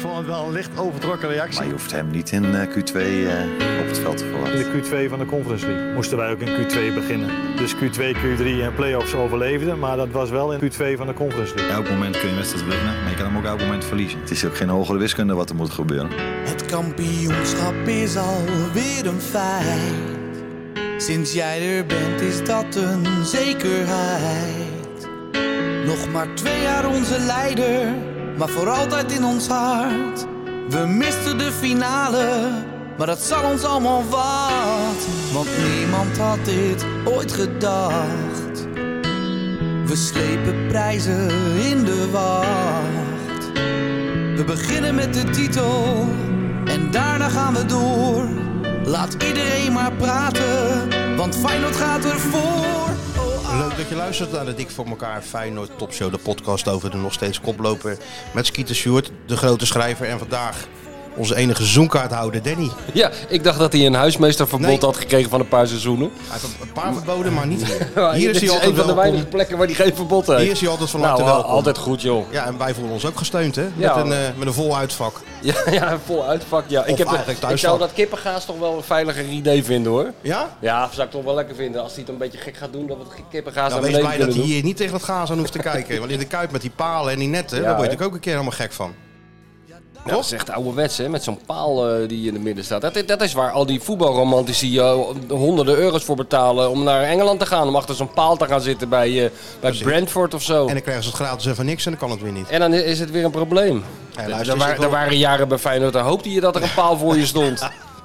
vond het wel een licht overtrokken reactie. Maar je hoeft hem niet in Q2 op het veld te verwachten. In de Q2 van de Conference League moesten wij ook in Q2 beginnen. Dus Q2, Q3 en play-offs overleefden, maar dat was wel in Q2 van de Conference League. Elk moment kun je wedstrijd winnen, maar je kan hem ook elk moment verliezen. Het is ook geen hogere wiskunde wat er moet gebeuren. Het kampioenschap is alweer een feit. Sinds jij er bent is dat een zekerheid. Nog maar 2 jaar onze leider, maar voor altijd in ons hart. We misten de finale, maar dat zal ons allemaal wat. Want niemand had dit ooit gedacht. We slepen prijzen in de wacht. We beginnen met de titel en daarna gaan we door. Laat iedereen maar praten, want Feyenoord gaat ervoor. Leuk dat je luistert naar de Dik voor elkaar Feyenoord Topshow, de podcast over de nog steeds koploper met Skeeter Sjoerd, de grote schrijver, en vandaag onze enige seizoenkaarthouder Danny. Ja, ik dacht dat hij een huismeesterverbod had gekregen van een paar seizoenen. Hij had een paar verboden, maar niet hier. Hier is hij altijd een van de weinige plekken waar hij geen verbod heeft. Hier is hij altijd van harte welkom. Altijd goed, joh. Ja, en wij voelen ons ook gesteund, hè? Ja. Met een vol uitvak. Ja, vol uitvak, ja. Ik zou dat kippengaas toch wel een veiliger idee vinden, hoor. Ja? Ja, zou ik toch wel lekker vinden. Als hij het een beetje gek gaat doen, dat we het kippengaas Nou, naar wees beneden blij dat kunnen hij doen. hier niet tegen het gaas aan hoeft te kijken. Want in de Kuip met die palen en die netten, daar word je natuurlijk ook een keer helemaal gek van. Ja, dat is echt ouderwets, hè, met zo'n paal die in het midden staat. Dat is waar al die voetbalromantici honderden euro's voor betalen om naar Engeland te gaan. Om achter zo'n paal te gaan zitten bij Brentford of zo. En dan krijgen ze het gratis en van niks en dan kan het weer niet. En dan is het weer een probleem. Ja, Er waren jaren bij Feyenoord, dan hoopte je dat er een paal voor je stond.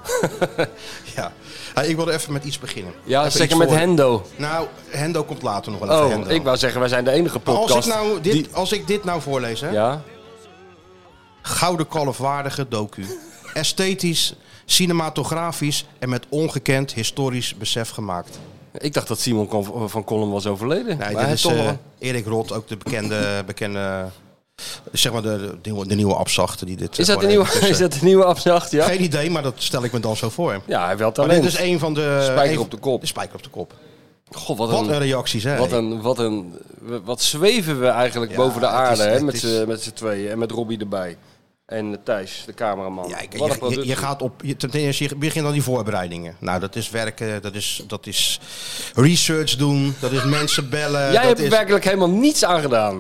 Ja. Ik wilde even met iets beginnen. Ja, even zeker met Hendo. Nou, Hendo komt later nog wel even. Oh, ik wou zeggen, wij zijn de enige podcast. Als ik dit nou voorlees, hè? Ja? Gouden kalfwaardige docu. Esthetisch, cinematografisch en met ongekend historisch besef gemaakt. Ik dacht dat Simon van Kolm was overleden. Nee, dit is Erik Rot, ook de bekende zeg maar de nieuwe Abzacht die dit. Is dat de nieuwe Abzacht? Ja? Geen idee, maar dat stel ik me dan zo voor. Ja, hij heeft wel talent. Maar dit is een van de spijker op de kop. De spijker op de kop. God, wat een reacties, hè? Wat zweven we eigenlijk boven de aarde, hè, met z'n tweeën en met Robbie erbij. En Thijs, de cameraman. Ja, je gaat op. Ten eerste, je begint aan die voorbereidingen. Nou, dat is werken, dat is research doen, dat is mensen bellen. Jij hebt werkelijk helemaal niets aan gedaan.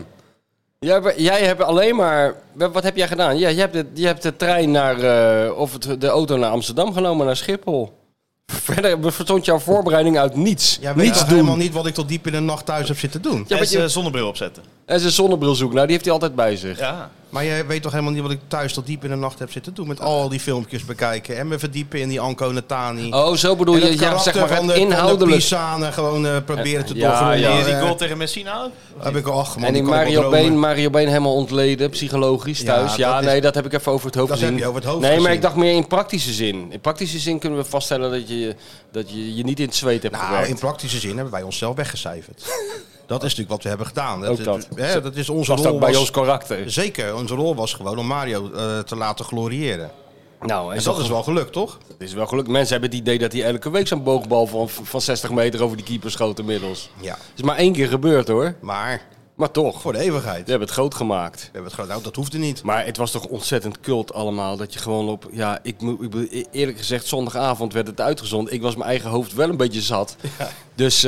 Jij hebt alleen maar. Wat heb jij gedaan? Ja, je hebt de trein naar. De auto naar Amsterdam genomen, naar Schiphol. Verder bestond jouw voorbereiding uit niets. Jij weet toch helemaal niet wat ik tot diep in de nacht thuis heb zitten doen. Ja, en zonnebril opzetten. En zijn zonnebril zoeken. Nou, die heeft hij altijd bij zich. Ja. Maar jij weet toch helemaal niet wat ik thuis tot diep in de nacht heb zitten doen. Met al die filmpjes bekijken. En me verdiepen in die Anko Netani. Oh, zo bedoel je. Ja, zeg maar van inhoudelijk. Van de Pisanen gewoon proberen te doorgroeien. Ja. Die goal tegen Messina? Heb ik al en die Mario Been helemaal ontleden, psychologisch thuis. Ja, nee, dat heb ik even over het hoofd gezien. Heb je over het hoofd nee, gezien. Maar ik dacht meer in praktische zin. In praktische zin kunnen we vaststellen dat je niet in het zweet hebt gewerkt. In praktische zin hebben wij onszelf weggecijferd. Dat is natuurlijk wat we hebben gedaan. Dat is onze rol. Ook bij ons karakter. Zeker, onze rol was gewoon om Mario te laten gloriëren. Nou, en dat is wel gelukt, toch? Het is wel gelukt. Mensen hebben het idee dat hij elke week zo'n boogbal van 60 meter over die keeper schoot inmiddels. Ja. Het is maar 1 keer gebeurd, hoor. Maar toch. Voor de eeuwigheid. We hebben het groot gemaakt. Nou, dat hoefde niet. Maar het was toch ontzettend cult allemaal. Dat je gewoon op... Ja, eerlijk gezegd, zondagavond werd het uitgezonden. Ik was mijn eigen hoofd wel een beetje zat. Ja. Dus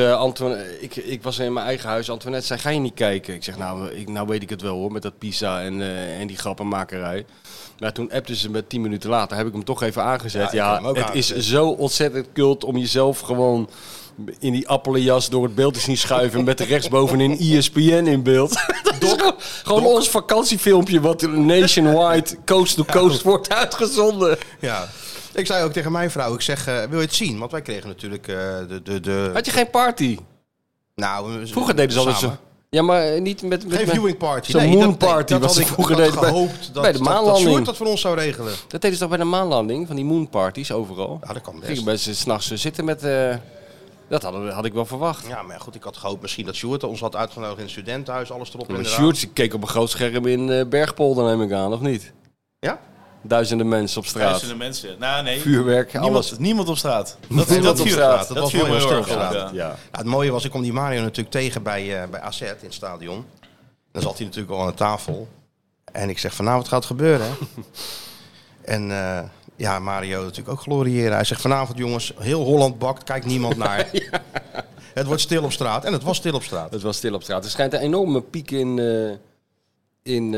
ik was in mijn eigen huis. Antoinette zei, ga je niet kijken? Ik zeg, nou weet ik het wel, hoor. Met dat pizza en die grappenmakerij. Maar toen appten ze me 10 minuten later. Heb ik hem toch even aangezet. Ja, het is zo ontzettend cult om jezelf gewoon in die appelenjas door het beeld te zien schuiven met rechtsbovenin ESPN in beeld. Dat is gewoon ons vakantiefilmpje wat nationwide, coast to coast wordt uitgezonden. Ja. Ik zei ook tegen mijn vrouw, ik zeg, wil je het zien? Want wij kregen natuurlijk de... Had je geen party? Nou, vroeger deden ze altijd zo. Ja, maar niet met geen viewing party. Zo'n moon party. Dat had ik vroeger gehoopt bij de maanlanding. Dat Sjoerd dat voor ons zou regelen. Dat deden ze toch bij de maanlanding, van die moon parties overal. Ja, dat kan best. Gingen mensen 's nachts zitten met... Dat had ik wel verwacht. Ja, maar goed, ik had gehoopt misschien dat Sjoerd ons had uitgenodigd in het studentenhuis, alles erop en eraan. Sjoerd keek op een groot scherm in Bergpolder, neem ik aan, of niet? Ja? Duizenden mensen op straat. Duizenden mensen. Nou, nee. Vuurwerk, alles. Niemand op straat. Dat op straat. Dat was viel mooi heel op straat. Ja. Ja, het mooie was, ik kwam die Mario natuurlijk tegen bij AZ in het stadion. Dan zat hij natuurlijk al aan de tafel. En ik zeg, vanavond gaat het gebeuren, hè? En ja, Mario natuurlijk ook gloriëren. Hij zegt, vanavond jongens, heel Holland bakt, kijkt niemand naar. Ja. Het wordt stil op straat. En het was stil op straat. Het was stil op straat. Er schijnt een enorme piek in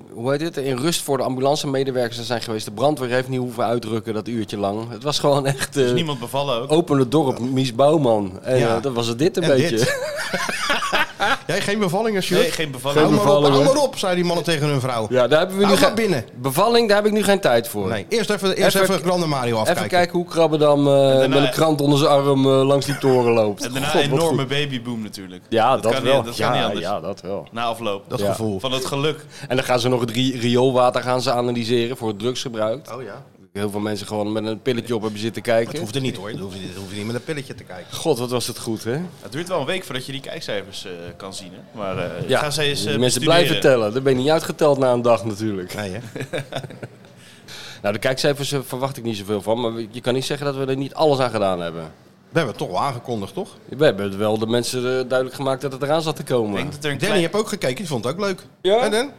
rust voor de ambulancemedewerkers te zijn geweest. De brandweer heeft niet hoeven uitrukken dat uurtje lang. Het was gewoon echt... is niemand bevallen ook? Open het dorp, Mies Bouwman. En dat was het dit een beetje. Dit. Jij geen bevallingen, Sjoerd? Nee, geen bevallingen. Hou maar op, zei die mannen tegen hun vrouw. Ja, daar hebben we nu binnen. Bevalling, daar heb ik nu geen tijd voor. Nee, eerst even Grande Mario afkijken. Even kijken hoe Krabbedam met een krant onder zijn arm langs die toren loopt. En daarna een enorme babyboom natuurlijk. Ja, dat kan wel. Dat kan niet anders. Ja, dat wel. Na afloop. Dat gevoel. Van het geluk. En dan gaan ze nog het rioolwater analyseren voor het drugsgebruik. Oh ja. Heel veel mensen gewoon met een pilletje op hebben zitten kijken. Het hoeft er niet hoor. Dat hoef je niet met een pilletje te kijken. God, wat was het goed, hè? Het duurt wel een week voordat je die kijkcijfers kan zien. Hè? Maar ja, ga ze eens mensen bestuderen. blijven tellen. Dan ben je niet uitgeteld na een dag natuurlijk. Nee, hè? Nou, de kijkcijfers verwacht ik niet zoveel van. Maar je kan niet zeggen dat we er niet alles aan gedaan hebben. We hebben het toch wel aangekondigd, toch? We hebben wel de mensen duidelijk gemaakt dat het eraan zat te komen. Ik denk dat er een Danny heeft ook gekeken. Die vond het ook leuk. Ja? En Dan?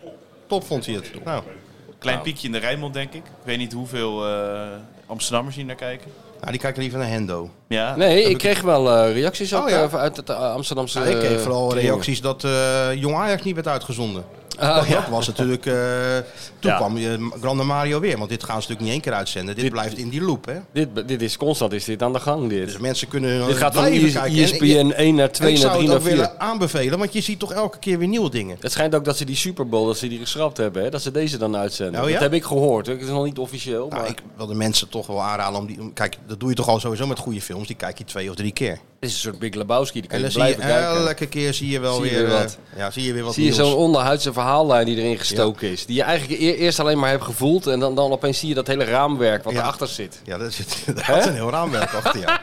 Top vond hij het. Nou. klein piekje in de Rijnmond, denk ik. Ik weet niet hoeveel Amsterdammers hier naar kijken. Nou, die kijken liever naar Hendo. Ja. Nee, ik kreeg wel reacties ook ja. uit het Amsterdamse... Ik kreeg vooral kring. reacties dat Jong Ajax niet werd uitgezonden. Ah, ja. Dat was natuurlijk... toen kwam Grande Mario weer. Want dit gaan ze natuurlijk niet één keer uitzenden. Dit blijft in die loop, hè. Dit is constant is dit aan de gang, dit. Dus mensen kunnen Dit gaat van blijven kijken. ESPN 1 naar 2 ik naar zou 3 het naar ook 4. willen aanbevelen. Want je ziet toch elke keer weer nieuwe dingen. Het schijnt ook dat ze die Super Bowl, dat ze die geschrapt hebben, hè? Dat ze deze dan uitzenden. Oh, ja? Dat heb ik gehoord. Het is nog niet officieel. Nou, Maar ik wil de mensen toch wel aanraden om die... Kijk, dat doe je toch al sowieso met goede films. Die kijk je 2 of 3 keer. het is een soort Big Lebowski. Die kan En je dan zie je blijven kijken. elke keer zie je wel Zie je weer... weer wat. zie je weer wat Zie je nieuws. zo'n onderhuidse verhaallijn die erin gestoken is. Die je eigenlijk eerst alleen maar hebt gevoeld. En dan opeens zie je dat hele raamwerk wat Ja. erachter zit. Ja, daar zit een heel raamwerk achter, ja.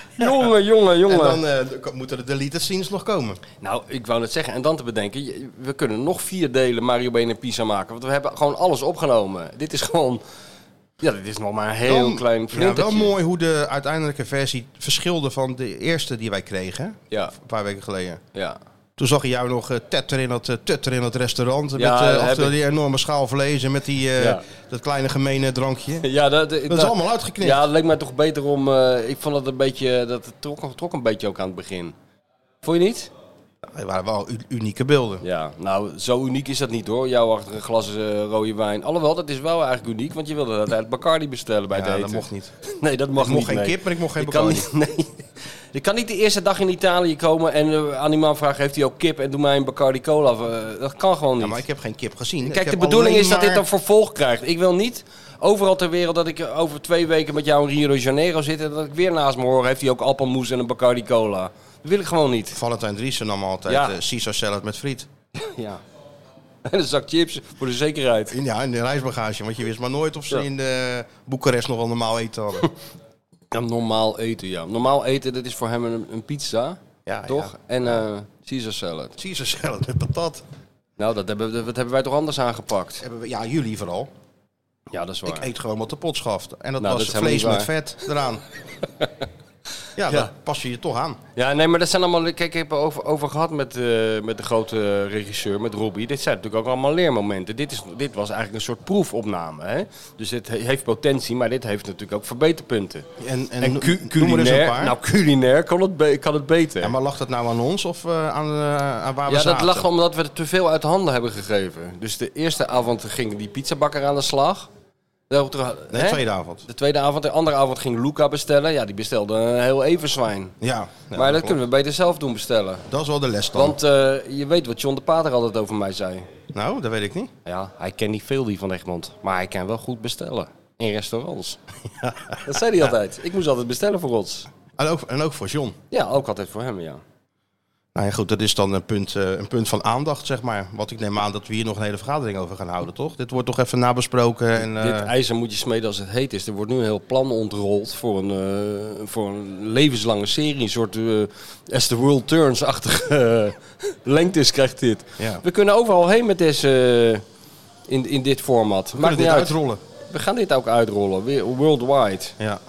Jongen. En dan moeten de deleted scenes nog komen. Nou, ik wou net zeggen. En dan te bedenken. We kunnen nog 4 delen Mario Been en Pisa maken. Want we hebben gewoon alles opgenomen. Dit is gewoon... Ja, dit is nog maar een heel klein Ja, flintertje. wel mooi hoe de uiteindelijke versie verschilde van de eerste die wij kregen. Ja. Een paar weken geleden. Ja. Toen zag je jou nog tutter in dat restaurant. Ja, met heb achter ik. die enorme schaal vlees en met die, Ja. dat kleine gemene drankje. Ja, Dat is allemaal uitgeknipt. Ja, het leek mij toch beter om... ik vond het een beetje... Dat trok een beetje ook aan het begin. Vond je niet? Het waren wel unieke beelden. Ja, nou, zo uniek is dat niet hoor. Jou achter een glas rode wijn. Alhoewel, dat is wel eigenlijk uniek. Want je wilde dat uit Bacardi bestellen bij het Ja, eten. dat mocht niet. Nee, dat mag Ik niet. mocht geen nee. kip, maar ik mocht geen Je kan Bacardi. niet, nee. Je kan niet de eerste dag in Italië komen en aan die man vragen... heeft hij ook kip en doe mij een Bacardi Cola. Dat kan gewoon niet. Ja, maar ik heb geen kip gezien. Kijk, Ik de heb bedoeling alleen is dat dit maar- een vervolg krijgt. Ik wil niet overal ter wereld dat ik over 2 weken met jou in Rio de Janeiro zit... en dat ik weer naast me hoor, heeft hij ook appelmoes en een Bacardi Cola. Dat wil ik gewoon niet. Valentijn Driessen nam altijd Ja. Caesar salad met friet. Ja. En een zak chips voor de zekerheid. In de reisbagage, want je wist maar nooit of ze Ja. in Boekarest nog wel normaal eten hadden. Ja, normaal eten, ja. Normaal eten, dat is voor hem een pizza, Ja, toch? ja. En Caesar salad. Caesar salad met patat. Nou, dat hebben wij toch anders aangepakt? Ja, jullie vooral. Ja, dat is waar. Ik eet gewoon wat de pot schaft. En dat Nou, was dat is helemaal vlees niet met vet eraan. Ja, Ja. dat pas je toch aan. Ja, nee, maar dat zijn allemaal... Kijk, ik heb het over gehad met de grote regisseur, met Robbie. Dit zijn natuurlijk ook allemaal leermomenten. Dit was eigenlijk een soort proefopname, hè? Dus dit heeft potentie, maar dit heeft natuurlijk ook verbeterpunten. En En noem er eens een culinair, paar. nou culinair kan het beter. Ja, maar lag dat nou aan ons of aan waar we Ja, zaten? dat lag omdat we het te veel uit de handen hebben gegeven. Dus de eerste avond ging die pizzabakker aan de slag. Nee, Hè? tweede avond. De tweede avond, de andere avond ging Luca bestellen. Ja, die bestelde een heel everzwijn. Ja. Maar dat kunnen we beter zelf doen bestellen. Dat is wel de les dan. Want je weet wat John de Pater altijd over mij zei. Nou, dat weet ik niet. Ja, hij kent niet veel die van Egmond. Maar hij kan wel goed bestellen. In restaurants. Dat zei hij altijd. Ik moest altijd bestellen voor ons. En ook voor John. Ja, ook altijd voor hem, ja. Nou ja, goed, dat is dan een punt van aandacht, zeg maar. Wat ik neem aan dat we hier nog een hele vergadering over gaan houden, toch? Dit wordt toch even nabesproken. En, Dit ijzer moet je smeden als het heet is. Er wordt nu een heel plan ontrold voor een levenslange serie. Een soort As the World Turns-achtige lengtes krijgt dit. Ja. We kunnen overal heen met deze, in dit format. we kunnen dit uitrollen. We gaan dit ook uitrollen, worldwide. Ja.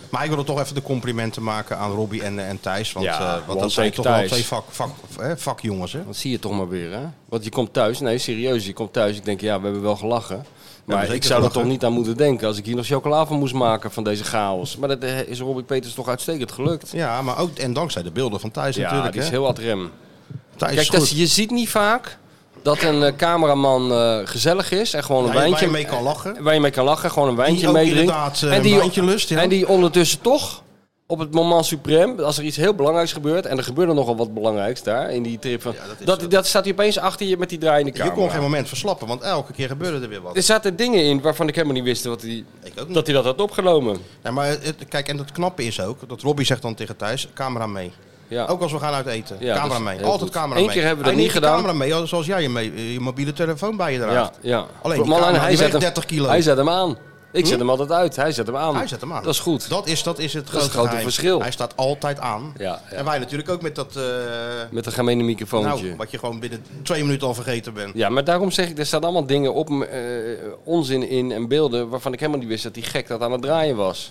Maar ik wil toch even de complimenten maken aan Robbie en Thijs. Want, Ja, want dat zijn toch Thijs. wel twee vakjongens. Hè? Dat zie je toch maar weer, hè? Want je komt thuis, nee serieus, je komt thuis. Ik denk, ja, we hebben wel gelachen. Maar zeker ik zou er gelachen. toch niet aan moeten denken als ik hier nog chocola van moest maken van deze chaos. Maar dat is Robbie Peters toch uitstekend gelukt. Ja, maar ook en dankzij de beelden van Thijs Ja, natuurlijk. die is hè? heel ad rem. Thijs Kijk, is goed. je ziet niet vaak dat een cameraman gezellig is en gewoon een Waar wijntje... je mee kan lachen. Waar je mee kan lachen, gewoon een wijntje Die ook meedrinkt. inderdaad een wijntje lust. Ja. En die ondertussen toch op het moment suprême, als er iets heel belangrijks gebeurt, en er gebeurde nogal wat belangrijks daar in die trip van, dat staat hij opeens achter je met die draaiende camera. Je kon geen moment verslappen, want elke keer gebeurde er weer wat. Er zaten dingen in waarvan ik helemaal niet wist Ik ook niet. dat hij dat had opgenomen. Ja, maar kijk, en het knappe is ook, dat Robbie zegt dan tegen Thijs, camera mee. Ja. Ook als we gaan uit eten, Ja, camera dat is mee. heel Altijd goed. camera Eén mee. keer hebben we dat Hij niet neemt de gedaan. camera mee, zoals jij je mobiele telefoon bij je draagt. Ja. Alleen die Maar camera, hij die zet weegt hem, 30 kilo. Hij zet hem aan. Ik zet hem altijd uit. Hij zet hem aan. Hij zet hem aan. Dat is goed. Dat is het grote grote geheim. verschil. Hij staat altijd aan. Ja. En wij natuurlijk ook met dat... Met een gemene microfoontje. nou, wat je gewoon binnen 2 minuten al vergeten bent. Ja, maar daarom zeg ik, er staan allemaal dingen op, onzin in en beelden waarvan ik helemaal niet wist dat die gek dat aan het draaien was.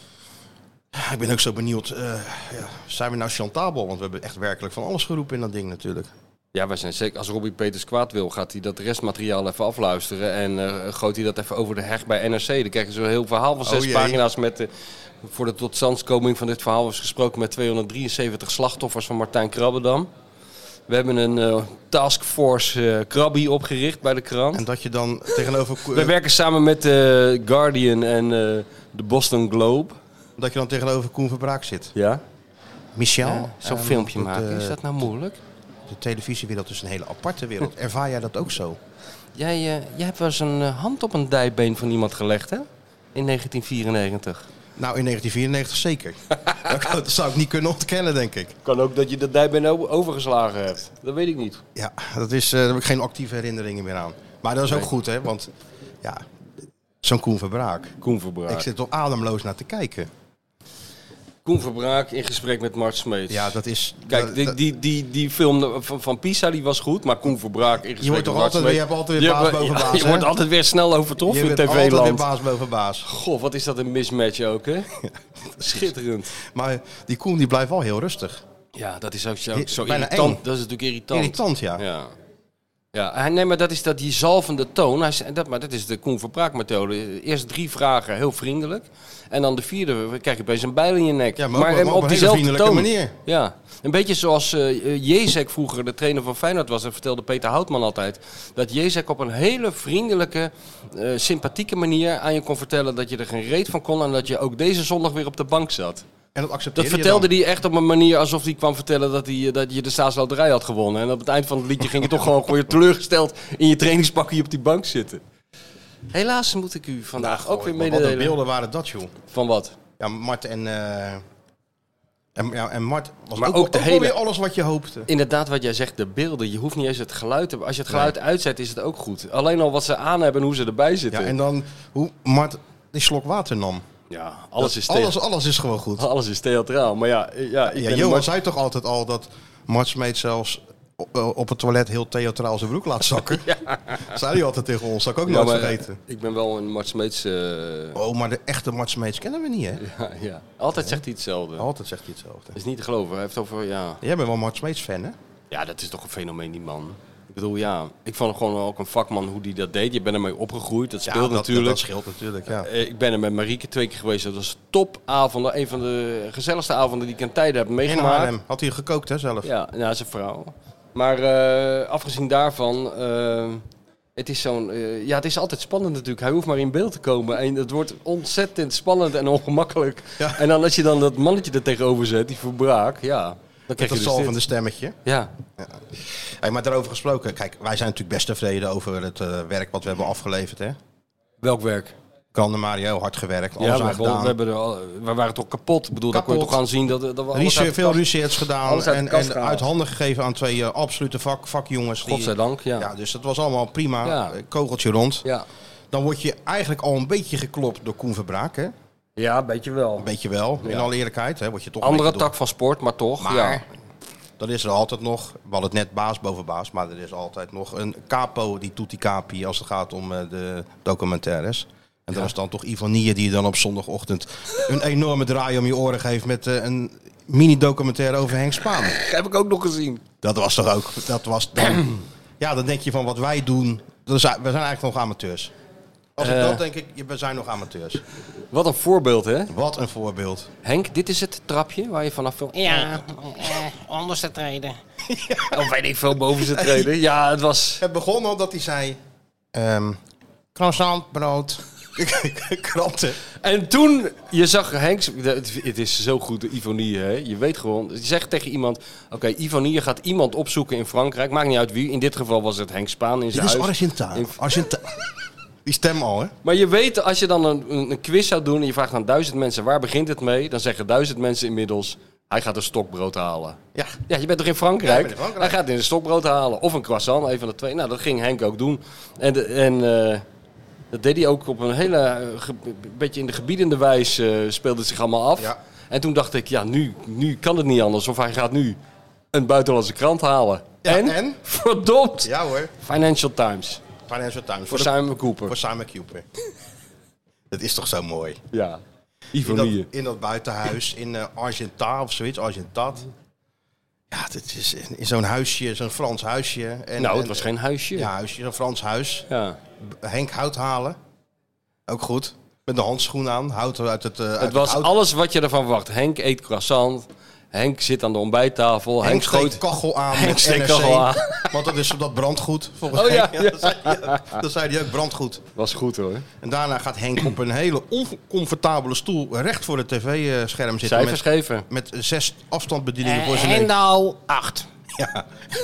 Ik ben ook zo benieuwd, zijn we nou chantabel? Want we hebben echt werkelijk van alles geroepen in dat ding natuurlijk. Ja, wij zijn zeker. Als Robbie Peters kwaad wil, gaat hij dat restmateriaal even afluisteren en gooit hij dat even over de heg bij NRC. Dan krijg je zo'n heel verhaal van 6 jee. pagina's met voor de totstandkoming van dit verhaal was gesproken met 273 slachtoffers van Martijn Krabbedam. We hebben een taskforce Krabbie opgericht bij de krant. En dat je dan tegenover... We werken samen met The Guardian en de Boston Globe. dat je dan tegenover Koen Verbraak zit. Ja? Michel, Zo'n filmpje de- maken, is dat nou moeilijk? De televisiewereld is een hele aparte wereld. Ervaar jij dat ook zo? Jij hebt wel eens een hand op een dijbeen van iemand gelegd, hè? In 1994. Nou, in 1994 zeker. Dat zou ik niet kunnen ontkennen, denk ik. Kan ook dat je dat dijbeen overgeslagen hebt. Dat weet ik niet. Ja, daar heb ik geen actieve herinneringen meer aan. Maar dat is ook Nee. goed, hè? Want ja, zo'n Koen Verbraak. Koen Verbraak. Ik zit toch ademloos naar te kijken. Koen Verbraak in gesprek met Mart Smeets. Ja, dat is... Kijk, die film van Pisa die was goed, maar Koen Verbraak in gesprek je wordt toch met Mart altijd weer, je Smeets- hebt altijd weer baas boven baas, Je hè? wordt altijd weer snel overtroffen Je in bent altijd weer TV-land. baas boven baas. Goh, wat is dat een mismatch ook, hè? Schitterend. Maar die Koen die blijft wel heel rustig. Ja, dat is ook zo Bijna irritant. eng. Dat is natuurlijk irritant. Irritant, ja. Ja. Ja, nee, maar dat is die zalvende toon. Maar dat is de Koen Verbraak methode. Eerst 3 vragen, heel vriendelijk. En dan de 4e krijg je opeens een bijl in je nek. Ja, maar op een hele diezelfde vriendelijke toon. manier. Ja, een beetje zoals Jezek vroeger, de trainer van Feyenoord was. Dat vertelde Peter Houtman altijd. Dat Jezek op een hele vriendelijke, sympathieke manier aan je kon vertellen dat je er geen reet van kon. En dat je ook deze zondag weer op de bank zat. En dat accepteer Dat je vertelde dan. hij echt op een manier alsof hij kwam vertellen dat je de staatsloterij had gewonnen. En op het eind van het liedje ging je toch gewoon weer teleurgesteld in je trainingspakje op die bank zitten. Helaas moet ik u vandaag ook weer Wat een mededelen. beelden waren dat, joh. Van wat? Ja, Mart en Mart was Maar ook, ook de ook hele- wel weer alles wat je hoopte. Inderdaad, wat jij zegt, de beelden. Je hoeft niet eens het geluid te... Als je het geluid uitzet, is het ook goed. Alleen al wat ze aan hebben en hoe ze erbij zitten. Ja, en dan hoe Mart die slok water nam. Ja, alles is theatraal. Alles is gewoon goed. Alles is theatraal. Maar ja, ik Ja, ben Johan maar- zei toch altijd al dat Mart Smeets zelfs op het toilet heel theatraal zijn broek laat zakken. Zei hij altijd tegen ons, dat ik ook Ja, nooit maar, vergeten. ik ben wel een Mart Smeets... Oh, maar de echte Mart Smeets kennen we niet, hè? ja. Altijd zegt hij hetzelfde. Altijd zegt hij hetzelfde. Dat is niet te geloven. Hij heeft over... Ja. Jij bent wel Mart Smeets fan, hè? Ja, dat is toch een fenomeen, die man. Ik bedoel, ja, ik vond hem gewoon ook een vakman hoe die dat deed. Je bent ermee opgegroeid, dat speelt natuurlijk. Dat scheelt natuurlijk, ja. Ik ben er met Marieke 2 keer geweest. Dat was topavonden. Een van de gezelligste avonden die ik in tijden heb In meegemaakt. Haarlem. Had hij gekookt, hè, zelf? Ja, nou, zijn vrouw. Maar afgezien daarvan, het is zo'n... ja, het is altijd spannend natuurlijk. Hij hoeft maar in beeld te komen. En het wordt ontzettend spannend en ongemakkelijk. Ja. En dan als je dan dat mannetje er tegenover zet, die Verbraak, ja... Dan Met krijg dat je dus zalvende dit. stemmetje. Ja, Hey, maar daarover gesproken, kijk, wij zijn natuurlijk best tevreden over het werk wat we hebben afgeleverd, hè? welk werk? Kan de Mario hard gewerkt, alles Ja, aan gedaan. we waren toch kapot. Ik bedoel, daar kon je Kapot. toch aan zien dat we alles uit de Veel kast- research gedaan alles uit de kast en gehaald. uit handen gegeven aan 2 absolute vakjongens. die- Godzijdank, ja. Ja, dus dat was allemaal prima. Ja. Kogeltje rond. Ja, Dan word je eigenlijk al een beetje geklopt door Koen Verbraak, hè? ja, beetje wel. Een beetje wel, in Ja. alle eerlijkheid. Hè? Word je toch een Andere beetje tak van sport, maar toch. Maar ja. dan is er altijd nog, we hadden het net baas boven baas, maar er is altijd nog een capo die toet die capi als het gaat om de documentaires. En dat was dan toch Ivonie die je dan op zondagochtend een enorme draai om je oren geeft met een mini-documentaire over Henk Spaan. Heb ik ook nog gezien. Dat was toch ook... Dat was dan, ja, dan denk je van wat wij doen... We zijn eigenlijk nog amateurs. Als ik dat denk ik, we zijn nog amateurs. Wat een voorbeeld, hè? Wat een voorbeeld. Henk, dit is het trapje waar je vanaf filmt. Ja, onderste treden. Of weet ik veel, bovenste treden. Ja, het was... Het begon al dat hij zei... croissant, brood, kranten. En toen, je zag Henk... Het is zo goed, de Ivonie, hè? Je weet gewoon... Je zegt tegen iemand... Oké, Ivonie gaat iemand opzoeken in Frankrijk. Maakt niet uit wie. In dit geval was het Henk Spaan in zijn Dit is huis. Argentaan. Die stem al, hè? Maar je weet, als je dan een quiz zou doen... en je vraagt aan 1000 mensen, waar begint het mee? Dan zeggen 1000 mensen inmiddels... Hij gaat een stokbrood halen. Ja. Ja, je bent toch in Frankrijk? Ja, ik ben in Frankrijk. Hij gaat een stokbrood halen. Of een croissant, een van de twee. Nou, dat ging Henk ook doen. En dat deed hij ook op een hele... beetje in de gebiedende wijze speelde het zich allemaal af. Ja. En toen dacht ik, ja, nu kan het niet anders. Of hij gaat nu een buitenlandse krant halen. Ja, en? Verdomd! Ja hoor. Financial Times. Financial Times. Voor Simon Cooper. Voor Simon Cooper. Dat is toch zo mooi. Ja. Ivonie. In dat buitenhuis in Argentat of zoiets, Argentat. Ja, dit is in zo'n huisje, zo'n Frans huisje. Het was geen huisje. Ja, huisje, zo'n Frans huis. Ja. Henk hout halen. Ook goed. Met de handschoen aan. Hout uit het Het was alles wat je ervan verwacht. Henk eet croissant. Henk zit aan de ontbijttafel. Henk steekt kachel aan. Henk steekt kachel aan. Want dat brandt goed. Volgens Oh ja. Henk. Dat zei hij ook, brandt goed. Was goed hoor. En daarna gaat Henk op een hele oncomfortabele stoel recht voor het tv-scherm zitten. Cijfers geven. Met 6 afstandsbedieningen voor zijn neus. Hendal 8. Ja.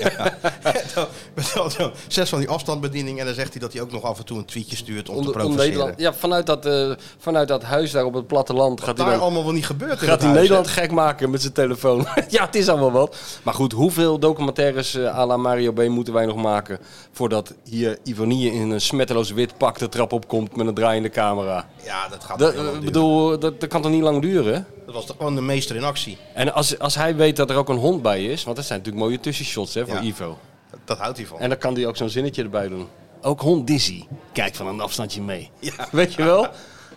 Met al zo 6 van die afstandsbedieningen. En dan zegt hij dat hij ook nog af en toe een tweetje stuurt om te provoceren. Nederland. Ja, vanuit dat huis daar op het platteland Wat gaat daar hij dan... allemaal wel niet gebeurt in Gaat het hij huis, Nederland hè? gek maken met zijn telefoon? Ja, het is allemaal wat. Maar goed, hoeveel documentaires à la Mario B. moeten wij nog maken... voordat hier Ivonie in een smetteloos wit pak de trap opkomt met een draaiende camera? Ja, dat gaat Dat, heel lang duren. bedoel, dat kan toch niet lang duren? Hè? Dat was toch gewoon de meester in actie. En als hij weet dat er ook een hond bij is... want dat zijn natuurlijk mooie tussenshots hè, voor Ja. Ivo. Dat houdt hij van. En dan kan hij ook zo'n zinnetje erbij doen. Ook hond Dizzy. Kijk van een afstandje mee. Ja. Weet je wel?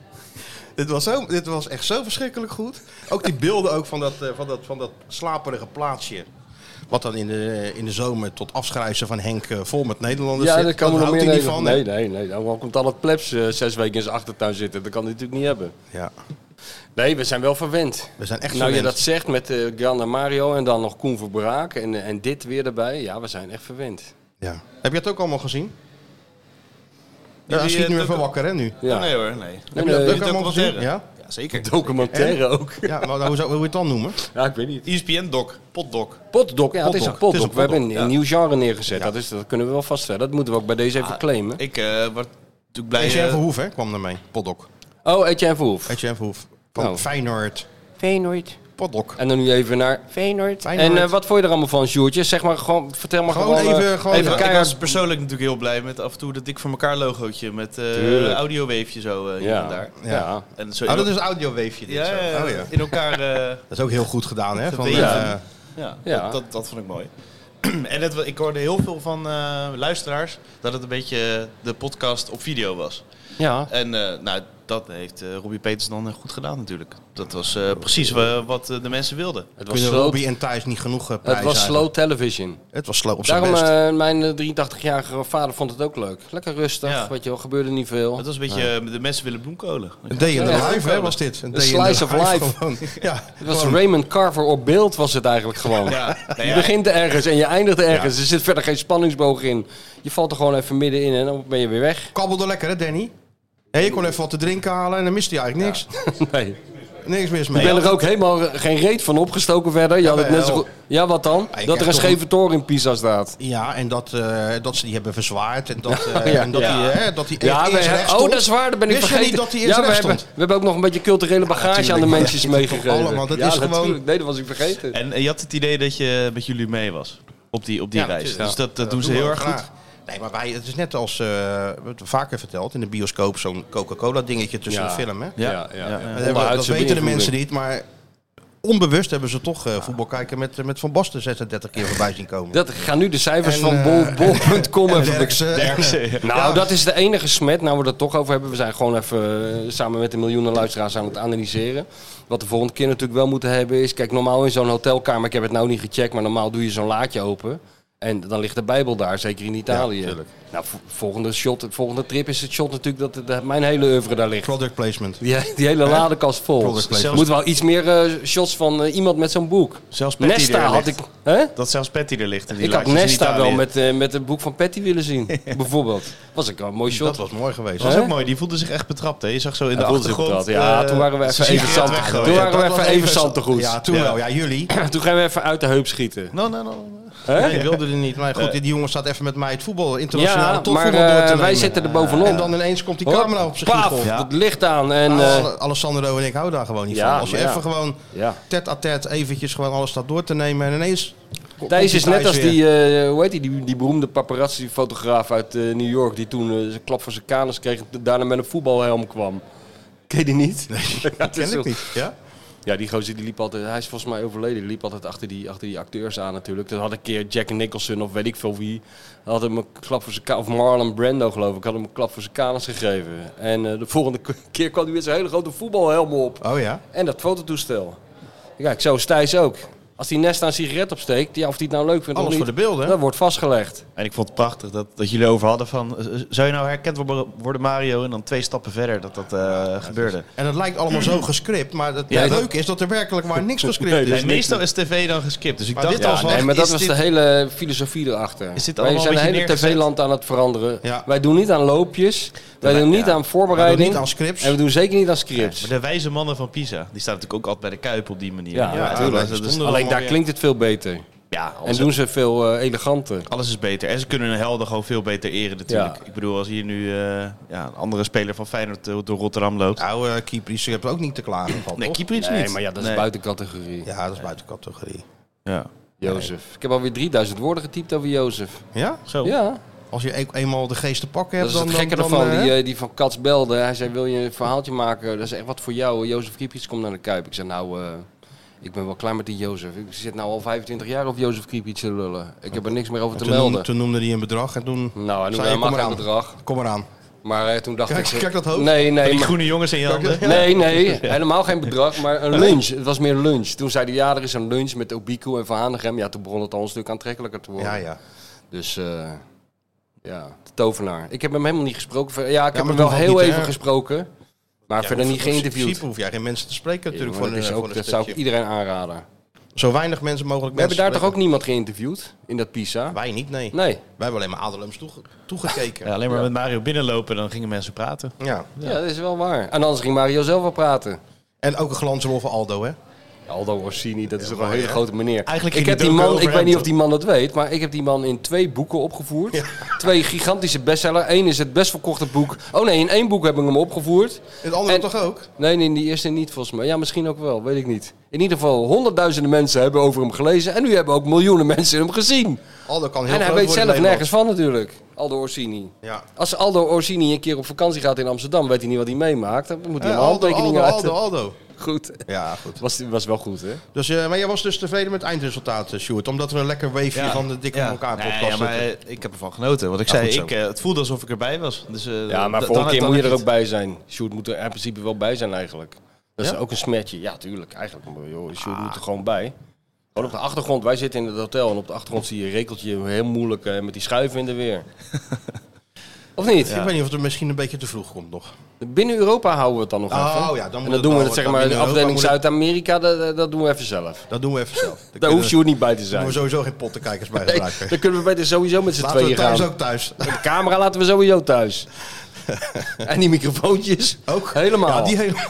Dit was echt zo verschrikkelijk goed. Ook die beelden ook van dat slaperige plaatsje. Wat dan in de zomer tot afschrijven van Henk vol met Nederlanders Ja, zit. daar kan er nog houdt meer hij niet van. hè? Nee. Dan komt al het plebs 6 weken in zijn achtertuin zitten. Dat kan hij natuurlijk niet hebben. Ja, Nee, we zijn wel verwend. we zijn echt Nou, je verwend. dat zegt met Grande Mario en dan nog Koen Verbraak en dit weer erbij. Ja, we zijn echt verwend. Ja. Heb je het ook allemaal gezien? Die, Ja, hij schiet nu docu- even wakker, hè, nu. Ja. Nee hoor, nee. Nee, Heb je dat nee, ook allemaal gezien? documentaire. Ja? Ja, zeker. Documentaire ook. Ja, maar hoe wil je het dan noemen? Ja, ik weet niet. ESPN-doc, potdoc. Potdoc, ja, het is een Potdoc. Het is potdoc. een We hebben potdoc, een nieuw genre neergezet. Ja. Dat kunnen we wel vaststellen. Dat moeten we ook bij deze even claimen. Ik word natuurlijk blij... Etienne Verhoef, hè, kwam ermee. Potdoc. Oh, Etienne Verhoef. Etienne Verhoef. Van Nou. Feyenoord. Feyenoord. Potdoc. En dan nu even naar Feyenoord. Feyenoord. En wat vond je er allemaal van, Sjoerdje? Zeg maar gewoon, vertel maar Gewoon gewoon, even- even gewoon- ik keihard. was persoonlijk natuurlijk heel blij met af en toe dat dik voor elkaar logootje met Tuurlijk. audioweefje zo hier en daar. Ja. En zo Oh, dat is een audioweefje dit ja, zo. Oh, ja. in elkaar... Dat is ook heel goed gedaan, hè? Van, Geweven. ja. Ja. Dat vond ik mooi. En ik hoorde heel veel van luisteraars dat het een beetje de podcast op video was. Ja. En nou, dat heeft Robbie Peters dan goed gedaan natuurlijk. Dat was precies wat de mensen wilden. Het was Kunnen slow, Robbie en Thijs niet genoeg prijzen het was slow eigenlijk. television. Het was slow op zijn Daarom, best. mijn 83-jarige vader vond het ook leuk. Lekker rustig, Ja. weet je wel, gebeurde niet veel. Het was een beetje de mensen willen bloemkolen. Een day in the Ja, life, hè, was dit. Een day in the slice of life. Gewoon. Ja, Het was gewoon. Raymond Carver op beeld was het eigenlijk gewoon. Ja, nou Je ja, begint ergens en je eindigt ergens. Ja. Er zit verder geen spanningsboog in. Je valt er gewoon even middenin en dan ben je weer weg. Kabbelde lekker, hè, Danny? Hé, je kon even wat te drinken halen en dan miste je eigenlijk niks. Nee. Niks mis Ik mee. ben er ook helemaal geen reet van opgestoken verder. Je had het net zo Jawel. goed. Ja, wat dan? ik Dat er heb een toch scheve toren in Pisa staat. Ja, en dat ze die hebben verzwaard. En dat, Ja. en dat Ja. die Ja, eerst rechts oh, stond. dat is waar, dat ben ik Wist je vergeten. niet dat hij eerst ja, we rechts hebben, stond? we hebben ook nog een beetje culturele bagage aan de natuurlijk, maar mensjes dat is toch meegegeven. allemaal, dat ja, is gewoon- natuurlijk. Nee, dat was ik vergeten. En je had het idee dat je met jullie mee was op die reis. natuurlijk. Dus dat doen ze we heel wel erg goed. graag. Nee, maar het is net als, we hebben het vaker verteld, in de bioscoop zo'n Coca-Cola dingetje tussen Ja. de film. Hè? Ja. Ja. Dat Onderhuidse weten de beïnvloeding. mensen niet, maar onbewust hebben ze toch voetbal kijken met Van Basten 36 keer voorbij zien komen. Dat gaan nu de cijfers En, van bol.com even Derksen. Nou, dat is de enige smet. Nou, we het toch over hebben. We zijn gewoon even samen met de miljoenen luisteraars aan het analyseren. Wat de volgende keer natuurlijk wel moeten hebben is... Kijk, normaal in zo'n hotelkamer, ik heb het nou niet gecheckt... maar normaal doe je zo'n laadje open... En dan ligt de Bijbel daar, zeker in Italië. Ja, nou, volgende trip is het shot natuurlijk dat mijn hele oeuvre daar ligt. Product placement. Die hele ladekast vol. Er moet wel iets meer shots van iemand met zo'n boek. Zelfs Patty Nesta er had ligt. ik... Hè? Dat zelfs Patty er ligt. En die Ik had laatjes in Nesta wel Italië. met het boek van Patty willen zien, bijvoorbeeld. Was ik wel een mooi shot. Dat was mooi geweest. Dat was Hè? ook mooi. Die voelde zich echt betrapt. Hè? Je zag zo in de Ja, voelde zich achtergrond. betrapt. Ja, toen waren we even zijn even sigaret zand. weggooien. Toen waren we Dat even was even zand te goed. Ja, toen Ja. wel. Ja, jullie. Toen gaan we even uit de heup schieten. No. Hè? Nee, je wilde er niet. Maar goed, die jongen staat even met mij het voetbal, internationale Ja, topvoetbal maar door te nemen. wij zitten er bovenop. En dan ineens komt die camera op zich Paf, vol. Ja. het licht aan. En, Alessandro en ik houden daar gewoon niet Ja, van. Als je maar ja. even gewoon ja. tête-à-tête eventjes gewoon alles staat door te nemen en ineens... Thijs is net als weer. hoe heet die beroemde paparazzi-fotograaf uit New York... die toen zijn klap voor zijn kanus kreeg en daarna met een voetbalhelm kwam. Ken je die niet? Nee, ja, het is Ken zo- ik niet. Ja? Ja, die gozer die liep altijd... Hij is volgens mij overleden. Die liep altijd achter die acteurs aan natuurlijk. Dat had een keer Jack Nicholson of weet ik veel wie... had hem een klap voor zijn kanus... Of Marlon Brando geloof ik. Had hem een klap voor zijn kanus gegeven. En de volgende keer kwam hij met zijn hele grote voetbalhelm op. Oh ja? En dat fototoestel. Kijk, zo is Thijs ook. Als die Nesta een sigaret opsteekt... Ja, of hij het nou leuk vindt Alles of voor niet... de beelden. Dat wordt vastgelegd. En ik vond het prachtig dat jullie over hadden van... zou je nou herkend worden Mario? En dan 2 stappen verder dat gebeurde. En het lijkt allemaal zo gescript, maar het Ja, leuke is dat er werkelijk waar niks gescript Nee, is. dus En meestal is tv dan geskipt. Dus ik Maar dacht dit al was van... wel- Nee, maar dat is was dit- de hele filosofie erachter. Is dit Wij allemaal zijn een een hele beetje neergezet? tv-land aan het veranderen. Ja. Wij doen niet aan loopjes. Wij doen niet aan Maar voorbereiding. niet aan scripts. En we doen zeker niet aan scripts. Maar de wijze mannen van Pisa, die staan natuurlijk ook altijd bij de Kuip op die manier. Ja, natuurlijk. dus- Stonden Alleen allemaal daar weer. klinkt het veel beter. ja, En doen ze veel eleganter. alles is beter. En ze kunnen hun helden gewoon veel beter eren natuurlijk. Ja. Ik bedoel, als hier nu een andere speler van Feyenoord door Rotterdam loopt. Nou, Kieprits, je hebt er ook niet te klagen van, Nee, toch? Kieprits Nee, niet. maar ja, dat is Nee. buiten categorie. Ja, dat is buiten categorie. Ja. Jozef. Ik heb alweer 3000 woorden getypt over Jozef. Ja? Zo. Ja, Als je eenmaal de geest te pakken dat hebt, is het gekke ervan. Die van Cats belde. Hij zei, wil je een verhaaltje maken? Dat is echt wat voor jou. Jozef Kieprits komt naar de Kuip. Ik zei, nou... ik ben wel klaar met die Jozef. Ik zit nou al 25 jaar over Jozef Kieprits te lullen. Ik heb er niks meer over te melden. Toen noemde hij een bedrag en toen... Nou, hij noemde Zei je, helemaal kom geen eraan. bedrag. Kom eraan. Maar toen dacht Kijk, ik... kijk dat hoofd. Nee, Die maar, groene jongens in je handen. nee, helemaal geen bedrag, maar een lunch. Het was meer lunch. Toen zei hij, ja, er is een lunch met Obiku en Van Hanegem. Ja, toen begon het al een stuk aantrekkelijker te worden. Ja, ja. Dus, ja, de tovenaar. Ik heb hem helemaal niet gesproken. Ja, ik heb maar hem wel dat heel niet, hè? even gesproken. Maar verder niet In geïnterviewd. principe hoef jij geen mensen te spreken natuurlijk Maar dat, is ook, dat zou ik iedereen aanraden. Zo weinig mensen mogelijk We hebben daar toch ook spreken. niemand geïnterviewd in dat Pisa? Wij niet, nee. Nee. Wij hebben alleen maar Adelums toegekeken. Ja, alleen maar met Mario binnenlopen, dan gingen mensen praten. Ja. Ja, dat is wel waar. En anders ging Mario zelf wel praten. En ook een glansrol voor Aldo, hè? Aldo Orsini, dat is toch een mooi, hele hè? grote meneer. Eigenlijk Ik ging heb die het ook man, over ik weet hem, niet of toch? die man dat weet, maar ik heb die man in 2 boeken opgevoerd. 2 gigantische bestsellers. 1 is het best verkochte boek. Oh nee, in 1 boek heb ik hem opgevoerd. In het andere En- toch ook? Nee, in die eerste niet volgens mij. Ja, misschien ook wel, weet ik niet. In ieder geval, honderdduizenden mensen hebben over hem gelezen. En nu hebben ook miljoenen mensen hem gezien. Aldo kan heel En hij groot weet worden zelf in nergens van natuurlijk. Aldo Orsini. Ja. Als Aldo Orsini een keer op vakantie gaat in Amsterdam, weet hij niet wat hij meemaakt. Dan moet hij een Aldo, handtekening Aldo, uit. Aldo. Goed. Ja, goed. Was wel goed, hè? Dus, maar jij was dus tevreden met het eindresultaat, Sjoerd? Omdat we een lekker weefje Ja. van de Dik van elkaar podcast Nee, ja, maar zitten. ik heb ervan genoten. Want ik Ja, zei, goed zo. het voelde alsof ik erbij was. Dus, Ja, maar volgende keer moet je er ook bij zijn. Sjoerd moet er in principe wel bij zijn eigenlijk. Dat is ook een smetje. Ja, tuurlijk. Eigenlijk, maar, joh, Sjoerd moet er gewoon bij. Gewoon op de achtergrond. Wij zitten in het hotel en op de achtergrond zie je een rekeltje heel moeilijk met die schuiven in de weer. Of niet? Ik weet niet of het misschien een beetje te vroeg komt nog. Binnen Europa houden we het dan nog Oh, even. ja, dan moet en het dan doen we wel- het, zeg dan maar, de binnen Europa afdeling moet het- Zuid-Amerika, dat doen we even zelf. Dat doen we even zelf. Daar hoeft Sjoerd niet bij te Daar zijn. doen we sowieso geen pottenkijkers bij Nee, gebruiken. dan kunnen we beter sowieso met z'n Laten we tweeën thuis gaan. ook thuis. De camera laten we sowieso thuis. En die microfoontjes Ook? helemaal. Ja, die helemaal.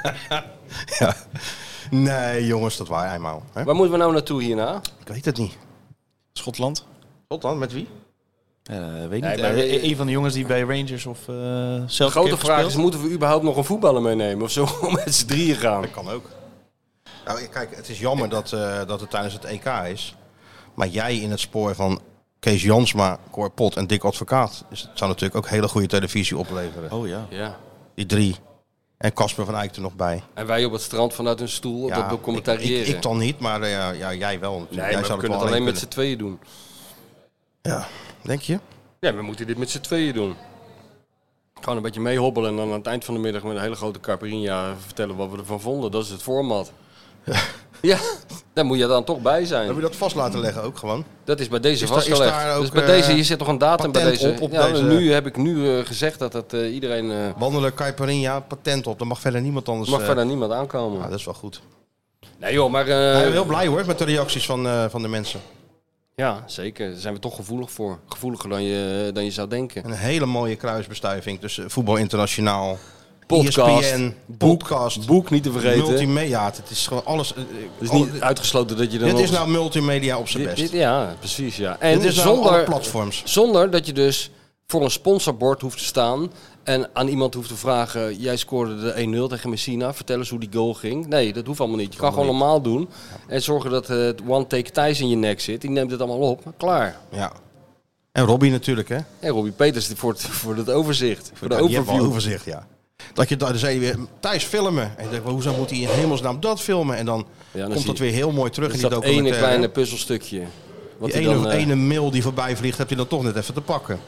Ja. Nee, jongens, dat waar eenmaal. Hè? Waar moeten we nou naartoe hierna? Ik weet het niet. Schotland? Tot dan, met wie? Weet Nee, niet. maar- Een van de jongens die bij Rangers of De zelf grote vraag is, moeten we überhaupt nog een voetballer meenemen? Of zo met z'n drieën gaan? Dat kan ook. Nou, kijk, het is jammer dat het tijdens het EK is. Maar jij in het spoor van Kees Jansma, Cor Pot en Dick Advocaat. Dus het zou natuurlijk ook hele goede televisie opleveren. Oh ja. Ja. Die 3. En Casper van Eyck er nog bij. En wij op het strand vanuit een stoel dat becommentariëren. Ik dan niet, maar jij wel natuurlijk. Nee, Jij maar we kunnen het alleen met z'n tweeën doen. Ja, denk je? Ja, we moeten dit met z'n tweeën doen. Gewoon een beetje meehobbelen en dan aan het eind van de middag met een hele grote caipirinha vertellen wat we ervan vonden. Dat is het format. Ja, daar moet je dan toch bij zijn. Dan moet je dat vast laten leggen ook gewoon. Dat is bij deze Is vastgelegd. daar ook, dus bij deze, hier zit toch een datum bij patent deze. op Ja, deze... Nu heb ik gezegd dat iedereen... Wandelen, caipirinha, patent op. Dan mag verder niemand anders... mag verder niemand aankomen. Ja, dat is wel goed. Nee joh, maar... Ik ben heel blij hoor met de reacties van de mensen. Ja, zeker. Daar zijn we toch gevoelig voor. Gevoeliger dan je zou denken. Een hele mooie kruisbestuiving tussen Voetbal Internationaal, Podcast, ESPN, podcast, boek niet te vergeten. multimedia. Het is gewoon alles. Het is niet uitgesloten dat je dan dit nog... is nou multimedia op zijn best. Ja, precies. Ja. En dit is nou alle platforms. Zonder dat je dus voor een sponsorbord hoeft te staan en aan iemand hoeft te vragen, jij scoorde de 1-0 tegen Messina, vertel eens hoe die goal ging. Nee, dat hoeft allemaal niet. Je kan gewoon normaal doen en zorgen dat het one-take Thijs in je nek zit. Die neemt het allemaal op. Klaar. Ja. En Robbie natuurlijk, hè? En Robbie Peters voor het overzicht. Voor de Ja, die heeft wel overview. overzicht, ja. Dat je dan zei je weer, Thijs filmen. En je denkt, hoezo moet hij in hemelsnaam dat filmen? En dan komt dat weer heel mooi terug in die dat ene documentaire. kleine puzzelstukje. Wat Die hij dan, ene mail die voorbij vliegt, heb je dan toch net even te pakken.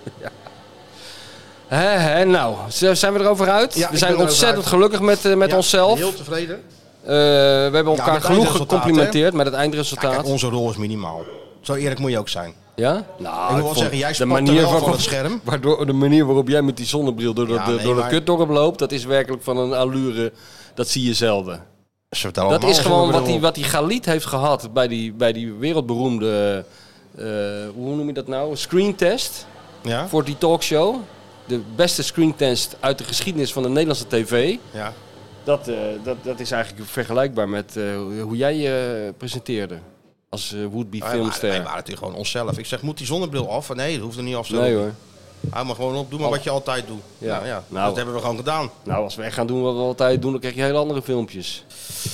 Nou, zijn we erover uit? Ja, we ik zijn ben ontzettend erover gelukkig met onszelf. Heel tevreden. We hebben elkaar met het genoeg eindresultaat, gecomplimenteerd met het Ja, eindresultaat. kijk, onze rol is minimaal. Zo eerlijk moet je ook zijn. Ja? Nou, Ik wil wel vond zeggen, jij de spakt manier er wel van waarop- het scherm. Waardoor de manier waarop jij met die zonnebril door Ja, nee, de maar- kutdorp loopt, dat is werkelijk van een allure. Dat zie je zelden. Dat is gewoon wat die Galit heeft gehad bij die wereldberoemde, hoe noem je dat nou? Screentest Ja? voor die talkshow. De beste screentest uit de geschiedenis van de Nederlandse tv. Ja. Dat is eigenlijk vergelijkbaar met hoe jij je presenteerde. Als would-be Wij filmster. waren natuurlijk gewoon onszelf. Ik zeg, moet die zonnebril af? Nee, dat hoeft er niet af te doen. Nee hoor. Hou maar gewoon op, doe maar wat je altijd doet. Ja. Ja. Nou. Dat hebben we gewoon gedaan. Nou, als we echt gaan doen wat we altijd doen, dan krijg je hele andere filmpjes.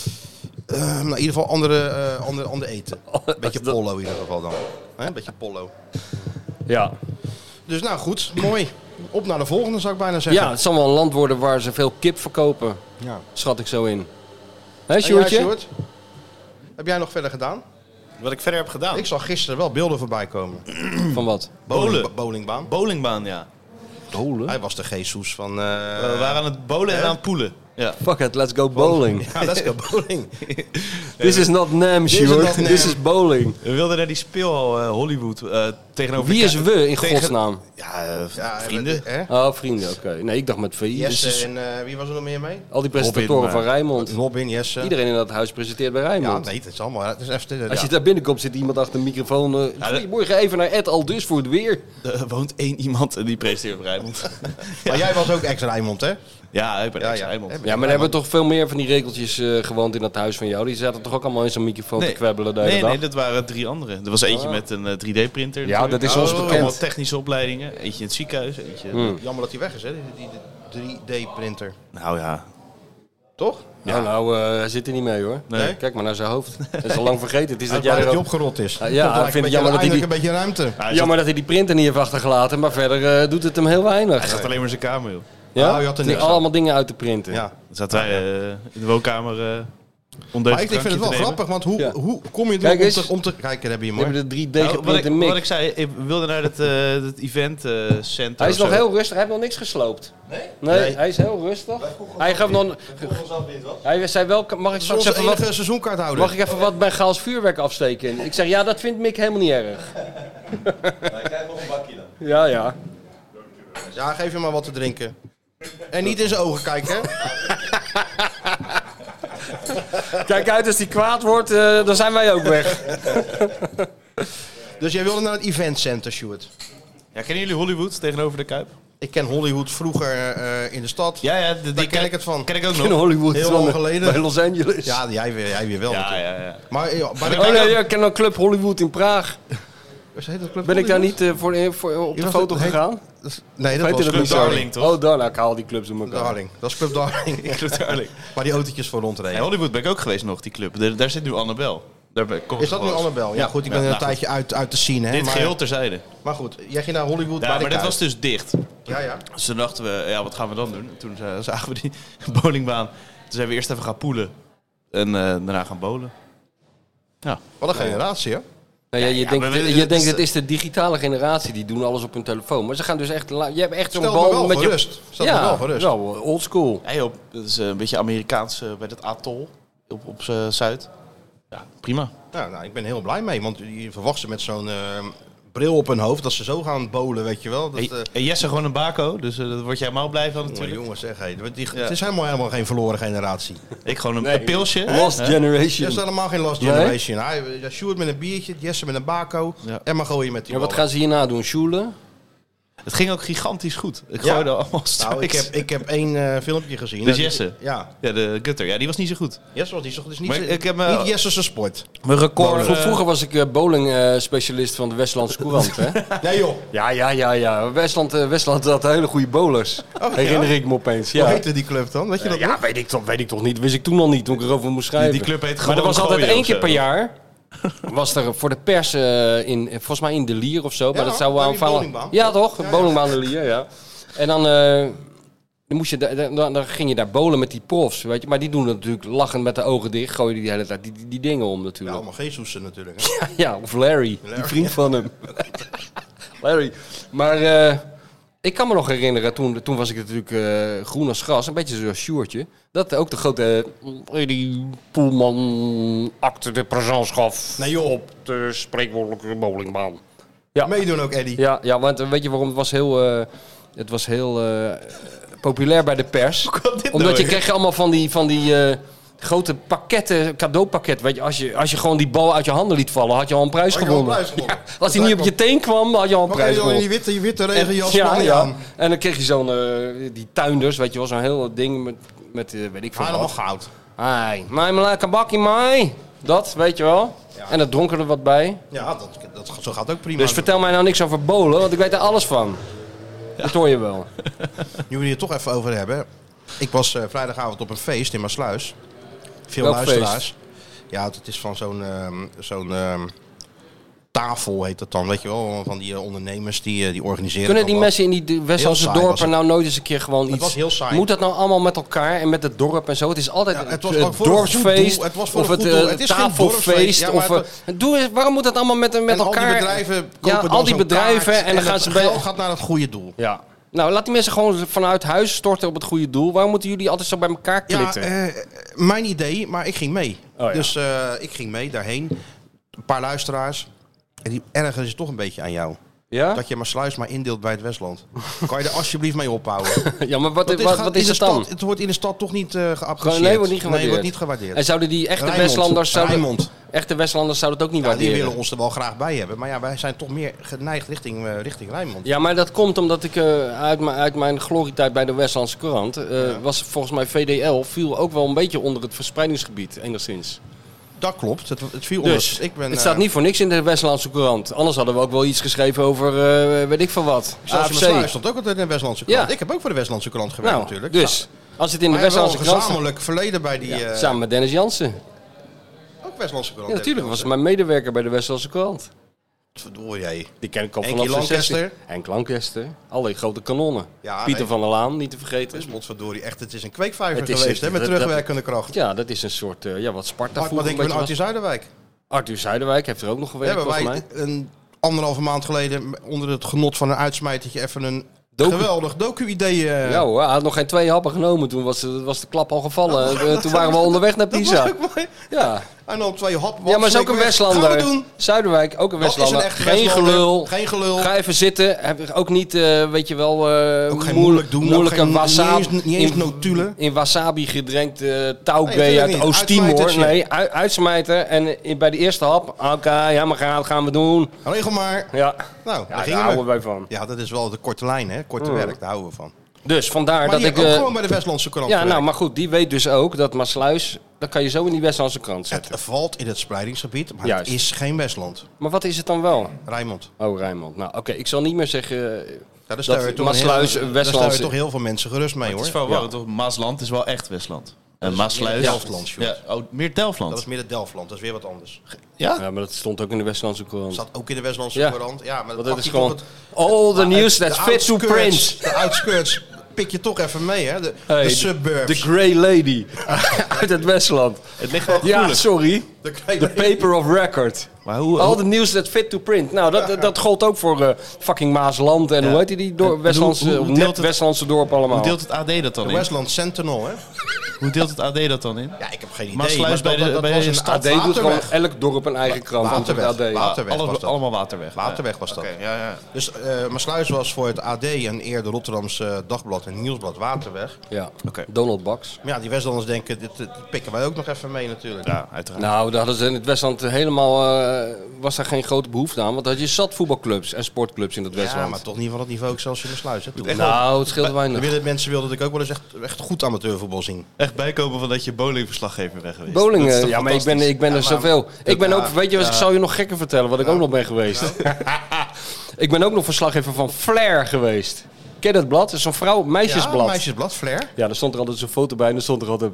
In ieder geval ander eten. Beetje pollo in ieder geval dan. Een beetje pollo. Ja. Dus nou goed, mooi. Op naar de volgende zou ik bijna zeggen. Ja, het zal wel een land worden waar ze veel kip verkopen. Ja. Schat ik zo in. Hè, En jij, Sjoerdje? Sjoerd? Heb jij nog verder gedaan? Wat ik verder heb gedaan. Ik zag gisteren wel beelden voorbij komen. Van wat? Bowlingbaan. Bowlingbaan, ja. Dolen? Hij was de Jesus van... We waren aan het bowlen en aan het poelen. Ja. Fuck it, let's go bowling. Ja, let's go bowling. This is not NAM, is Sjoerd. not NAM. This is bowling. We wilden naar die speelhal Hollywood tegenover... Wie de is we in godsnaam? Ja, Ja, vrienden. Hè? Oh, vrienden, oké. Nee, ik dacht met VI. Jesse Dus en wie was er nog meer mee? al die presentatoren Robin, van Rijnmond. Robin, Jesse. Iedereen in dat huis presenteert bij Ja, Rijnmond. nee, het is allemaal... Het is even, Als je daar binnenkomt, zit iemand achter een microfoon. Goedemorgen, even naar Ed Aldus voor het weer. Er woont één iemand en die presenteert op Rijnmond. Maar jij was ook ex-Rijnmond, hè? Ja, ik ben Ja, ex-Rijnmond. Ja, maar er hebben toch veel meer van die regeltjes gewoond in dat huis van jou. Die zaten toch ook allemaal in zo'n microfoon te kwebbelen de hele Nee, dag? nee, dat waren 3 anderen. Er was eentje met een 3D-printer. Ja, dat is ons bekend. Allemaal technische opleidingen. Eentje in het ziekenhuis, eentje... Jammer dat hij weg is, hè? Die 3D-printer. Nou ja. Toch? Hij zit er niet mee hoor. Nee. Kijk maar naar zijn hoofd. Dat is al lang vergeten. Het is dat Dat jij er hij ook... opgerot is. Ja, ik vind het jammer dat hij eindelijk een beetje ruimte. Jammer dat hij die printer niet heeft achtergelaten, maar verder doet het hem heel weinig. Hij zat alleen maar in zijn kamer, joh. Ja? Nou, je had er Die niks aan. allemaal dingen uit te printen. Ja. Dan zaten wij in de woonkamer Maar ik vind het wel grappig, want hoe kom je Kijk erop eens. om te... Kijk, daar heb je hem We hoor. hebben de 3D Nou, geprinte wat mik. ik zei, ik wilde naar het event center. Hij is of nog zo. heel rustig, hij heeft nog niks gesloopt. Nee, hij is heel rustig. Hij gaf nog... Hij zei wel, mag ik Dat is straks onze even wat... enige seizoenkaarthouder. Mag ik even wat bij Gaals vuurwerk afsteken? Ik zeg, ja, dat vindt Mick helemaal niet erg. Hij krijgt nog een bakje dan. Ja, ja. Ja, geef je maar wat te drinken. En niet in zijn ogen kijken, hè? Kijk uit, als hij kwaad wordt, dan zijn wij ook weg. Dus jij wilde naar het eventcenter, Sjoerd. Ja, kennen jullie Hollywood tegenover de Kuip? Ik ken Hollywood vroeger in de stad. Ja, Daar ken ik het van. Ken ik ook In nog. Hollywood. Heel van, lang geleden. Bij Los Angeles. Ja, jij weer wel Ja, natuurlijk. ja. Maar bij de Oh nee, ik ken een club Hollywood in Praag. Heet dat Club Ben ik daar Hollywood? niet op de was foto het- heet- gegaan? Nee, dat Heette was dat Club niet zo? Darling. toch? Oh, Darling. Ik haal die clubs door elkaar. Darling. Dat is Club Darling. Club Darling. Waar die autootjes voor In rondreden. Hollywood ben ik ook geweest nog, die club. Daar zit nu Annabel. Is dat nu Annabel? Ja, goed, ik ben een tijdje uit te zien. Hè, Dit maar, geheel terzijde. Maar goed, jij ging naar Hollywood bij Ja, de maar dit Kuip. was dus dicht. Ja. Dus toen dachten we, wat gaan we dan doen? Toen zagen we die bowlingbaan. Toen zijn we eerst even gaan poelen. En daarna gaan bowlen. Ja. Wat een generatie, hè? Nou ja, je maar denkt het is de digitale generatie, die doen alles op hun telefoon. Maar ze gaan dus echt... Je hebt echt zo'n Stel me bal wel met je... gerust. Stel me wel gerust. wel old school. Hey, dat is een beetje Amerikaans bij dat atol op Zuid. Ja, prima. Ja, nou, ik ben heel blij mee, want je verwacht ze met zo'n bril op hun hoofd, dat ze zo gaan bowlen, weet je wel. Dat, En Jesse gewoon een bako, dus daar word jij helemaal blij van maar natuurlijk. jongens, zeg, het is helemaal geen verloren generatie. Ik gewoon een pilsje. Lost Je Generation. is helemaal geen lost generation. Sjoerd met een biertje, Jesse met een bako en maar gooien met die Ja, wat ballen. gaan ze hierna doen? Sjoelen? Het ging ook gigantisch goed. Ik Ja? gooide allemaal Nou, strikes. ik heb één filmpje gezien. Dus Jesse? Ja, Ja, de gutter. Ja, die was niet zo goed. Jesse was dus niet, Maar ik heb niet Jesse's sport. Mijn record. Vroeger was ik bowling specialist van de Westlandse Courant. Hè? Nee joh, Ja. Westland had hele goede bowlers. Herinner ik me opeens. hoe Ja. heette die club dan? Weet je dat nog? Ja, weet ik toch niet. Wist ik toen al niet, toen ik erover moest schrijven. Die club heet maar gewoon er was altijd Gooien 1 of keer zo. per jaar. Was er voor de pers volgens mij in De Lier of zo. Maar dat zou bij wel die aanvallen. bowlingbaan. Ja, toch? Ja. Bowlingbaan De Lier, ja. En dan moest je dan ging je daar bowlen met die profs, weet je. Maar die doen het natuurlijk lachend met de ogen dicht. Gooien die de hele tijd die dingen om Ja, natuurlijk. allemaal Jezusen natuurlijk. Hè? Ja, of Larry, die vriend van hem. Larry. Maar ik kan me nog herinneren, toen was ik natuurlijk groen als gras, een beetje zoals Sjoertje. Dat ook de grote Eddie Poelman achter de présence gaf Nee joh, op de spreekwoordelijke bowlingbaan. Ja. meedoen ook Eddie. Ja, want weet je waarom? Het was heel populair bij de pers. Omdat je kreeg allemaal van die grote pakketten, cadeaupakketten. Weet je, als je gewoon die bal uit je handen liet vallen, had je al een prijs Had je al een gewonnen. prijs gewonnen. Ja, als hij niet op je teen kwam, dan had je al een Maar prijs je dan in gewonnen. die witte regenjas Ja. aan. En dan kreeg je zo'n, die tuinders, weet je wel, zo'n heel ding met weet ik veel Helemaal wat. goud. Ai, mij maar lekker bakkie, mij. Dat, weet je wel. Ja. En dat dronken er wat bij. Ja, zo gaat ook prima. Dus vertel mij nou niks over bowlen, want ik weet er alles van. Dat hoor je wel. Nu we het hier toch even over hebben. Ik was vrijdagavond op een feest in Maassluis. Veel Welk luisteraars. feest? Ja, het is van zo'n tafel heet dat dan, weet je wel. Van die ondernemers die organiseren. Kunnen dan die wat. mensen in die Westlandse Heel saai was dorpen het. nou nooit eens een keer gewoon iets... Het was heel saai. Moet dat nou allemaal met elkaar en met het dorp en zo? Het is altijd Ja, het was het ook voor een goed dorpsfeest doel. Het was voor of een het goed doel. Het is geen dorpsfeest. tafelfeest. Ja, Of, maar waarom moet dat allemaal met En elkaar? al die bedrijven kopen dan al die zo'n bedrijven kaart en dan gaan het ze geld gaat naar het goede doel. Ja. Nou, laat die mensen gewoon vanuit huis storten op het goede doel. Waarom moeten jullie altijd zo bij elkaar Ja, klitten? mijn idee, maar ik ging mee. Oh, ja. Dus ik ging mee daarheen. Een paar luisteraars. En die ergeren zich toch een beetje aan jou. Ja? Dat je Maassluis maar indeelt bij het Westland. Kan je er alsjeblieft mee ophouden? Ja, maar wat Want is in het de dan? stad, het wordt in de stad toch niet geapprecieerd. Nee, wordt niet gewaardeerd. Nee, wordt niet gewaardeerd. En zouden die echte Rijnmond. Westlanders... Rijnmond. Echte Westlanders zouden het ook niet Ja, die waarderen? willen ons er wel graag bij hebben. Maar ja, wij zijn toch meer geneigd richting Rijnmond. Ja, maar dat komt omdat ik uit mijn glorietijd bij de Westlandse Courant... was volgens mij VDL viel ook wel een beetje onder het verspreidingsgebied, enigszins. Dat klopt. Het viel Dus onder. het staat niet voor niks in de Westlandse Courant. Anders hadden we ook wel iets geschreven over weet ik veel wat. Zoals AFC. Maassluis stond ook altijd in de Westlandse krant. Ja. Ik heb ook voor de Westlandse krant gewerkt Nou, natuurlijk. dus als het in de Maar we hebben wel Westlandse een Courant staat... gezamenlijk verleden bij die... Samen met Dennis Jansen. ook Westlandse krant. Ja, natuurlijk was mijn medewerker bij de Westlandse Courant. Verdorie jij. Die ken ik al Enkie vanaf zijn 16. Lancaster. Henk Lancaster. Al die grote kanonnen. Ja, Pieter nee. van der Laan, niet te vergeten. Potverdorie, echt, het is een kweekvijver Het is geweest een- hè, met dat- terugwerkende kracht. Ja, dat is een soort, wat Sparta Wat vroeger denk een je van beetje Arthur was. Zuiderwijk? Arthur Zuiderwijk heeft er ook nog gewerkt, Hebben volgens wij mij. een 1,5 maand geleden onder het genot van een uitsmijtertje even een Docu- geweldig docu-idee. Ja hoor, hij had nog geen 2 happen genomen. Toen was de klap al gevallen. Toen waren we onderweg naar Dat was Pisa. ook mooi. Ja. En dan 2 happen. Ja, maar is ook een Gaan we Westlander. doen. Zuiderwijk, ook een Dat is een Westlander. echte Geen Westlander. gelul. Geen gelul. Ga even zitten. Heb ook niet, weet je wel, Ook geen moeilijk doen. moeilijke Ook geen- wasabi. niet eens notulen. In wasabi gedrenkt tauge Nee, uit niet. Oost-Timor. Uitsmijtertje. Nee, uitsmijten. En bij de eerste hap, oké, ja, maar gaan we doen. Regel maar. Ja, Nou, ja daar daar gingen houden we. wij van. Ja, dat is wel de korte lijn, hè? Korte werk, daar houden we van. Dus vandaar Maar dat die ik... heb ook gewoon bij de Westlandse krant ja, nou, gewerkt. maar goed, die weet dus ook dat Maassluis, dat kan je zo in die Westlandse krant zetten. Het valt in het spreidingsgebied, maar Juist. het is geen Westland. Maar wat is het dan wel? Rijnmond. Oh, Rijnmond. Nou, oké, ik zal niet meer zeggen... Ja, daar stel je toch Maassluis, daar stel je Westlandse... toch heel veel mensen gerust mee, Het hoor. is wel toch, Maasland is wel echt Westland. Maasluis. Delftland, Ja, meer Delftland. Dat is meer het Delftland, dat is weer wat anders. Ja? Ja, maar dat stond ook in de Westlandse Dat Courant. staat ook in de Westlandse Ja. Courant. Ja, maar Want dat is pak je gewoon toch all the news de that's fit to outskirts, print. De outskirts pik je toch even mee, hè? De Hey, suburbs. The Grey Lady uit het Westland. Het ligt wel Ja, gevoelig. sorry. Grey The Lady. paper of record. Maar hoe... All the news that's fit to print. Nou, dat gold ook voor fucking Maasland en hoe heet die Westlandse, hoe deelt het- Westlandse dorp allemaal. Hoe deelt het AD dat dan De in? Westland Sentinel, hè? Hoe deelt het AD dat dan in? Ja, ik heb geen idee. Maasluis maar bij dat de was een stad. AD doet gewoon Waterweg. elk dorp een eigen krant. Waterweg. Want het AD. Waterweg was dat. Allemaal Waterweg. Waterweg was dat. Oké, ja. Dus Maasluis was voor het AD en eerder Rotterdamse Dagblad en Nieuwsblad Waterweg. Ja, Oké. Donald Baks. Maar ja, die Westlanders denken, dit pikken wij ook nog even mee natuurlijk. Ja, uiteraard. Nou, daar hadden ze in het Westland helemaal, was daar geen grote behoefte aan. Want dan had je zat voetbalclubs en sportclubs in het Ja, Westland. maar toch niet van het niveau Excelsior Maasluis, hè? Toen. Nou, het scheelde weinig. Mensen wilden dat ik ook wel eens echt goed amateurvoetbal zien. Echt bijkomen van dat je bowlingverslaggever bent geweest. Bowling, Dat is toch ja, maar ik ben er maar- zoveel. Ik ben ook, weet je wat, ik zal je nog gekker vertellen wat ik ook nog ben geweest. Ik ben ook nog verslaggever van Flair geweest. Ken je dat blad? Dat is zo'n vrouw, meisjesblad. Ja, meisjesblad, Flair. Ja, daar stond er altijd zo'n foto bij en er stond er altijd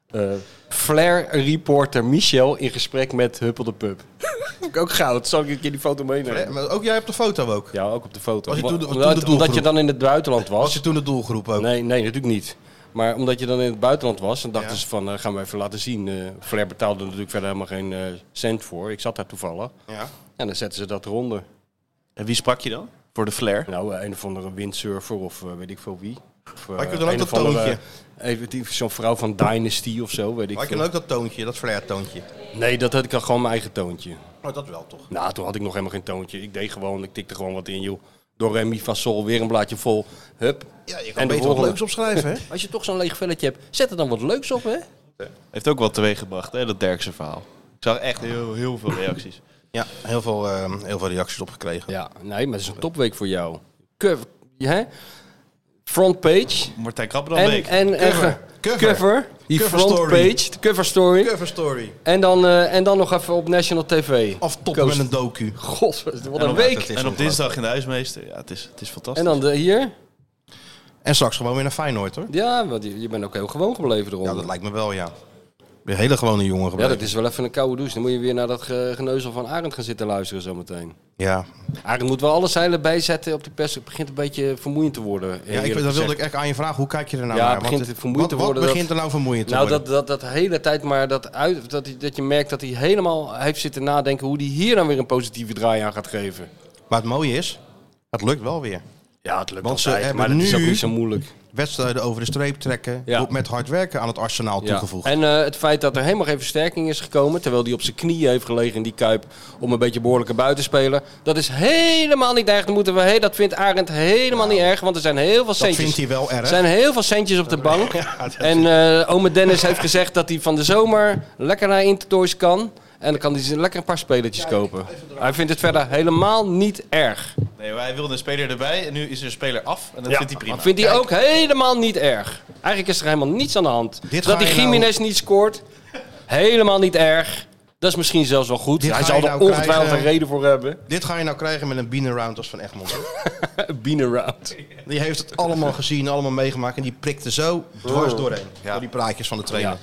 Flair-reporter Michel in gesprek met Huppel de Pup. Vond ik ook goud. Zal ik een keer die foto meenemen? Maar ook jij op de foto ook. Ja, ook op de foto. Was je toen de omdat doelgroep? je dan in het buitenland was. Was je toen de doelgroep ook? Nee, natuurlijk niet. Maar omdat je dan in het buitenland was, dan dachten Ja. ze van, gaan we even laten zien. Flair betaalde er natuurlijk verder helemaal geen cent voor. Ik zat daar toevallig. Ja. En dan zetten ze dat eronder. En wie sprak je dan? Voor de Flair? Nou, een of andere windsurfer of weet ik veel wie. Of, Maar je kunt dan ook een dat of andere- toontje. Zo'n vrouw van Dynasty of zo, weet ik Maar ik veel. ken ook dat toontje, dat Flair-toontje. Nee, dat had ik al gewoon mijn eigen toontje. Oh, dat wel toch? Nou, toen had ik nog helemaal geen toontje. Ik deed gewoon, ik tikte gewoon wat in, joh. Door Remy van Sol, weer een blaadje vol. Hup. Ja, je En kan de beter wat volgende. leuks opschrijven, hè? Als je toch zo'n leeg velletje hebt, zet er dan wat leuks op, hè? Heeft ook wat teweeggebracht, hè, dat Derksen verhaal. Ik zag echt heel veel reacties. Ja, heel veel reacties op gekregen. Ja, nee, maar het is een topweek voor jou. Hè? Frontpage. Martijn Krabbe dan En week. cover. Die Cover frontpage, story. de cover story. Cover story. En dan nog even op National TV. Aftoppen met een docu. God, wat En een op- week. het is En op ongelooflijk. dinsdag in de Huismeester. Ja, het is fantastisch. En dan hier. En straks gewoon weer naar Feyenoord, hoor. Ja, want je bent ook heel gewoon gebleven Ja, eronder. dat lijkt me wel, ja. Weer een hele gewone jongen Ja, gebleven. dat is wel even een koude douche. Dan moet je weer naar dat geneuzel van Arend gaan zitten luisteren zometeen. Ja, Arend moet wel alle zeilen bijzetten op die pers. Het begint een beetje vermoeiend te worden. ja dat wilde ik echt aan je vragen. Hoe kijk je er nou Ja, naar? het begint Want vermoeiend te wat worden, begint er nou vermoeiend te Nou, worden? dat hele tijd maar dat je merkt dat hij helemaal heeft zitten nadenken hoe hij hier dan weer een positieve draai aan gaat geven. Maar het mooie is, het lukt wel weer. Ja, het lukt Want ze altijd, hebben maar dat is nu- ook niet zo moeilijk. Wedstrijden over de streep trekken, Ja. wordt met hard werken aan het arsenaal Ja. toegevoegd. En het feit dat er helemaal geen versterking is gekomen, terwijl hij op zijn knieën heeft gelegen in die Kuip om een beetje behoorlijke buitenspeler, dat is helemaal niet erg. Dat vindt Arend helemaal niet erg, want er zijn heel veel Dat centjes. vindt hij wel erg. Er zijn heel veel centjes op de bank. En ome Dennis heeft gezegd dat hij van de zomer lekker naar Intertoys kan. En dan kan hij lekker een paar spelertjes kopen. Hij vindt het verder helemaal niet erg. Nee, maar hij wilde een speler erbij en nu is er een speler af. En dat vindt hij prima. Dat vindt hij ook helemaal niet erg. Eigenlijk is er helemaal niets aan de hand. Dit Dat ga die je nou- Jiménez niet scoort, helemaal niet erg. Dat is misschien zelfs wel goed. Dit Hij ga zal je er nou ongetwijfeld krijgen. een reden voor hebben. Dit ga je nou krijgen met een bean-around als van Egmond. Bean-around. Die heeft het allemaal gezien, allemaal meegemaakt. En die prikte zo dwars doorheen. Door die praatjes van de trainer.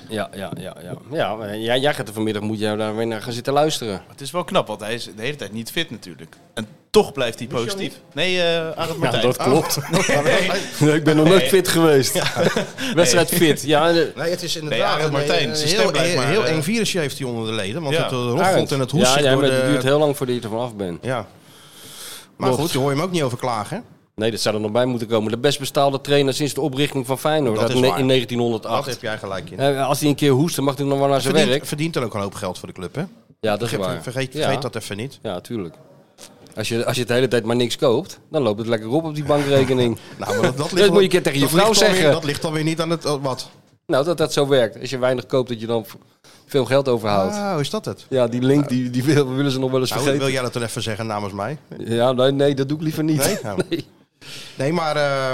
Ja, maar jij gaat er vanmiddag, moet je daar weer naar gaan zitten luisteren. Het is wel knap, want hij is de hele tijd niet fit natuurlijk. En toch blijft hij positief. Nee, Arend Ja, Martijn. dat klopt. Nee, ik ben nog nooit fit geweest. Wedstrijd fit. Ja, Nee, het is inderdaad Nee, Arend Martijn, zijn stem blijft maar, heel eng virusje heeft hij onder de leden. Want Ja. het roffelt en het hoest zich ja, door maar de... het duurt heel lang voordat je er vanaf bent. Ja. Maar Nog. goed, je hoor je hem ook niet over klagen, hè? Nee, dat zou er nog bij moeten komen. De best betaalde trainer sinds de oprichting van Feyenoord. Dat uit is in waar. 1908. Dat heb jij gelijk in. Als hij een keer hoest, dan mag hij nog wel naar zijn werk. Verdient er ook een hoop geld voor de club, hè? Ja, dat is waar. Vergeet dat even niet. Ja, tuurlijk. Als je de hele tijd maar niks koopt, dan loopt het lekker op die bankrekening. Nou, maar dat Dat moet je een keer tegen je dat vrouw ligt dan weer- zeggen. Dat ligt dan weer niet aan het... wat? Nou, dat zo werkt. Als je weinig koopt, dat je dan veel geld overhoudt. Ah, hoe is dat het? Ja, die link die willen ze nog wel eens Nou, vergeten. wil jij dat dan even zeggen namens mij? Ja, nee, dat doe ik liever niet. Nee? Nou. Nee. Nee, maar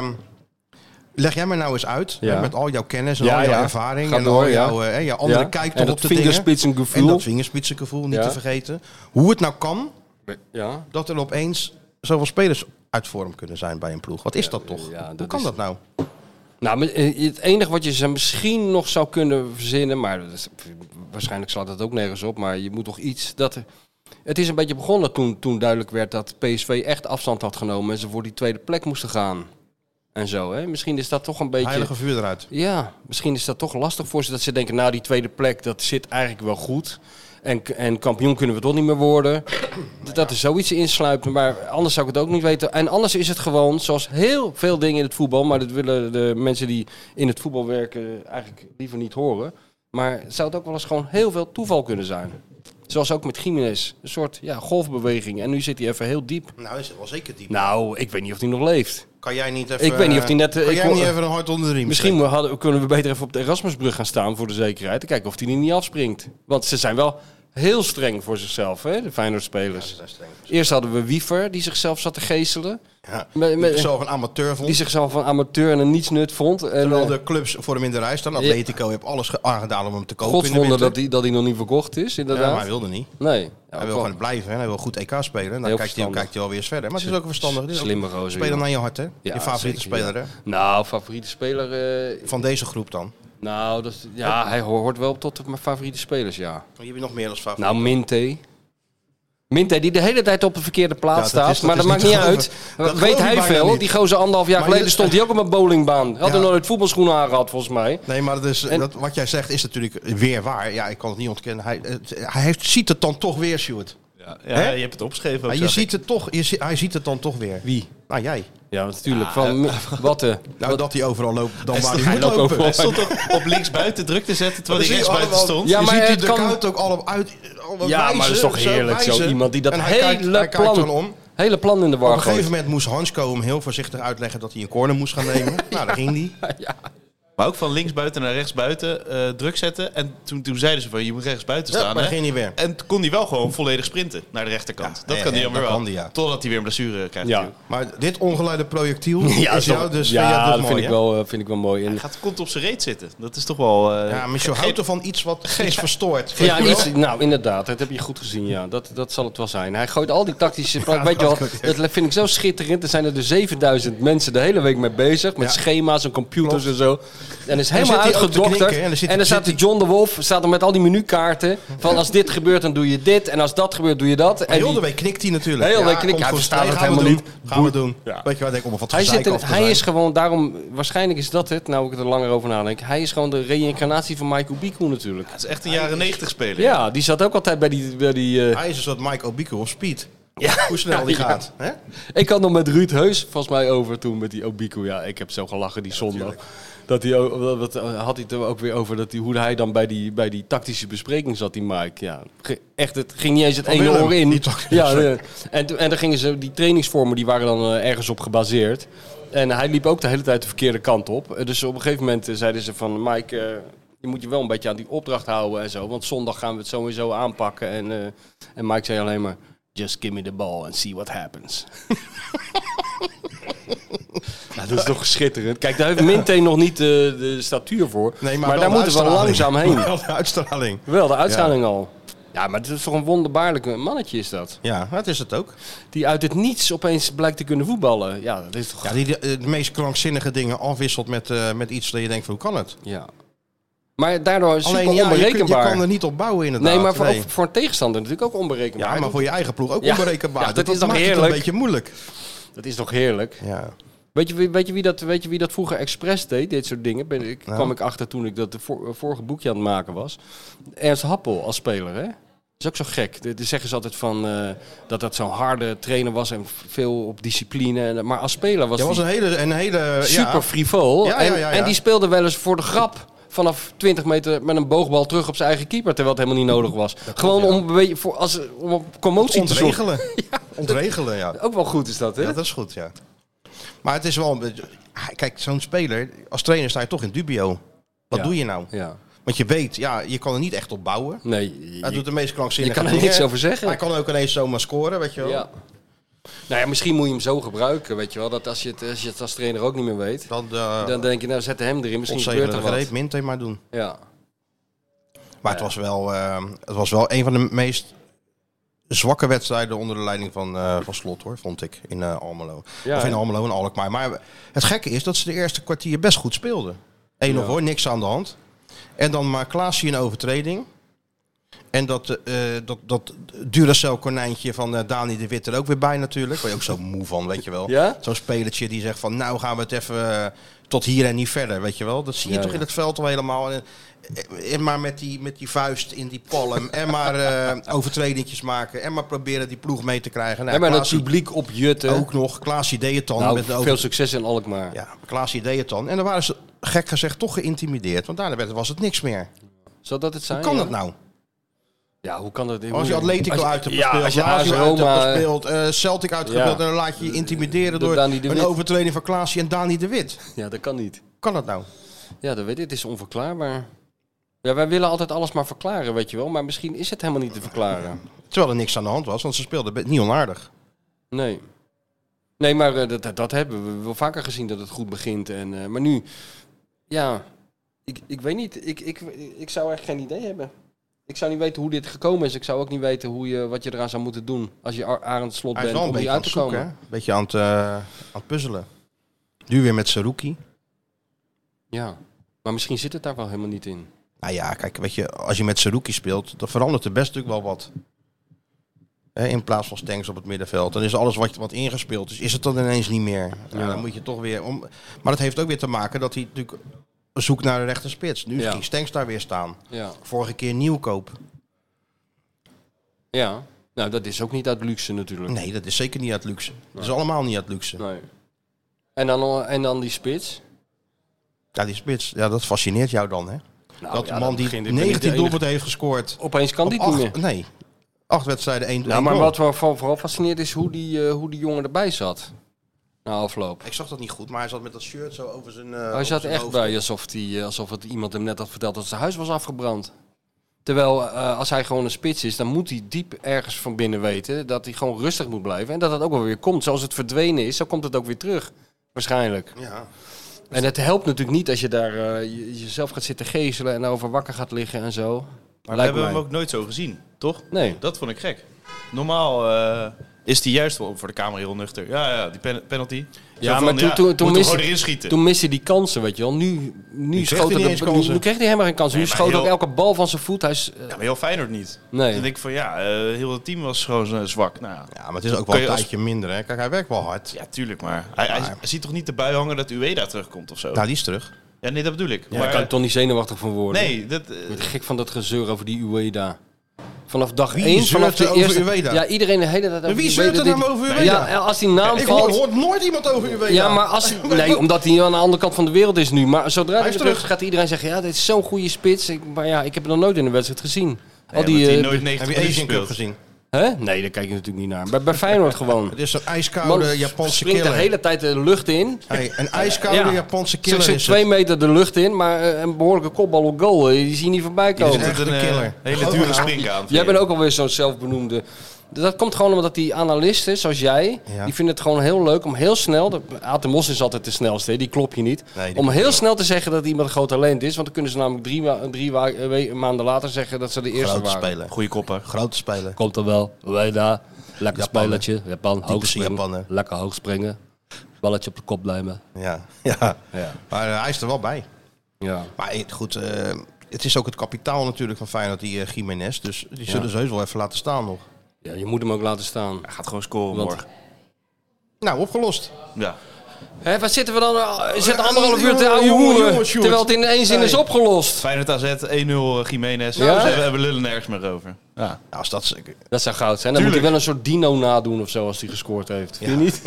leg jij mij nou eens uit, Ja. met al jouw kennis en Ja, al jouw ja. ervaring Ga en door, al ja. jouw andere Ja. kijk En toch dat op de dingen. vingerspitsengevoel. En dat vingerspitsengevoel, niet Ja. te vergeten. Hoe het nou kan Ja. dat er opeens zoveel spelers uit vorm kunnen zijn bij een ploeg. Wat is dat toch? Ja, Hoe dat kan is- dat nou? Nou, het enige wat je ze misschien nog zou kunnen verzinnen, maar waarschijnlijk slaat dat ook nergens op, maar je moet toch iets het is een beetje begonnen toen duidelijk werd dat PSV echt afstand had genomen en ze voor die tweede plek moesten gaan. En zo, hè? Misschien is dat toch een beetje... Heilige vuur eruit. Ja, misschien is dat toch lastig voor ze dat ze denken, nou die tweede plek, dat zit eigenlijk wel goed. En kampioen kunnen we toch niet meer worden. Dat er zoiets insluipt, maar anders zou ik het ook niet weten. En anders is het gewoon, zoals heel veel dingen in het voetbal, maar dat willen de mensen die in het voetbal werken eigenlijk liever niet horen. Maar zou het ook wel eens gewoon heel veel toeval kunnen zijn. Zoals ook met Gimenez. Een soort golfbeweging. En nu zit hij even heel diep. Nou, is het wel zeker diep. Nou, ik weet niet of hij nog leeft. Kan jij niet even... Ik weet niet of hij net... Kan jij niet even een hart onder de riem Misschien kunnen we beter even op de Erasmusbrug gaan staan voor de zekerheid. En kijken of hij er niet afspringt. Want ze zijn wel heel streng voor zichzelf, hè, de Feyenoord-spelers. Ja, eerst hadden we Wiever, die zichzelf zat te geeselen. Ja, die zichzelf een amateur vond. Die zichzelf een amateur en een nietsnut vond. Terwijl de clubs voor hem in de rij staan. Atletico heeft alles aangedaan om hem te kopen. Godswonder dat hij nog niet verkocht is, inderdaad. Ja, maar hij wilde niet. Nee. Ja, hij wil gewoon blijven. Hè. Hij wil goed EK spelen. En dan kijkt hij wel weer eens verder. Maar het is ook een verstandig. Slimme gozer. Spelen naar je hart, hè? Ja, je favoriete zeker, speler, hè? Nou, favoriete speler... Van deze groep dan? Nou, hij hoort wel tot mijn favoriete spelers, ja. Wie heb je nog meer als favoriet? Nou, Minte, die de hele tijd op de verkeerde plaats staat. Maar dat maakt niet uit. Weet hij veel. Die gozer 1,5 jaar geleden stond hij ook op een bowlingbaan. Had er nooit voetbalschoenen aangehad, volgens mij. Nee, maar wat jij zegt is natuurlijk weer waar. Ja, ik kan het niet ontkennen. Hij ziet het dan toch weer, Sjoerd. Ja, je hebt het opgeschreven. Hij ziet het dan toch weer. Wie? Nou, jij. Ja, natuurlijk. Dat hij overal loopt dan waar hij moet lopen. lopen. Hij stond op linksbuiten druk te zetten terwijl hij rechtsbuiten stond. Ja, je maar ziet het de koud ook allemaal uit. Ja, maar dat is toch heerlijk. Zo iemand die dat hele plan in de war gooit. Op een gegeven gooit. moment moest Hansko hem heel voorzichtig uitleggen dat hij een corner moest gaan nemen. Nou, daar ging hij. Ja. Maar ook van linksbuiten naar rechtsbuiten druk zetten. En toen zeiden ze van je moet rechtsbuiten staan. Maar dan ging hij weer. En toen kon hij wel gewoon volledig sprinten naar de rechterkant. Dat kan hij dan weer wel. Totdat hij weer een blessure krijgt. Ja. Maar dit ongeleide projectiel is jou dus dat mooi, vind ik wel mooi. Hij komt op zijn reet zitten. Dat is toch wel... Michel houdt ervan iets wat iets verstoort. Nou inderdaad, dat heb je goed gezien. Ja. Dat zal het wel zijn. Hij gooit al die tactische... weet je wel, dat vind ik zo schitterend. Er zijn er dus 7000 mensen de hele week mee bezig. Met schema's en computers en zo. En is helemaal uitgedokterd. En dan staat John de Wolf staat er met al die menukaarten. Van als dit gebeurt, dan doe je dit. En als dat gebeurt, doe je dat. En heel de week knikt hij natuurlijk. Heel de week knikt hij. Hij verstaat het helemaal niet. Gaan we doen. Ja. Weet je wat, denk ik, om wat gezeik af te zijn. Hij is gewoon, daarom, waarschijnlijk is dat het, nou ik er langer over nadenk. Hij is gewoon de reïncarnatie van Mike Obiku natuurlijk. Het is echt een jaren 90 speler. Ja, die zat ook altijd bij die Hij is een soort Mike Obiku of Speed. Ja. Hoe snel die gaat. Hè? Ik had nog met Ruud Heus volgens mij over toen met die Obiku. Ja, ik heb zo gelachen die zondag. Dat hij had hij het er ook weer over hoe hij dan bij die tactische bespreking zat, die Mike. Ja, echt, het ging niet eens het ene oor in. Ja, en dan gingen ze die trainingsvormen, die waren dan ergens op gebaseerd. En hij liep ook de hele tijd de verkeerde kant op. Dus op een gegeven moment zeiden ze van Mike, je moet je wel een beetje aan die opdracht houden en zo. Want zondag gaan we het sowieso aanpakken. En Mike zei alleen maar, just give me the ball and see what happens. Nou, dat is toch schitterend. Kijk, daar heeft Minte nog niet de statuur voor. Nee, maar daar moeten we wel langzaam heen. Wel de uitstraling. Wel de uitstraling al. Ja, maar het is toch een wonderbaarlijk mannetje is dat. Ja, dat is het ook. Die uit het niets opeens blijkt te kunnen voetballen. Ja, dat is toch... Ja, die de meest krankzinnige dingen afwisselt met iets dat je denkt van hoe kan het? Ja. Maar daardoor is het super onberekenbaar. Je kan er niet op bouwen inderdaad. Nee, maar voor een tegenstander natuurlijk ook onberekenbaar. Ja, maar voor je eigen ploeg ook onberekenbaar. Ja, dat is toch maakt heerlijk? Het een beetje moeilijk. Dat is toch heerlijk? Ja. Weet je wie dat vroeger expres deed, dit soort dingen? Kwam ik achter toen ik dat vorige boekje aan het maken was. Ernst Happel als speler, hè? Dat is ook zo gek. Dan zeggen ze altijd van dat zo'n harde trainer was en veel op discipline. Maar als speler was hij een hele super frivol. Ja. En die speelde wel eens voor de grap vanaf 20 meter met een boogbal terug op zijn eigen keeper, terwijl het helemaal niet nodig was. Gewoon om een commotie te zorgen. Ontregelen, ja. Ook wel goed is dat, hè? Ja, dat is goed, ja. Maar het is wel... Kijk, zo'n speler, als trainer sta je toch in dubio. Wat doe je nou? Ja. Want je weet, je kan er niet echt op bouwen. Nee. Hij doet de meest krankzinnige dingen. Je kan er niks over zeggen. Hij kan ook ineens zomaar scoren, weet je wel. Ja. Nou ja, misschien moet je hem zo gebruiken, weet je wel. Dat als je het als trainer ook niet meer weet, dan denk je, nou zet hem erin, misschien gebeurt er wat. Minte maar doen. Ja. Maar het was wel een van de meest zwakke wedstrijden onder de leiding van Slot, hoor, vond ik, in Almelo. Ja, of in hè? Almelo en Alkmaar. Maar het gekke is dat ze de eerste kwartier best goed speelden. 1-0 hoor, niks aan de hand. En dan maar Klaasje in overtreding. En dat Duracell konijntje van Dani de Wit er ook weer bij natuurlijk. Waar je ook zo moe van, weet je wel. Ja? Zo'n spelertje die zegt van nou gaan we het even tot hier en niet verder, weet je wel. Dat zie je toch in het veld al helemaal. En maar met die vuist in die palm. En maar overtredingjes maken. En maar proberen die ploeg mee te krijgen. Nou, En maar het Klaasje publiek op Jutten. ook nog. Klaasje deed het dan. Nou, met de veel succes in Alkmaar. Ja, Klaasje deed het dan. En dan waren ze gek gezegd toch geïntimideerd. Want daarna was het niks meer. Zou dat het zijn? Hoe kan ja? dat nou? Ja, hoe kan dat? Als je Atletico uit hebt gespeeld, als je Lazio AS uit hebt Roma, gespeeld, Celtic uitgespeeld... en dan laat je je intimideren door Dani de een Wit. overtreding van Klaasje en Dani de Wit. Ja, dat kan niet. Kan dat nou? Ja, dat weet ik. Het is onverklaarbaar. Ja, wij willen altijd alles maar verklaren, weet je wel. Maar misschien is het helemaal niet te verklaren. Terwijl er niks aan de hand was, want ze speelden niet onaardig. Nee. Nee, maar dat hebben we wel vaker gezien, dat het goed begint. Maar nu, ja, ik weet niet. Ik zou echt geen idee hebben. Ik zou niet weten hoe dit gekomen is. Ik zou ook niet weten wat je eraan zou moeten doen als je Arend Slot Hij is bent wel een om hier beetje aan uit het te zoeken, komen. hè? Een beetje aan het puzzelen. Nu weer met Saruki. Ja, maar misschien zit het daar wel helemaal niet in. Nou ja, kijk, weet je, als je met Saruki speelt, dan verandert er best natuurlijk wel wat. In plaats van Stengs op het middenveld. Dan is alles wat ingespeeld is het dan ineens niet meer. Ja. Dan moet je toch weer om. Maar dat heeft ook weer te maken dat hij natuurlijk zoekt naar de rechter spits. Nu ging Stengs daar weer staan. Ja. Vorige keer Nieuwkoop. Ja, nou dat is ook niet uit luxe natuurlijk. Nee, dat is zeker niet uit luxe. Dat is allemaal niet uit luxe. Nee. En dan die spits. Ja, die spits, ja, dat fascineert jou dan, hè? Nou, dat ja, de man dat die begint- ik ben niet de 19 enige. doelpunten heeft gescoord. Opeens kan die op niet meer. 8, nee, 8 wedstrijden, 1 Nou, maar goal. wat me vooral fascineert is hoe die jongen erbij zat. Na afloop. Ik zag dat niet goed, maar hij zat met dat shirt zo over zijn Hij zat zijn echt hoofd. bij alsof het iemand hem net had verteld dat zijn huis was afgebrand. Terwijl als hij gewoon een spits is, dan moet hij diep ergens van binnen weten dat hij gewoon rustig moet blijven. En dat het ook wel weer komt. Zoals het verdwenen is, zo komt het ook weer terug. Waarschijnlijk. Ja. En het helpt natuurlijk niet als je daar jezelf gaat zitten geeselen en over wakker gaat liggen en zo. Maar we Lijkt hebben mij. hem ook nooit zo gezien, toch? Nee. Dat vond ik gek. Normaal is hij juist wel voor de camera heel nuchter. Ja, die penalty. Ja, Zo maar van, toen moet hem miste- gewoon erin schieten. Toen miste hij die kansen, weet je wel. Nu kreeg schoot hij hij niet eens kansen. nu kreeg hij helemaal geen kansen. Nee, Nu maar schoot ook heel- elke bal van zijn voet. Hij is, Ja, maar heel Feyenoord niet. nee. Dan denk ik van heel het team was gewoon zwak. Nou Ja, maar het is ook Kan wel je een als- tijdje minder, hè? Kijk, hij werkt wel hard. ja, tuurlijk, maar hij ziet toch niet erbij hangen dat Ueda terugkomt of zo? Nou, die is terug. Ja, nee, dat bedoel ik. Daar kan je toch niet zenuwachtig van worden. nee, dat... Ik word gek van dat gezeur over die Ueda. Vanaf dag Wie 1, zeurt vanaf de er over eerste... Ueda? Ja, iedereen de hele tijd over Wie Ueda. zeurt er Dit- nou over Ueda? Ja, als die naam Ik valt... hoor nooit iemand over u weten. Ja, maar als... Nee, omdat hij aan de andere kant van de wereld is nu. Maar zodra hij is weer terug is, terug. gaat iedereen zeggen... Ja, dit is zo'n goede spits. Maar ja, ik heb hem nog nooit in een wedstrijd gezien. Al die die... nooit Heb 90 je minuten Asian Cup speelt. gezien? Hè? Nee, daar kijk je natuurlijk niet naar. Bij Feyenoord gewoon. Het is een ijskoude Man Japanse springt killer. de hele tijd de lucht in. Hey, een ijskoude Japanse Ze killer zit is 2 het. meter de lucht in, maar een behoorlijke kopbal op goal. Die zie je niet voorbij Die komen. is echt een een killer. hele dure springkaan. Jij bent ook alweer zo'n zelfbenoemde. Dat komt gewoon omdat die analisten, zoals jij, Ja. die vinden het gewoon heel leuk om heel snel... Aad de Mos is altijd de snelste, hè, die klop je niet. Nee, die om klop heel je snel te zeggen dat iemand een groot talent is. Want dan kunnen ze namelijk drie maanden later zeggen dat ze de eerste Grote waren. speler. Goeie kopper. Grote speler. Komt er wel. Ueda, lekker Japaner. spelertje. Japan, hoog Typische springen. Japaner. Lekker hoog springen. Balletje op de kop blijven. Ja. Ja. Maar hij is er wel bij. Ja. Maar goed, het is ook het kapitaal natuurlijk van Feyenoord, die Jiménez. Dus die zullen ze heus wel even laten staan nog. Ja, je moet hem ook laten staan. Hij gaat gewoon scoren Want- morgen. Nou, opgelost. Ja. Hè, wat zitten we dan? Zitten anderhalf uur te jongen, ouwe jongen, hoeren, Sjoerd. terwijl het in één zin is opgelost. Feyenoord AZ 1-0 Jiménez. Ja? We hebben lullen nergens meer over. Ja. Nou, als dat zeker. Dat zou goud zijn. Dan moet hij wel een soort dino nadoen of zo als hij gescoord heeft. Vind je niet?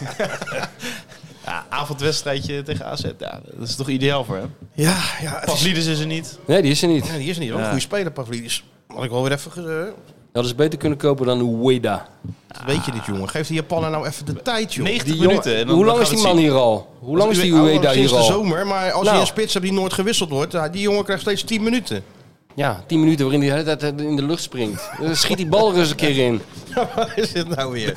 Ja, avondwedstrijdje tegen AZ. Ja, dat is toch ideaal voor hem? Ja, het is, Pavlidis is er niet. Nee, die is er niet. ja, die is niet. Wel een Ja. goede speler, Pavlidis. Had ik wel weer even Hadden ze beter kunnen kopen dan Ueda. weet je dit, jongen? Geef die Japaner nou even de tijd, joh. 90 Die jongen, minuten. En dan hoe lang gaan is we die het man zien. hier al? Hoe lang is die Oh, Ueda sinds hier de al? zomer, maar als Nou. je een spits hebt die nooit gewisseld wordt, die jongen krijgt steeds 10 minuten. Ja, 10 minuten waarin hij de hele tijd in de lucht springt. Dan schiet die bal er eens een keer in. Wat is dit nou weer?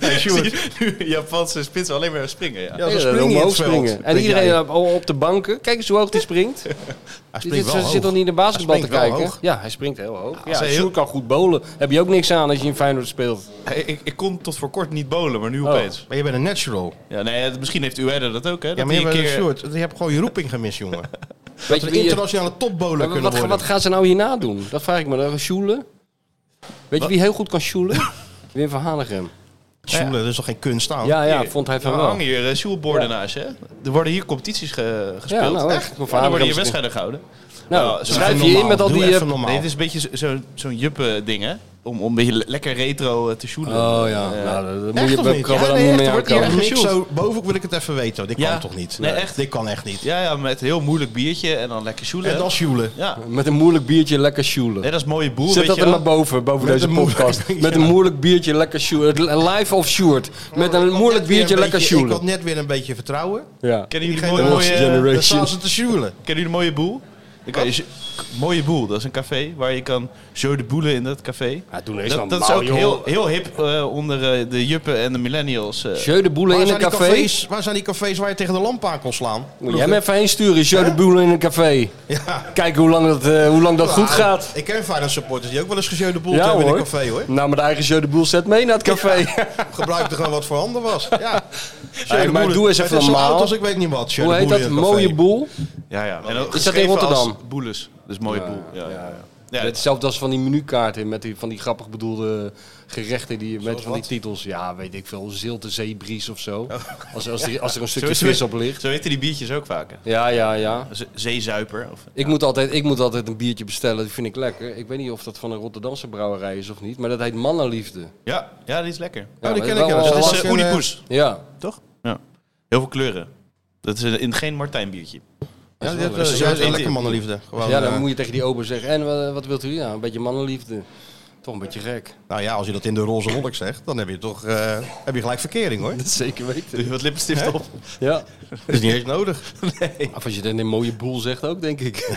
Nu Japanse spitsen alleen maar springen, ja. Ja, ze Ja, springen in omhoog het veld. springen. En Weet iedereen jij. op de banken. Kijk eens hoe hoog die springt. Hij springt wel Ze hoog. zit toch niet naar basketbal Hij te springt wel kijken? hoog. Ja, hij springt heel hoog. Ja, hij Sjoerd kan goed bowlen. Heb je ook niks aan als je in Feyenoord speelt. Ik kon tot voor kort niet bowlen, maar nu Oh. opeens. Maar je bent een natural. Ja, nee, misschien heeft Ueda dat ook, hè? Ja, Dat maar je hij bent een een keer... short. Je hebt gewoon je roeping gemist, jongen. Weet je Een wie je... internationale topbowler kunnen worden. Wat gaan ze nou hierna doen? Dat vraag ik me. Sjoelen? Weet je wie heel goed kan sjoelen? Wim van Hanegem. Sjoelen, dat is toch geen kunst aan? Ja, Hier, vond hij van er wel. hangen hier sjoelborden naast, hè? Er worden hier competities gespeeld. Ja, nou, echt. Ja, er worden hier wedstrijden gehouden. Nou, zo schrijf Doe je in normaal, met al doe die... even normaal. Nee, het is een beetje zo'n juppe-ding, hè? Om een beetje lekker retro te sjoelen. Oh ja, nou, dat moet Echt je of bij niet? Krabben Ja, dan nee, niet echt, meer er wordt hier aankomen. niks zo bovenop wil ik het even weten. Hoor. Dit Ja. kan toch niet? Nee, echt. Dit kan echt niet. Ja, met een heel moeilijk biertje en dan lekker sjoelen. En dan sjoelen. Ja. Met een moeilijk biertje lekker sjoelen. Nee, dat is een mooie boel, Zet weet dat je er wel. maar boven Met deze een moeilijk- podcast. Ja. Met een moeilijk biertje lekker sjoelen. Live of Sjoerd. Met een moeilijk biertje lekker Ik sjoelen. had net weer een beetje vertrouwen. Ja. Kennen jullie Geen mooie, Lost Generation. Dan staan ze te sjoelen. kennen jullie de mooie boel? Dan kan je, mooie boel, dat is een café waar je kan zo de boelen in dat café. Ja, doe eens Dat is ook heel hip onder de juppen en de millennials. Jeu de boelen in een café. Waar zijn die cafés waar je tegen de lamp aan kon slaan? Moet jij me even heen sturen. Jeu de boelen in een café. Ja. Kijken hoe lang dat goed gaat. Ik ken Feyenoord supporters die ook wel eens gejeu de boel Ja, hebben in hoor. een café, hoor. Nou, met de eigen Jeu de boel zet mee naar het café. Gebruikte gewoon wat voor handen was. Ja. Hey, maar doe eens even Het is zo normaal. oud als ik weet niet wat. Jeu Hoe de heet boel dat? in een café. Mooie boel? Ja, ja. En ook Is dat in geschreven Rotterdam? als boeles. Dus mooie boel. Ja. Hetzelfde als van die menukaarten met van die grappig bedoelde gerechten met van die titels. Ja, weet ik veel. Zilte zeebries of zo. Als er een stukje vis op ligt. Zo heten die biertjes ook vaker. Ja. Zeezuiper. Of, Ik moet altijd een biertje bestellen. Dat vind ik lekker. Ik weet niet of dat van een Rotterdamse brouwerij is of niet. Maar dat heet Mannenliefde. ja, die is lekker. Oh, die maar ken wel ik. Ja. wel Dat Dat is is een, Oedipus, Ja. toch? Ja. Heel veel kleuren. Dat is in geen Martijn biertje. Ja, wel dit leuk. is een lekker mannenliefde. Gewoon, Ja, dan moet je tegen die ober zeggen. En wat wilt u? Ja, een beetje mannenliefde. Toch een beetje gek. Nou ja, als je dat in de roze wolk zegt, dan heb je toch heb je gelijk verkering, hoor. Dat zeker weten. Doe je wat lippenstift op? Ja. Dat is niet eens nodig. Of als je dan een mooie boel zegt ook, denk ik.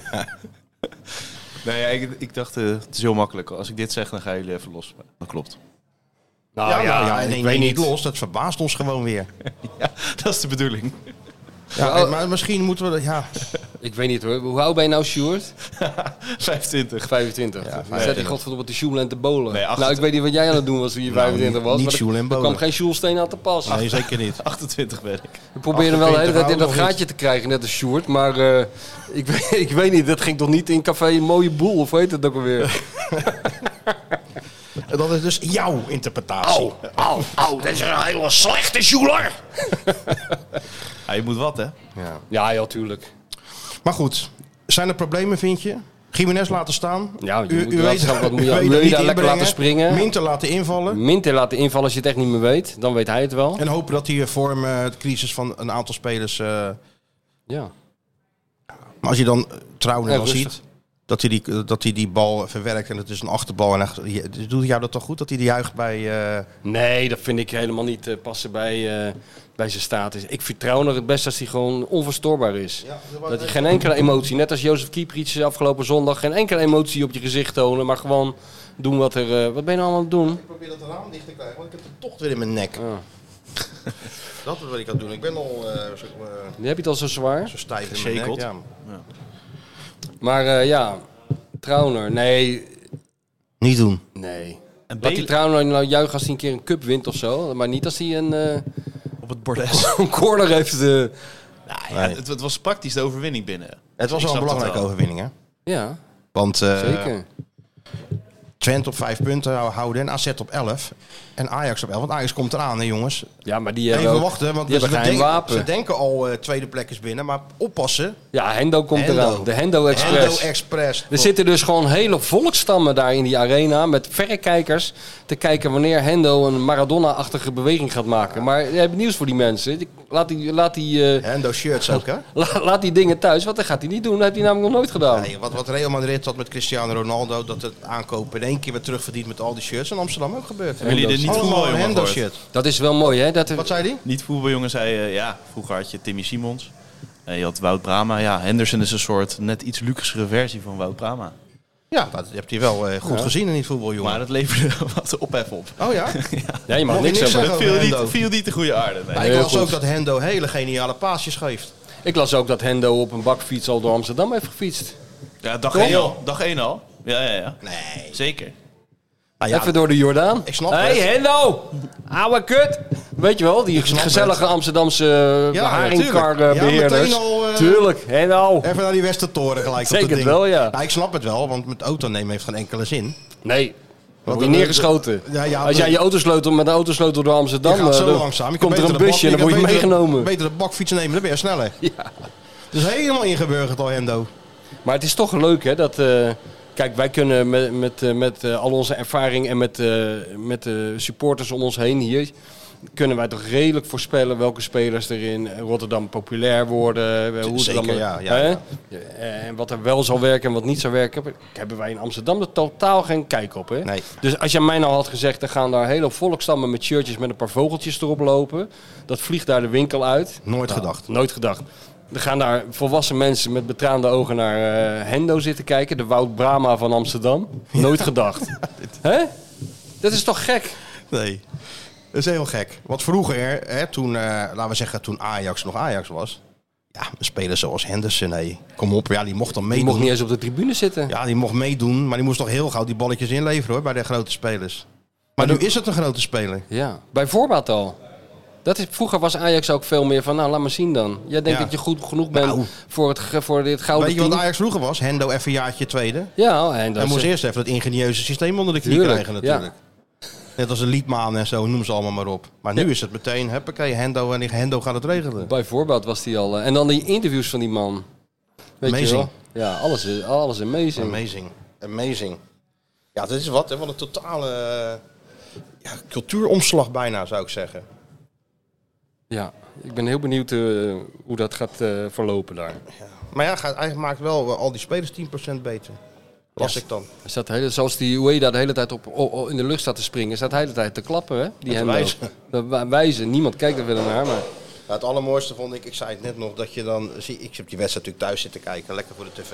Nee, ja, ik dacht, het is heel makkelijk. Als ik dit zeg, dan gaan jullie even los. Maar dat klopt. Nou ik weet niet los. Dat verbaast ons gewoon weer. Ja, dat is de bedoeling. Ja, maar misschien moeten we... Ja, Ik weet niet hoor. Hoe oud ben je nou, Sjoerd? 25. 25. Ja, zet die godverdomme te sjoelen en te bolen. Nee, nou, ik weet niet wat jij aan het doen was toen je 25 was. niet maar sjoelen en er bolen. kwam geen sjoelsteen aan te pas. nee, zeker niet. 28 ben ik. We probeerden wel de hele tijd in dat 28 gaatje te krijgen, net als Sjoerd. Maar ik weet niet, dat ging toch niet in café een mooie boel, of heet het ook alweer? Dat is dus jouw interpretatie. Au, dat is een hele slechte sjoeler. Ja, je moet wat, hè? Ja, tuurlijk. Maar goed, zijn er problemen, vind je? Jiménez laten staan. Ja, je moet wel weet zeggen, wat moet je- weet wil dat je niet daar lekker inbrengen. laten springen? Minter laten invallen. Minter laten invallen als je het echt niet meer weet. Dan weet hij het wel. En hopen dat die vorm, de crisis van een aantal spelers... Ja. maar als je dan Trouwen Ja, dan rustig. ziet... Dat hij die bal verwerkt en het is een achterbal. En doet jou dat toch goed dat hij juicht bij... Nee, dat vind ik helemaal niet passen bij zijn status. Ik vertrouw nog het best als hij gewoon onverstoorbaar is. Dat hij geen enkele emotie, net als Jozef Kieprits afgelopen zondag, geen enkele emotie op je gezicht tonen, maar gewoon doen wat er... wat ben je nou allemaal aan het doen? Ik probeer dat raam dicht te krijgen, want ik heb de tocht weer in mijn nek. Ah. Dat is wat ik aan het doen. Ik ben al Nu heb je het al zo zwaar. zo stijf in mijn nek. Shakeld. Ja. Maar ja, Trauner, nee. Niet doen. Nee. En Laat die Trauner nou juichen als hij een keer een cup wint of zo. Maar niet als hij op het bordes. een corner heeft. Nou, ja, het was praktisch de overwinning binnen. Het was Ik wel een snap het belangrijke wel. overwinning, hè? Ja, Want zeker. Twente op 5 punten houden en AZ op 11. En Ajax op 11. Want Ajax komt eraan, hè jongens. Ja, maar die hebben Even ook- wachten, want die hebben geen wapen. ze denken al tweede plek is binnen. Maar oppassen. Ja, Hendo komt Hendo. eraan. De Hendo Express. Hendo Express. Er zitten dus gewoon hele volkstammen daar in die arena met verrekijkers te kijken wanneer Hendo een Maradona-achtige beweging gaat maken. Maar je hebt nieuws voor die mensen. Laat die Hendo shirts ook, hè? laat die dingen thuis, want dat gaat hij niet doen. Dat heeft hij namelijk nog nooit gedaan. Nee, wat Real Madrid had met Cristiano Ronaldo, dat het aankopen in één keer weer terugverdient met al die shirts. In Amsterdam ook gebeurd. Hebben jullie er niet Allemaal voetbaljongen een Hendo gehoord? shit. Dat is wel mooi, hè? Wat zei die? Niet voetbaljongen zei, ja, vroeger had je Timmy Simons. Je had Wout Brama. Ja, Henderson is een soort net iets luxere versie van Wout Brama. Ja, dat heb je wel goed gezien in die voetbaljongen. Maar dat leverde wat ophef op. Oh ja? Ja, je mag Mocht niks je niks zeggen. zeggen? Het viel niet de goede aarde. Nee. Maar ik heel las goed. ook dat Hendo hele geniale paasjes geeft. Ik las ook dat Hendo op een bakfiets al door Amsterdam heeft gefietst. Ja, dag Toch? 1 al. Dag 1 al. Ja. Nee. Zeker. Nou ja, Even door de Jordaan. Ik snap Hey het. Hendo! Oude kut! Weet je wel, die snap gezellige Amsterdamse haringkar natuurlijk. Ja, beheerders. meteen al, Tuurlijk, Hendo! Even naar die Westertoren gelijk. op Zeker dat ding. wel, ja. Nou, ik snap het wel, want met auto nemen heeft geen enkele zin. Nee, dan word je dan- neergeschoten. Ja, Als jij je autosleutel met de autosleutel door Amsterdam... Je gaat zo dan langzaam. Je komt kan er een beter de busje en dan bak- word je beter- meegenomen. Beter de bakfiets nemen, dan ben je sneller. Ja. Dus helemaal ingeburgerd al, Hendo. Maar het is toch leuk, hè, dat... kijk, wij kunnen met al onze ervaring en met de supporters om ons heen hier... kunnen wij toch redelijk voorspellen welke spelers er in Rotterdam populair worden. Hoe het Zeker, allemaal- ja. hè? En wat er wel zal werken en wat niet zal werken. Hebben wij in Amsterdam er totaal geen kijk op. Hè? Nee. Dus als je mij nou had gezegd, er gaan daar hele volkstammen met shirtjes met een paar vogeltjes erop lopen. Dat vliegt daar de winkel uit. Nooit gedacht. Nooit gedacht. Er gaan daar volwassen mensen met betraande ogen naar Hendo zitten kijken. De Wout Brama van Amsterdam. Nooit gedacht. Hè? Dat is toch gek? Nee. Dat is heel gek. Want vroeger, hè, toen, laten we zeggen, toen Ajax nog Ajax was. Ja, een speler zoals Henderson, nee. Kom op, ja, die mocht dan Die meedoen. mocht niet eens op de tribune zitten. Ja, die mocht meedoen, maar die moest toch heel gauw die balletjes inleveren hoor, bij de grote spelers. Maar nu is het een grote speler. Ja, bij voorbaat al. Vroeger was Ajax ook veel meer van, nou, laat maar zien dan. Jij denkt Ja. dat je goed genoeg bent Nou. voor dit gouden Weet je wat team? Ajax vroeger was? Hendo even een jaartje tweede. Ja, en dat Hij moest is- eerst even dat ingenieuze systeem onder de knie Tuurlijk, krijgen natuurlijk. Net als een Liedmaan en zo, noem ze allemaal maar op. Maar nu is het meteen, huppakee, Hendo en Hendo gaat het regelen. bij voorbaat was die al. En dan die interviews van die man. Weet je Amazing. wel? Ja, alles amazing. Amazing. Ja, dat is wat, hè? Wat een totale cultuuromslag bijna, zou ik zeggen. Ja, ik ben heel benieuwd hoe dat gaat verlopen daar. Maar ja, hij maakt wel al die spelers 10% beter. Las Ja. ik dan. Hij staat zoals die Ueda de hele tijd in de lucht staat te springen, staat de hele tijd te klappen, hè? Die te Hendo. wijzen. Wijzen. Niemand kijkt er verder naar, maar... Ja, het allermooiste vond ik zei het net nog, dat je dan... Ik heb die wedstrijd natuurlijk thuis zitten kijken, lekker voor de tv.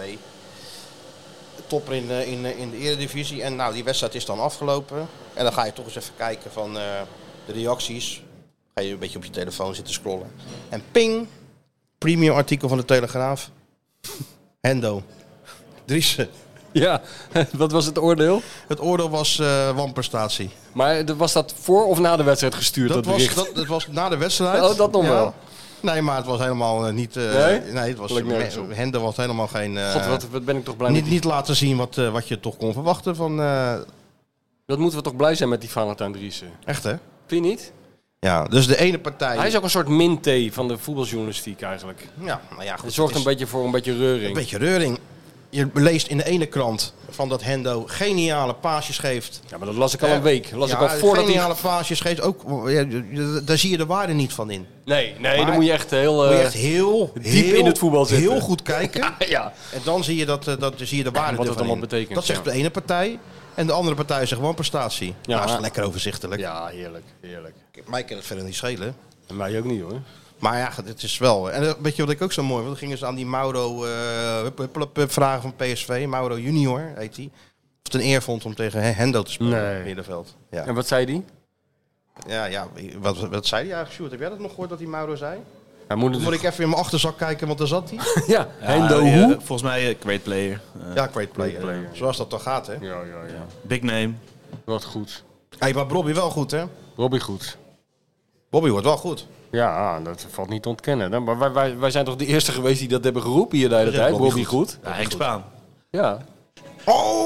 Topper in de Eredivisie. En nou, die wedstrijd is dan afgelopen. En dan ga je toch eens even kijken van de reacties. Ga je een beetje op je telefoon zitten scrollen. En ping, premium artikel van de Telegraaf. Hendo. Driessen. Ja, wat was het oordeel? Het oordeel was wanprestatie. Maar was dat voor of na de wedstrijd gestuurd, dat bericht? Dat was na de wedstrijd. Oh, dat nog wel. Nee, maar het was helemaal niet... Nee? Nee, het was... Lijkt nergens op. Hendo was helemaal geen... God, wat ben ik toch blij met niet laten zien wat je toch kon verwachten van... Dat moeten we toch blij zijn met die Valentijn Driessen. echt, hè? Vind je niet? Ja, dus de ene partij... Hij is ook een soort min-T van de voetbaljournalistiek eigenlijk. Ja, nou ja, goed. Het zorgt het een is beetje voor een beetje reuring. een beetje reuring. Je leest in de ene krant van dat Hendo geniale paasjes geeft. Ja, maar dat las ik al een week. Las ja, ik al voordat hij... geniale paasjes geeft ook... Ja, daar zie je de waarde niet van in. Nee, Maar dan moet je echt heel... Moet je echt heel in het voetbal zitten. Heel goed kijken. ja. En dan zie je, zie je de waarde wat het ervan allemaal in. betekent, Dat zegt ja. de ene partij. En de andere partij zegt gewoon prestatie. Ja, nou, dat is lekker overzichtelijk. Ja, heerlijk. Heerlijk. Mij kan het verder niet schelen. En mij ook niet hoor. Maar ja, het is wel... En weet je wat ik ook zo mooi vond? Dan gingen ze aan die Mauro vragen van PSV. Mauro junior heet hij. Of het een eer vond om tegen Hendo te spelen Nee. in het middenveld. Ja, En wat zei die? ja wat zei hij eigenlijk, Sjoerd? Heb jij dat nog gehoord dat die Mauro zei? Hij moet Moet ik even in mijn achterzak kijken, want daar zat hij. Ja, Hendo Ja, hoe? volgens mij great player. Ja, great player. player. Zoals dat toch gaat, hè? Ja. Big name. Wat goed. Hey, maar Bobby wel goed, hè? Robbie goed. Bobby wordt wel goed. Ja, dat valt niet te ontkennen. Maar wij zijn toch de eerste geweest die dat hebben geroepen hier de hele Ja, tijd. Robbie Robbie goed. Ja, Henk Spaan. Ja. Oh,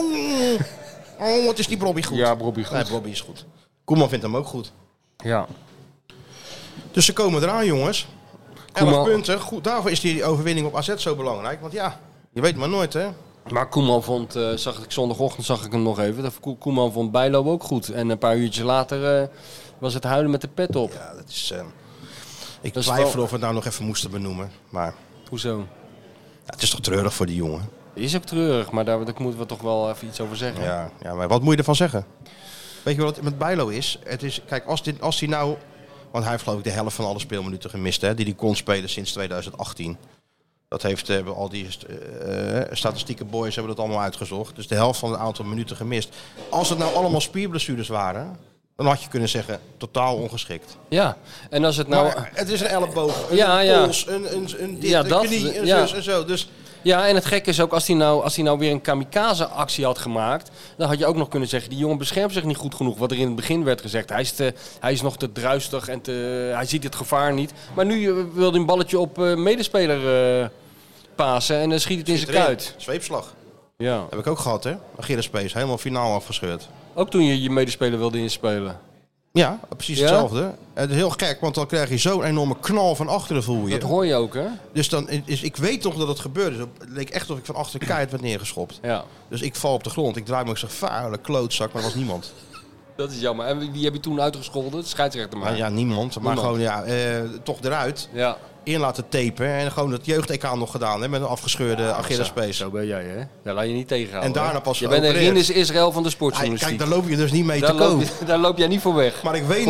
wat is die Bobby goed? Ja, Robbie goed. Nee, Bobby is goed. Koeman vindt hem ook goed. Ja. Dus ze komen eraan, jongens. 11 Koeman- punten. Goed, daarvoor is die overwinning op AZ zo belangrijk. Want ja, je weet maar nooit, hè? Maar Koeman vond, zondagochtend zag ik hem nog even. Koeman vond Bijlo ook goed. En een paar uurtjes later was het huilen met de pet op. Ja, dat is... ik Dat is twijfel wel- of we het nou nog even moesten benoemen. Maar Hoezo? ja, het is toch treurig voor die jongen. Is ook treurig, maar daar moeten we toch wel even iets over zeggen. Ja, maar wat moet je ervan zeggen? Weet je wat het met Bijlo is? Het is, kijk, als hij nou... Want hij heeft geloof ik de helft van alle speelminuten gemist, hè? Die hij kon spelen sinds 2018. Dat hebben al die statistieke boys hebben dat allemaal uitgezocht. Dus de helft van het aantal minuten gemist. Als het nou allemaal spierblessures waren, dan had je kunnen zeggen, totaal ongeschikt. Ja, en als het nou... Maar het is een elleboog, een pols, een dit, een knie, een zus en zo. Dus... Ja, en het gekke is ook, als hij nou weer een kamikaze-actie had gemaakt, dan had je ook nog kunnen zeggen, die jongen beschermt zich niet goed genoeg. Wat er in het begin werd gezegd. Hij is nog te druistig en hij ziet het gevaar niet. Maar nu wil hij een balletje op medespeler pasen en dan schiet het in zijn kuit. Zweepslag. Ja. Heb ik ook gehad, hè? Achillespees, helemaal finaal afgescheurd. Ook toen je medespeler wilde inspelen. Ja, precies hetzelfde. Het is heel gek, want dan krijg je zo'n enorme knal van achteren, voel je. Dat hoor je ook, hè? Dus ik weet nog dat het gebeurde. Het leek echt of ik van achter keihard werd neergeschopt. Ja. Dus ik val op de grond. Ik draai me, ik zeg, vuile klootzak, maar er was niemand. Dat is jammer. En wie heb je toen uitgescholden? De scheidsrechter maar. Ja, niemand. Maar gewoon, toch eruit. Ja. In laten tapen. En gewoon het jeugd-EK nog gedaan, hè, met een afgescheurde Achillespees. Zo ben jij, hè? Daar laat je niet tegenhouden. En daarna pas je bent een Rinus Israël van de sportjournalistiek. Kijk, daar loop je dus niet mee te koop. Daar loop jij niet voor weg. Maar ik weet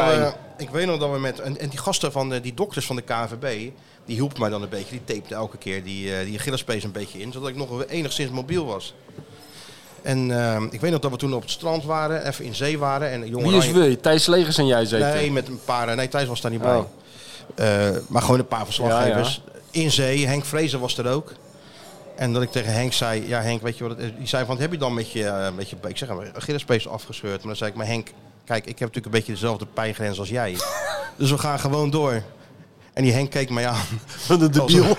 nog dat we met... En die gasten van die dokters van de KNVB, die hielpen mij dan een beetje. Die tapten elke keer die Achillespees een beetje in, zodat ik nog enigszins mobiel was. En ik weet nog dat we toen op het strand waren, even in zee waren. En wie is we? Thijs Legers en jij zeker? Nee, met een paar... Nee, Thijs was daar niet bij. Oh. Maar gewoon een paar verslaggevers. Ja. In zee, Henk Vrezer was er ook. En dat ik tegen Henk zei... Ja, Henk, weet je wat het is? Die zei van, heb je dan met je ik zeg maar, Achillespees afgescheurd? Maar dan zei ik, maar Henk, kijk, ik heb natuurlijk een beetje dezelfde pijngrens als jij. Dus we gaan gewoon door. En die Henk keek mij aan. Wat een debiel.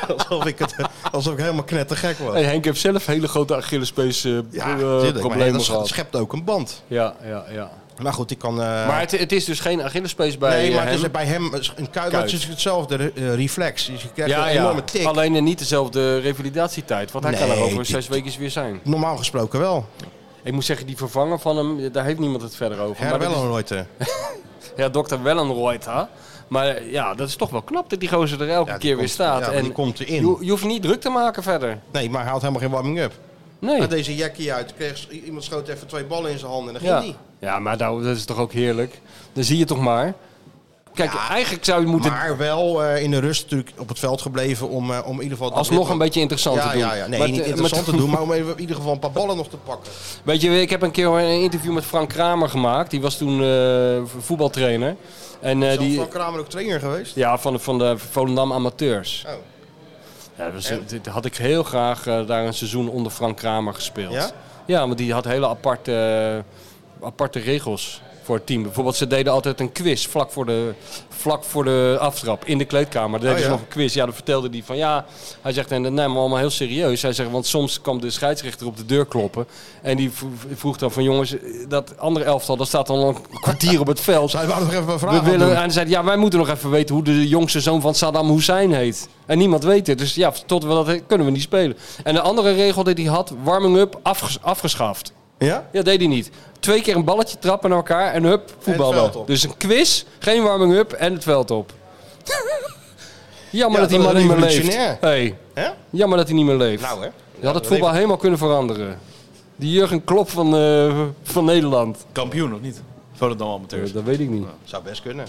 Alsof ik helemaal knettergek was. Hey, Henk heeft zelf hele grote Achillespees problemen gehad. Het schept ook een band. Ja. Maar goed, ik kan... Maar het is dus geen Achillespees bij hem? Nee, maar het is bij hem een kuit. Het is hetzelfde reflex. Dus je krijgt een enorme tik. Alleen niet dezelfde revalidatietijd. Want hij kan er over 6 weken weer zijn. Normaal gesproken wel. Ik moet zeggen, die vervanger van hem, daar heeft niemand het verder over. Herr Wellenreuter. Ja, dokter Wellenreuter. Maar ja, dat is toch wel knap dat die gozer er elke keer weer staat. Ja, en die komt erin. Je hoeft niet druk te maken verder. Nee, maar hij had helemaal geen warming-up. Nee. Hij deze jackie uit, iemand schoot even 2 ballen in zijn handen en dan ging die. Ja, maar dat is toch ook heerlijk. Dan zie je toch maar. Kijk, eigenlijk zou je moeten... Maar wel in de rust natuurlijk op het veld gebleven om in ieder geval... Alsnog een beetje interessant te doen. Ja. Nee, niet interessant te doen, maar om in ieder geval een paar ballen nog te pakken. Weet je, ik heb een keer een interview met Frank Kramer gemaakt. Die was toen voetbaltrainer. En, is Frank Kramer ook trainer geweest? Ja, van de Volendam Amateurs. Oh. Ja, dat had ik heel graag daar een seizoen onder Frank Kramer gespeeld. Ja? Ja, want die had hele aparte regels voor het team. Bijvoorbeeld, ze deden altijd een quiz vlak voor de aftrap in de kleedkamer. Dan deden ze nog een quiz. Ja, dan vertelde hij van hij zegt, en dat nemen we allemaal heel serieus. Hij zegt, want soms kwam de scheidsrechter op de deur kloppen. En die vroeg dan van, jongens, dat andere elftal, dat staat dan al een kwartier op het veld. Zij wou nog even een vraag doen. En hij zei, wij moeten nog even weten hoe de jongste zoon van Saddam Hussein heet. En niemand weet het. Dus ja, tot we dat kunnen we niet spelen. En de andere regel die hij had, warming-up, afgeschaft. Ja? Ja, deed hij niet. 2 keer een balletje trappen naar elkaar en hup, voetballen. Dus een quiz, geen warming-up en het veld op. Jammer dat die man niet meer leeft. Hey. Jammer dat hij niet meer leeft. Nou, hè? Je had het voetbal helemaal kunnen veranderen. Die Jurgen Klopp van Nederland. Kampioen of niet? Volendam Amateurs. Dat weet ik niet. Zou best kunnen.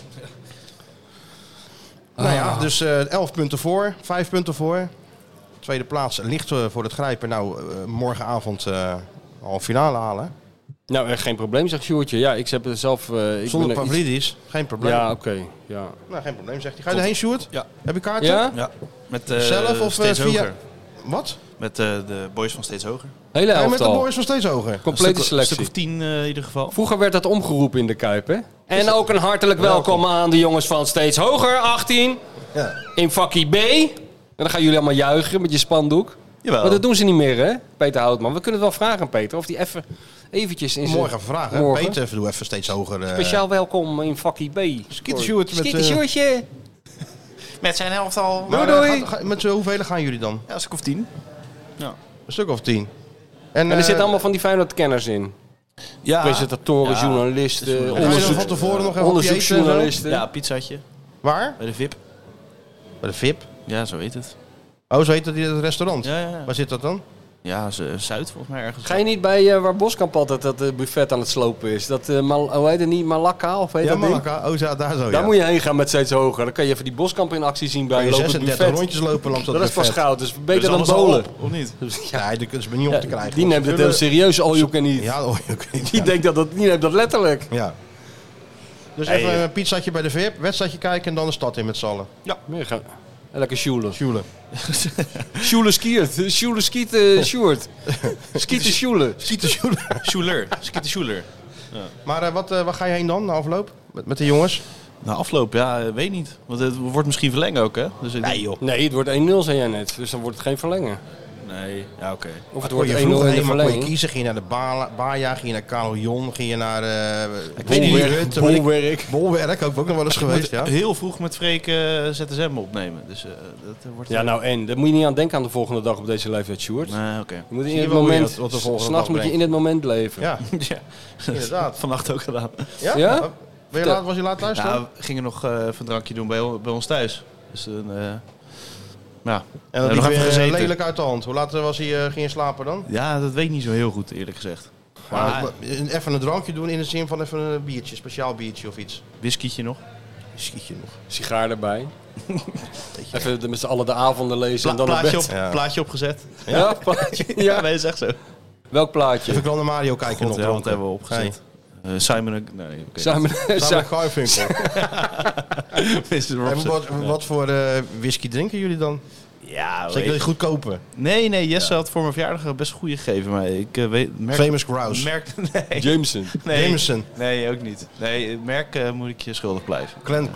Nou ja, dus 11 punten voor, 5 punten voor. Tweede plaats ligt voor het grijpen. Nou, morgenavond al een finale halen. Nou, geen probleem, zegt Sjoerdje. Ja, ik heb het zelf... Zonder Pavlidis, geen probleem. Ja, oké. Ja. Nou, geen probleem, zegt hij. Ga je erheen, Sjoerd? Ja. Heb je kaarten? Ja? Met zelf of Steeds via... Hoger. Wat? Met de boys van Steeds Hoger. Hele elftal. Met de boys van Steeds Hoger. Complete selectie. Een stuk of 10 in ieder geval. Vroeger werd dat omgeroepen in de Kuip, hè? En ook een hartelijk welkom aan de jongens van Steeds Hoger, 18. Ja. In vakkie B. En dan gaan jullie allemaal juichen met je spandoek. Jawel. Maar dat doen ze niet meer, hè? Peter Houtman. We kunnen het wel vragen aan Peter of die eventjes in zijn... Morgen even vragen. Morgen. Peter, doe even Steeds Hoger. Speciaal welkom in vakkie B. Skittersjoertje. Met zijn elftal. Doei. Met hoeveel gaan jullie dan? Ja, een stuk of 10. Ja. Een stuk of 10. En er zitten allemaal van die Feyenoord-kenners in. Ja. Presentatoren, journalisten, onderzoeksjournalisten. Ja, pizzaatje. Waar? Bij de VIP. Bij de VIP? Ja, zo heet het. Oh, zo heet het restaurant? Ja. Waar zit dat dan? Ja, Zuid volgens mij ergens. Ga je niet bij waar Boskamp altijd dat buffet aan het slopen is? Dat, hoe heet het niet? Malakka of heet dat ding? Malakka. Oh, daar zo, Daar moet je heen gaan met steeds hoger. Dan kan je even die Boskamp in actie zien bij Kan je een lopend 36 buffet. rondjes lopen langs dat Dat is pas buffet. goud, dus beter dan alles al bowlen. op, of niet? Ja, dat is me niet op te krijgen. Die neemt het heel serieus, all you can eat. Ja, Die denkt die neemt dat letterlijk. Ja. Dus Hey, even een pizzaatje bij de VIP, wedstrijdje kijken en dan de stad in met z'n allen. Meer gaan. En lekker sjoelen. Sjoelen. Sjoelen skiert. Sjoelen skiet Sjoerd. Skieten sjoelen. Schuler. Skiete Schuler. Maar waar ga je heen dan, na afloop? Met de jongens? Na afloop, ja, weet niet. Want het wordt misschien verlengen ook, hè? Dus ik denk- joh. Nee, het wordt 1-0 zei jij net. Dus dan wordt het geen verlengen. Nee, ja, oké. Of het Kon wordt je 1-0 in vroeger de heen, maar kon je verlenging. kiezen. Ging je naar de Baja, ging je naar Carillon, ging je naar Bolwerk. Bolwerk. Bolwerk, ook nog wel eens geweest, ja. Heel vroeg met Freek ZSM opnemen. Dus dat wordt... Ja, nou en. Daar moet je niet aan denken aan de volgende dag op deze leeftijd, Sjoerd. Nee, oké. Je moet Zie in je het wel hoe je moment, dat- wat de volgende 's nachts dag moet je brengt. in het moment leven. Ja, Ja, inderdaad. vannacht ook gedaan. Ja? Ja? Was je laat thuis dan? Nou, we gingen nog even een drankje doen bij ons thuis. Dus ja. En dat nog liep even weer gezeten. lelijk uit de hand. Hoe laat ging je slapen dan? Ja, dat weet ik niet zo heel goed, eerlijk gezegd. Maar even een drankje doen in de zin van even een biertje, speciaal biertje of iets. Whiskietje nog. Schietje nog. Sigaar erbij. Even met z'n allen de avonden lezen en dan naar Plaatje, bed. Ja. plaatje opgezet. Ja, plaatje. Ja, Ja. nee, dat is echt zo. Welk plaatje? Even Grande Mario kijken God, nog. ja, wat dronken. hebben we opgezet? Simon... Nee, oké. Samen. Samen Garfunkel. Mr. En Robson. wat voor whisky drinken jullie dan? Ja, Zeker die goed kopen. Nee, Jesse had voor mijn verjaardag best een goede gegeven. Maar ik merk... Famous Grouse. Nee. Jameson. Nee. Jameson. Nee, ook niet. Nee, het merk moet ik je schuldig blijven. Clan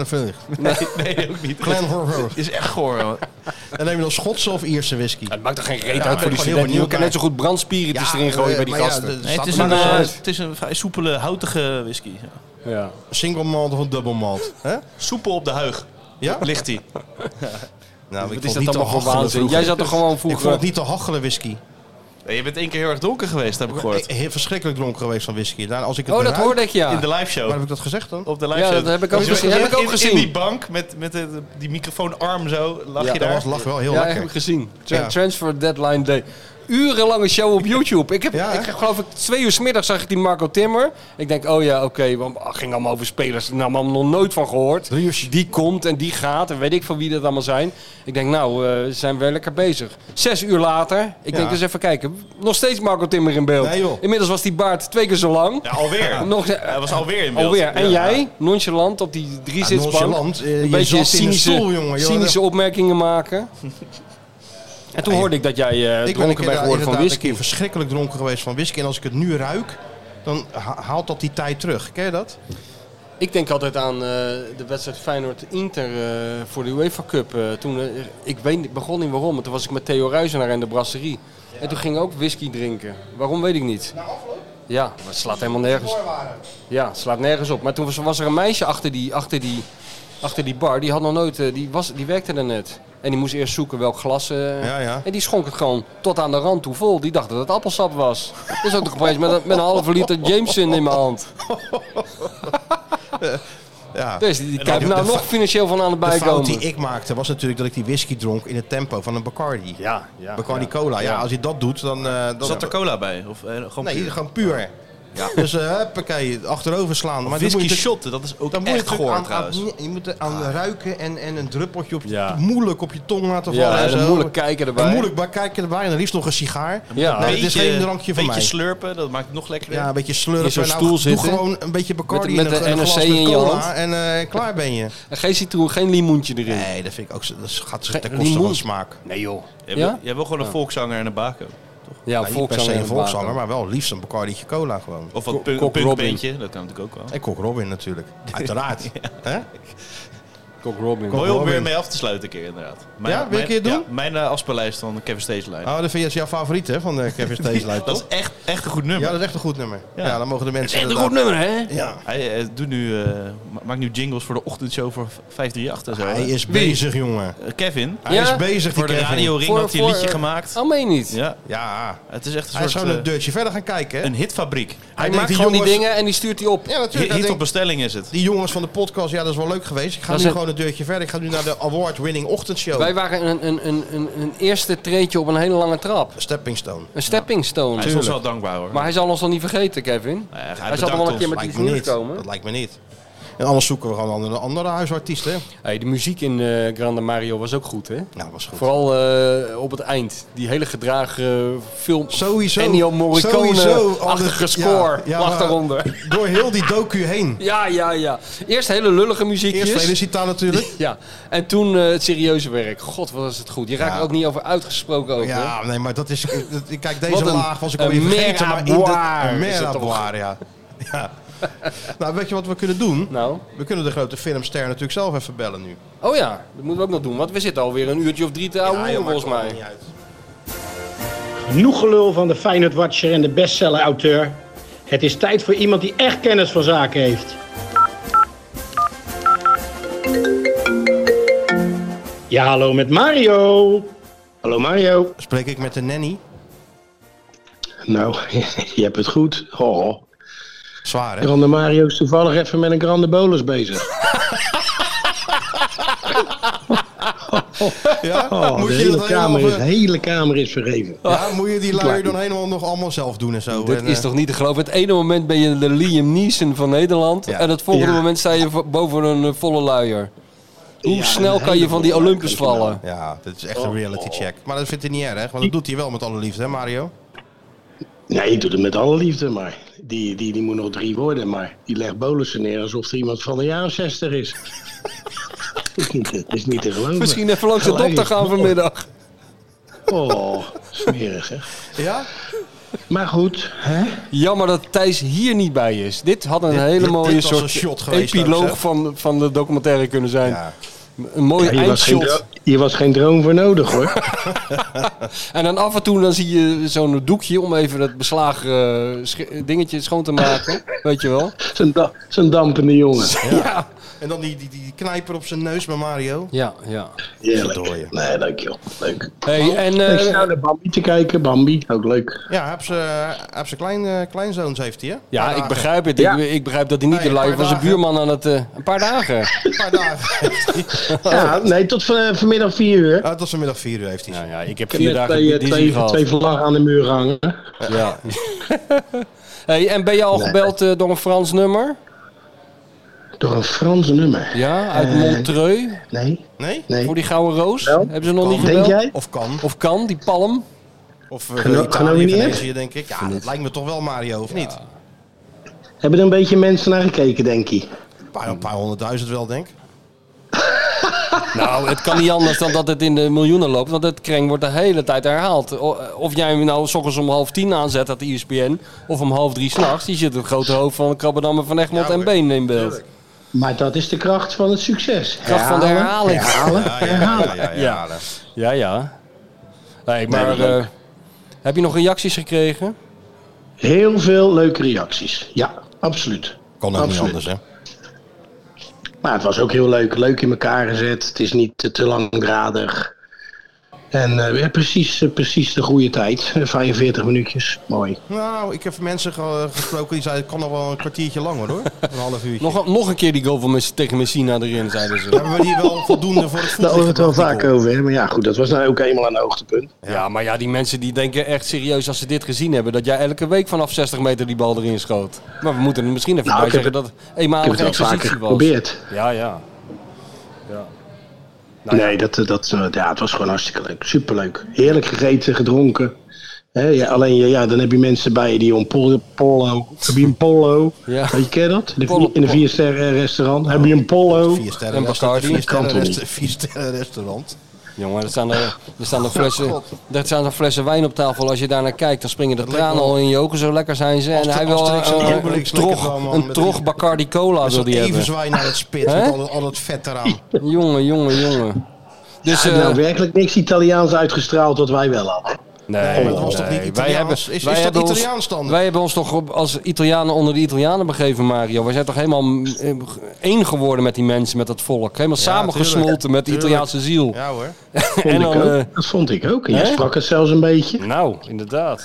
Nee, ook niet. Horror. Is echt goor, man. En neem je dan Schotse of Ierse whisky? Het maakt toch geen reet Ja, uit voor die ik ben gewoon heel studenten. Je benieuwd kan net zo goed brandspiritus erin gooien bij die maar ja, gasten. Nee, het is staat er maar uit. het is een vrij soepele, houtige whisky. Ja. Ja. Single malt of een double malt? Hè? Soepel op de huig. Ja? Ligt hij. Nou, Wat ik is vond dat niet te allemaal voor hachelen waanzin? vroeger. Jij zat toch gewoon Ik vond vroeger... het niet te hachelen whisky. Nee, je bent één keer heel erg dronken geweest, heb ik gehoord. Heel verschrikkelijk dronken geweest van whisky. Nou, als ik het Oh, dat ruik- hoorde ik ja. In de live show. Waar heb ik dat gezegd dan? Op de live Ja, show. dat heb ik ook Dus je gezien. lag Heb ik ook in gezien. die bank met die microfoonarm zo, lag Ja, je dat daar. lag wel heel Ja, lekker. heb ik gezien. Ja. Transfer Deadline Day. Urenlange show op YouTube. Ik Ja, hè? geloof ik 2 uur 's middag zag ik die Marco Timmer. Ik denk, oh ja, oké. Want het ging allemaal over spelers. Daar heb ik nog nooit van gehoord. 3 uur. Die komt en die gaat. En weet ik van wie dat allemaal zijn. Ik denk, nou, zijn we lekker bezig. 6 uur later. Ik denk, eens even kijken. Nog steeds Marco Timmer in beeld. Nee, joh. Inmiddels was die baard 2 keer zo lang. Ja, alweer. Nog, Hij was alweer in beeld. alweer. En Ja. jij, nonchalant op die 3-zitsbank. nonchalant. Je Een beetje zat in een cynische, stoel, jongen. cynische opmerkingen maken. En toen hoorde ik dat jij Ik ben een dronken keer bent geworden van inderdaad een keer whisky. verschrikkelijk dronken geweest van whisky. En als ik het nu ruik, dan haalt dat die tijd terug. Ken je dat? Ik denk altijd aan de wedstrijd Feyenoord-Inter voor de UEFA Cup. Toen, ik begon niet waarom, maar toen was ik met Theo Ruizenaar in de brasserie. En toen ging ik ook whisky drinken. Waarom weet ik niet. Ja, maar het slaat helemaal nergens. Ja, het slaat nergens op. Maar toen was er een meisje achter die bar. Die had nog nooit, die werkte er net. En die moest eerst zoeken welk glas. Ja. En die schonk het gewoon tot aan de rand toe vol. Die dacht dat het appelsap was. Dus ook nog opeens met een halve liter Jameson in mijn hand. Ja. Dus die kijkt nou de nog financieel van aan het De fout bijkomen. die ik maakte was natuurlijk dat ik die whisky dronk in het tempo van een Bacardi. Ja. Bacardi Cola. Ja, als je dat doet, dan... Zat er cola bij? Of gewoon Nee, puur? gewoon puur. Ja. Dus huppakee, achterover slaan. Maar dan Whisky moet je shotten, dat is ook dan moet je echt natuurlijk goor aan, trouwens. je moet er aan ruiken en een druppeltje op je, Ja. moeilijk op je tong laten vallen. Ja, en en zo. moeilijk kijken erbij. En moeilijk bij kijken erbij en dan liefst nog een sigaar. Ja. Nee, dit is geen drankje van beetje mij. slurpen, dat maakt het nog lekkerder. Ja, een beetje In slurpen. zo'n Nou, stoel doe zitten. gewoon een beetje Bacardi Met in de een NRC glas in met je cola hand. en klaar ben je. En geen citroen, geen limoentje erin. Nee, dat vind ik ook zo. Dat gaat Geen ten koste van limoen. de smaak. Nee joh. Jij wil gewoon een volkszanger en een bako. Ja, Nou, niet per se een en volkszanger, water. maar wel liefst een Bacardi'tje cola gewoon. Of Kok wat Robin. punkbandje, dat kan natuurlijk ook wel. En Kok Robin natuurlijk. Uiteraard. Hè? Kok Robin. Kok Mooi om Robin. weer mee af te sluiten een keer inderdaad. Ja, wil je een keer doen? Ja, mijn afspeellijst van Kevin Stageline. Oh, dat vind je jouw favoriet hè, van de Kevin Stageline, Dat toch? is echt een goed nummer. Ja, dat is echt een goed nummer. Ja, dan mogen de mensen... Echt een goed nummer, hè? Ja. Hij doet nu, maakt nu jingles voor de ochtendshow voor 538 en zo. Hij hè? is bezig, jongen. Kevin. Hij Ja? is bezig, Voor die de Kevin. Radio Ring had hij een liedje gemaakt. Oh, meen niet. Ja, Ja, het is echt een hij is soort gewoon een deurtje verder gaan kijken, hè? een hitfabriek. Hij denkt, maakt die gewoon die jongens- dingen en die stuurt hij op. Ja, natuurlijk. Hij Hit op denkt, bestelling is het. die jongens van de podcast, ja, dat is wel leuk geweest. Ik ga Dat nu is gewoon een deurtje verder. Ik ga nu naar de award-winning ochtendshow. Wij waren een eerste treedje op een hele lange trap. Stepping Stone. Een stepping stone. Hij is ons wel dankbaar hoor. Maar hij zal ons nog niet vergeten, Kevin. Hij zal er wel een keer met Lijkt iets me nieuws niet. komen. Dat lijkt me niet. En anders zoeken we gewoon een andere huisartiest, hè? Hey, de muziek in Grande Mario was ook goed, hè? Nou, was goed. Vooral op het eind. Die hele gedragen film. Sowieso. Ennio Morricone-achtige score lag maar daaronder. Door heel die docu heen. Ja. Eerst hele lullige muziekjes. Eerst Felicita natuurlijk. Ja. En toen het serieuze werk. God, wat was het goed. Je raakt er ook niet over uitgesproken over. Ja, nee, maar dat is... Kijk, deze Wat een- laag was ik alweer een vergeten. Maar in Meraboire de is het toch? Meraboire, ja. Ja. Nou, weet je wat we kunnen doen? Nou. We kunnen de grote filmster natuurlijk zelf even bellen nu. Oh ja, dat moeten we ook nog doen. Want we zitten alweer een uurtje of 3 te ouwe joh, volgens maakt mij. allemaal niet uit. Genoeg gelul van de Feyenoord Watcher en de bestseller-auteur. Het is tijd voor iemand die echt kennis van zaken heeft. Ja, hallo met Mario. Hallo Mario. Spreek ik met de nanny? Nou, je hebt het goed. Oh, Zwaar, hè? Grande Mario is toevallig even met een grande bolus bezig. Ja? Oh, Moet de je hele dat kamer, helemaal... hele kamer is vergeven. Ja, moet je die lui dan helemaal nog allemaal zelf doen en zo? Dit En, is toch niet te geloven. Het ene moment ben je de Liam Neeson van Nederland. Ja. En het volgende Ja. moment sta je boven een volle luier. Hoe Ja, snel een kan je hele van die volle Olympus luier, vallen? Ja, dit is echt een reality check. Maar dat vindt hij niet erg, want dat doet hij wel met alle liefde, hè Mario? Nee, ik doe het met alle liefde, maar die moet nog 3 worden. Maar die legt bolussen neer alsof er iemand van de jaren 60 is. Het is niet te geloven. Misschien even langs de Gelijk. dokter gaan vanmiddag. Oh, smerig hè. Ja? Maar goed, hè? Jammer dat Thijs hier niet bij is. Dit had een hele dit mooie was een soort shot geweest ook, epiloog zeg. van de documentaire kunnen zijn. Ja. Een mooie eindshot. Hier was geen droom voor nodig hoor. En dan af en toe dan zie je zo'n doekje om even dat beslagen dingetje schoon te maken. Weet je wel? Zo'n dampende jongen. Ja. En dan die knijper op zijn neus bij Mario. Ja. Heerlijk. Verdorie. Nee, leuk joh. Leuk. Hey, en Ik sta naar Bambi te kijken. Bambi, ook leuk. Ja, hij heeft zijn kleinzoons heeft hij, hè? ja, Een ik paar begrijp het. Ja. Ik begrijp dat hij niet Nee, de een lui paar van zijn dagen. buurman aan het... een paar dagen. Een paar dagen heeft hij. Ja, nee, tot vanmiddag 4 uur. Tot vanmiddag 4 uur heeft hij. Ja, ik heb Ik 4 heb dagen net Disney gehad. twee vlaggen aan de muur hangen. Ja. Hey, en ben je al Nee. gebeld door een Frans nummer? Door een Frans nummer. Ja, uit Montreux. Nee, Nee? nee. Voor die Gouden Roos. Wel? Hebben ze nog niet Denk gebeld? jij? Of kan. Of kan, die palm? Of Genomineerd? Italië, Venetië, denk ik. Ja, dat lijkt me toch wel Mario, of niet? Hebben er een beetje mensen naar gekeken, denk je? Een paar 100.000 wel, denk ik. Nou, het kan niet anders dan dat het in de miljoenen loopt. Want het kreng wordt de hele tijd herhaald. Of jij hem nou 's ochtends om 2:30 aanzet, dat de ESPN. Of om 2:30 s'nachts. Die zit het grote hoofd van Krabbedammer van Egmond Ja, en hoor. Been in beeld. Tuurlijk. Maar dat is de kracht van het succes. Kracht van de herhaling. Herhalen, herhalen. Ja. Hey, maar Nee, heb je nog reacties gekregen? Heel veel leuke reacties. Ja, absoluut. Kan ook niet Absoluut. anders, hè? Maar het was ook heel leuk. Leuk in elkaar gezet. Het is niet te langdradig. En ja, precies de goede tijd. 45 minuutjes. Mooi. Nou, ik heb mensen gesproken die zeiden, het kan nog wel een kwartiertje langer, hoor. Een half uurtje. Nog een keer die goal van tegen Messina erin, zeiden ze. Hebben we die wel voldoende voor het Daar horen we het wel voetlicht vaak over. Hè? Maar ja, goed. Dat was nou ook eenmaal een hoogtepunt. Ja, maar ja, die mensen die denken echt serieus als ze dit gezien hebben... dat jij elke week vanaf 60 meter die bal erin schoot. Maar we moeten er misschien even Nou, bij ik heb zeggen dat het Ik heb eenmalige het wel vaker exercitie was. geprobeerd. Ja. Nou ja. Nee, het was gewoon hartstikke leuk. Superleuk. Heerlijk gegeten, gedronken. Hè, ja, alleen dan heb je mensen bij je die om polo. Heb je een polo? Ja. Weet je, ken je dat? Polo. In een 4-sterren restaurant. Heb je een polo? 4 sterren En Bacardi. restaurant. Jongen, er staan flessen wijn op tafel. Als je daar naar kijkt, dan springen de tranen al in je ogen. Zo lekker zijn ze. En hij wil een trog Bacardi Cola wil die Even hebben. zwaaien naar het spit, Hè? met al het vet eraan. Jongen. Dus, Hij heeft nou werkelijk niks Italiaans uitgestraald wat wij wel hadden. nee, maar dat was toch niet Italiaans? Is dat Italiaans dan? Wij hebben ons toch als Italianen onder de Italianen begeven, Mario. Wij zijn toch helemaal één geworden met die mensen, met dat volk. Helemaal samengesmolten met de Italiaanse ziel. Ja hoor. En dan, Dat vond ik ook. En jij hè? sprak het zelfs een beetje. nou, inderdaad.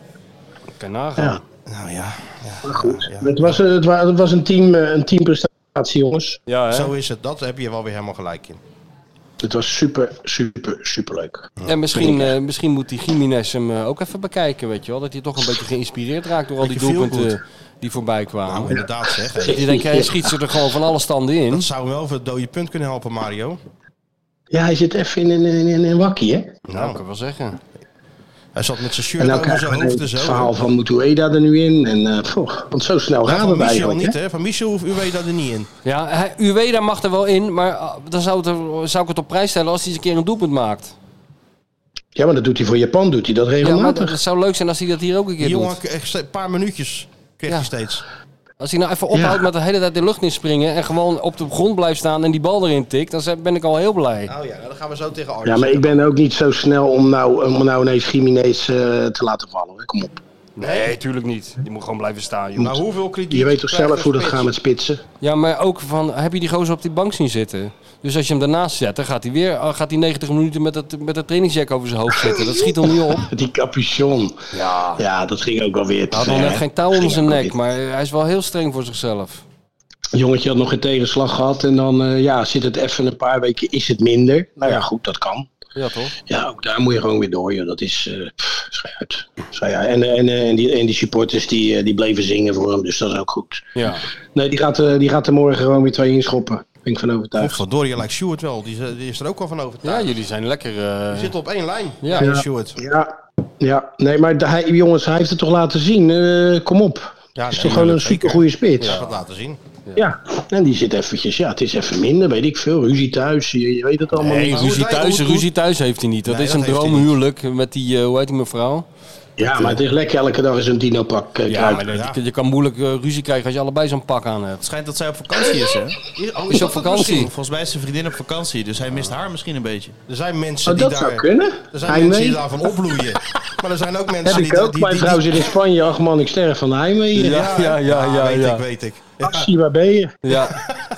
Kan nagaan. Ja. Nou ja. Maar goed. Het was een teamprestatie prestatie, jongens. Ja, hè? Zo is het. Dat heb je wel weer helemaal gelijk in. Het was super, super, super leuk. En misschien moet die Gimenez hem ook even bekijken, weet je wel. Dat hij toch een beetje geïnspireerd raakt door al die Beetje doelpunten die voorbij kwamen. Nou, inderdaad zeg. Hè. Je denkt, hij schiet ze er gewoon van alle standen in. Dat zou hem wel voor het dode punt kunnen helpen, Mario. Ja, hij zit even in een wakkie, hè? Nou, kan ik wel zeggen. Hij zat met zijn En shirt nou over zijn krijgen we hoofd en het zo. verhaal van Mutueda er nu in. En, want zo snel Ja, gaat van het Michel eigenlijk, niet, hè? hè? Van Michel hoeft Ueda er niet in. Ja, Ueda mag er wel in, maar dan zou ik het op prijs stellen als hij eens een keer een doelpunt maakt. Ja, maar dat doet hij voor Japan, doet hij dat Ja, maar regelmatig. het zou leuk zijn als hij dat hier ook een keer Die jongen, doet. echt een paar minuutjes kreeg hij steeds. Als hij nou even ophoudt met de hele tijd de lucht in springen en gewoon op de grond blijft staan en die bal erin tikt, dan ben ik al heel blij. Oh ja, dan gaan we zo tegen Arjen. Ja, maar ik ben ook niet zo snel om nou ineens Gimenez te laten vallen. Hè? Kom op. Nee, tuurlijk niet. Die moet gewoon blijven staan, joh. Nou, hoeveel kritiek Je weet toch krijgt zelf hoe een dat spits? gaat met spitsen? Ja, maar ook van, heb je die gozer op die bank zien zitten? Dus als je hem daarnaast zet, dan gaat hij 90 minuten met het trainingsjack over zijn hoofd zitten. Dat schiet hem niet op. Die capuchon. Ja, dat ging ook wel weer te Hij had nog ver, net hè? geen touw onder Ging zijn ook wel nek, weer. maar hij is wel heel streng voor zichzelf. Een jongetje had nog geen tegenslag gehad en dan zit het even een paar weken, is het minder. Nou ja, goed, dat kan. Ja, toch? Ja, ook daar moet je gewoon weer door. Joh. Dat is, schei uit. En die supporters die bleven zingen voor hem, dus dat is ook goed. Ja. Nee, die gaat er morgen gewoon weer 2 inschoppen. Ben ik van overtuigd. Verdorie, lijkt Stuart wel. Die is er ook wel van Ja, overtuigd. jullie zijn lekker... Die zitten op één lijn. Ja. Stuart. Ja, nee, maar jongens, hij heeft het toch laten zien. Kom op. Ja, Het is toch gewoon een supergoeie spits. Ja, dat laten zien. Ja, en die zit eventjes, het is even minder, weet ik veel. Ruzie thuis, je weet het allemaal Nee, niet. ruzie thuis heeft hij niet. Dat Nee, is dat een heeft hij droomhuwelijk met die, hoe heet die mevrouw? Ja, maar het is lekker elke dag eens een dino-pak Ja, kruid. maar je kan moeilijk ruzie krijgen als je allebei zo'n pak aan hebt. Het schijnt dat zij op vakantie is, hè? Is je op vakantie? Volgens mij is zijn vriendin op vakantie, dus hij mist haar misschien een beetje. Er zijn mensen Oh, die dat zou daar... kunnen. Er zijn Hij mensen die mee. daarvan opbloeien. Maar er zijn ook mensen Heb die... ik ook. die- Mijn die- vrouw die- zit in Spanje. Ach man, ik sterf van de heimwee. Ja. Weet ik. Ja. Actie, waar ben je? Ja.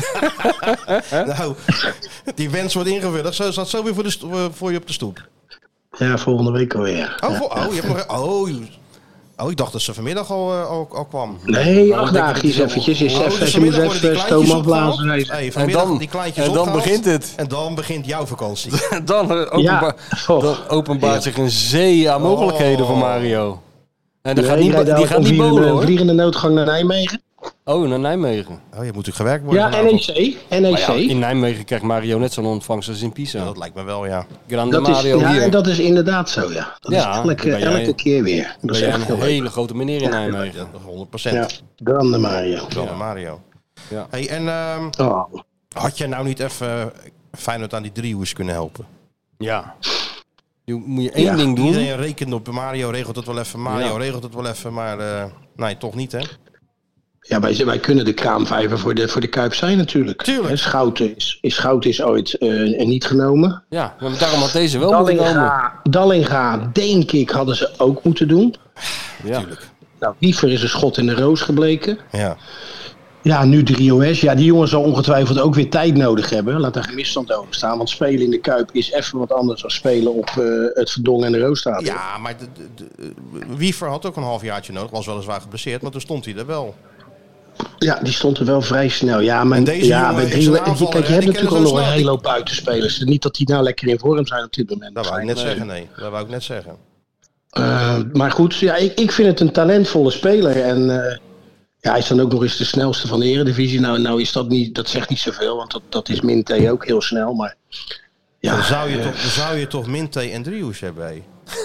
Nou, die wens wordt ingevuld. Dat staat zo weer voor je op de stoep. Ja, volgende week alweer. Je hebt nog... Oh, ik dacht dat ze vanmiddag al kwam. Nee, 8 dagen eventjes. Dus Ze moet vanmiddag worden die even stoom kleintjes afblazen. opgehaald. zei ze. Hey, vanmiddag die kleintjes en dan opgehaald. begint het. En dan begint jouw vakantie. Dan Ja. openbaart zich een zee aan mogelijkheden voor Mario. En die Nee, gaat ik niet, rijd die elke gaat niet keer bolen een hoor. vliegende noodgang naar Nijmegen. Oh, naar Nijmegen. Oh, je moet natuurlijk gewerkt worden. Ja, vanavond. NEC. Maar ja, in Nijmegen krijgt Mario net zo'n ontvangst als in Pisa. Ja, dat lijkt me wel, ja. Grande Dat is, Mario ja, hier. dat is inderdaad zo, ja. Dat Ja, is dan ben jij- elke keer weer. Dat Ben is jij echt een heel leuk. hele grote meneer in Nijmegen. Ja, 100%. Ja, Grande Mario. Grande Mario. Ja. Hey, en Oh. had jij nou niet even Feyenoord aan die driehoers kunnen helpen? Ja. Moet je één ding doen. Iedereen rekent op Mario, regelt het wel even. Mario Ja. regelt het wel even, maar nee, toch niet, hè? Ja, wij kunnen de kraamvijver voor de Kuip zijn natuurlijk. Tuurlijk. Hè, Schouten is ooit niet genomen. Ja, maar daarom had deze wel moeten komen. Dallinga, denk ik, hadden ze ook moeten doen. Ja. Nou, Wiever is een schot in de roos gebleken. Ja. Ja, nu Drio's. Ja, die jongen zal ongetwijfeld ook weer tijd nodig hebben. Laat daar geen misstand over staan. Want spelen in de Kuip is even wat anders dan spelen op het Verdongen en de Roosstadion. Ja, maar Wiever had ook een halfjaartje nodig. Was weliswaar geblesseerd, maar toen stond hij er wel. Ja, die stond er wel vrij snel. Ja, maar En deze ja, jongen bij is Drio, een aanvaller, kijk, je hè, hebt die natuurlijk al kennen nog zo een snel. hele hoop buitenspelers. Niet dat die nou lekker in vorm zijn op dit moment. Dat wou ik net zeggen, nee. Dat wou ik net zeggen. Maar goed, ja, ik vind het een talentvolle speler. En ja, hij is dan ook nog eens de snelste van de Eredivisie. Nou is dat niet, dat zegt niet zoveel, want dat is Minte ook heel snel. Maar ja, Dan zou je toch Minte en Driehoes hebben, hé?